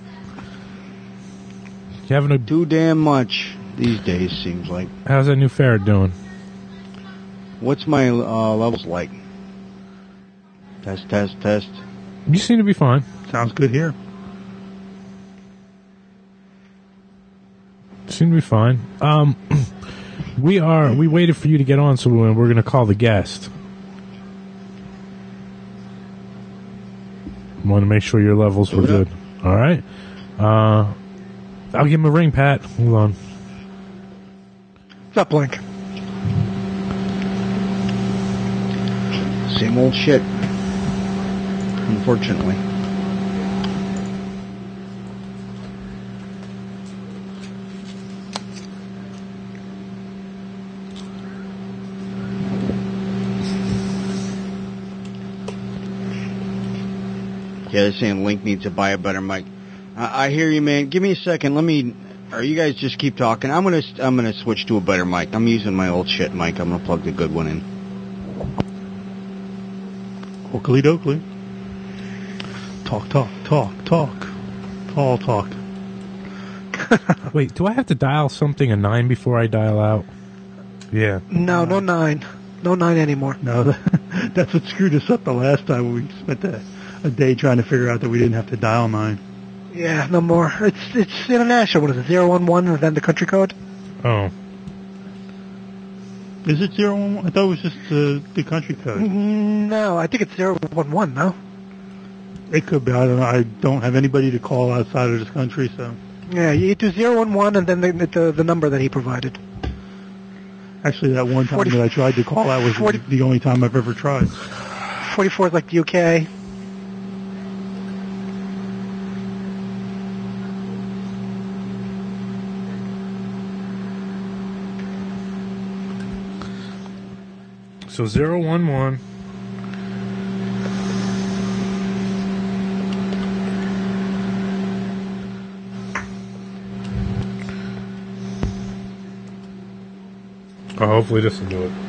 You having a... Too damn much these days, seems like. How's that new ferret doing? What's my levels like? Test. You seem to be fine. Sounds good here. Seem to be fine. We waited for you to get on, so we're going to call the guest. Want to make sure your levels were good. All right. I'll give him a ring, Pat. Hold on. What's up, Link? Same old shit. Unfortunately. Yeah, they're saying Link needs to buy a better mic. I hear you, man. Give me a second. Or you guys just keep talking. I'm gonna switch to a better mic. I'm using my old shit mic. I'm gonna plug the good one in. Oakley dokley. Talk. Tall talk. Wait, do I have to dial something a 9 before I dial out? Yeah. No 9. No 9 anymore. No, that's what screwed us up the last time. We spent a day trying to figure out that we didn't have to dial 9. Yeah, no more. It's international. What is it? 011 and then the country code? Oh. Is it 011? I thought it was just the country code. No, I think it's 011, no? It could be. I don't know. I don't have anybody to call outside of this country, so. Yeah, you do 011 and then the number that he provided. Actually, that one time that I tried to call out was the only time I've ever tried. 44 is like the UK. So 011. Oh, hopefully this will do it.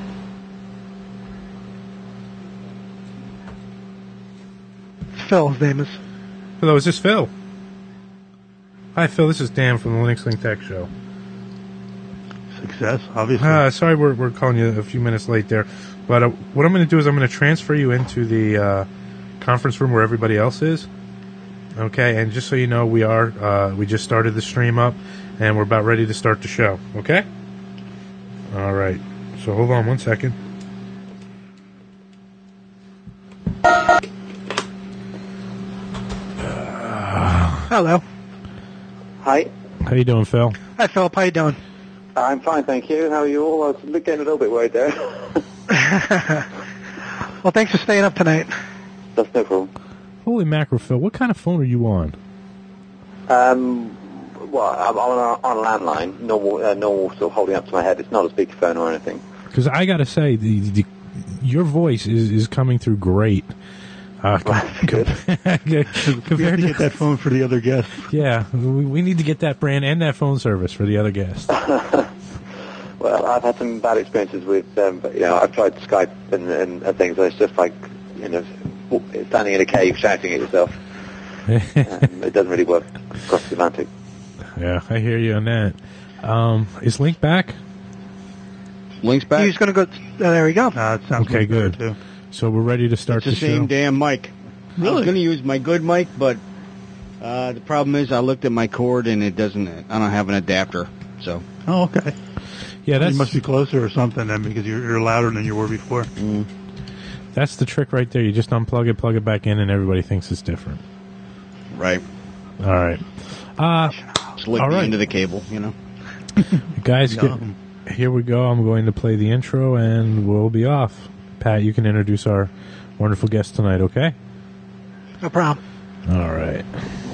Phil, his name is. Hello, is this Phil? Hi, Phil. This is Dan from the Linux Link Tech Show. Success, obviously. Sorry, we're calling you a few minutes late there, but what I'm going to do is I'm going to transfer you into the conference room where everybody else is. Okay, and just so you know, we just started the stream up, and we're about ready to start the show. Okay. All right. So hold on one second. Hello. Hi. How you doing, Phil? Hi, Philip. How you doing? I'm fine, thank you. How are you all? I was getting a little bit worried there. Well, thanks for staying up tonight. That's no problem. Holy mackerel, Phil! What kind of phone are you on? Well, I'm on a landline, normal sort of holding up to my head. It's not a speakerphone or anything. Because I got to say, your voice is coming through great. Compared to get that phone for the other guests. Yeah, we need to get that brand and that phone service for the other guests. Well, I've had some bad experiences with, but, I've tried Skype and things, and it's just like, standing in a cave shouting at yourself. It doesn't really work across the Atlantic. Yeah, I hear you on that. Is Link back? Link's back. He's going to go. There we go. It sounds Okay, good. Too. So we're ready to start It's the show. same damn mic. I was going to use my good mic, but the problem is I looked at my cord and it doesn't. I don't have an adapter. So. Oh, okay. Yeah, You must be closer or something then, because you're louder than you were before. That's the trick right there. You just unplug it, plug it back in, and everybody thinks it's different. Right. All right. Slip all right. into the cable, Guys, here we go. I'm going to play the intro, and we'll be off. Pat, you can introduce our wonderful guest tonight, okay? No problem. All right.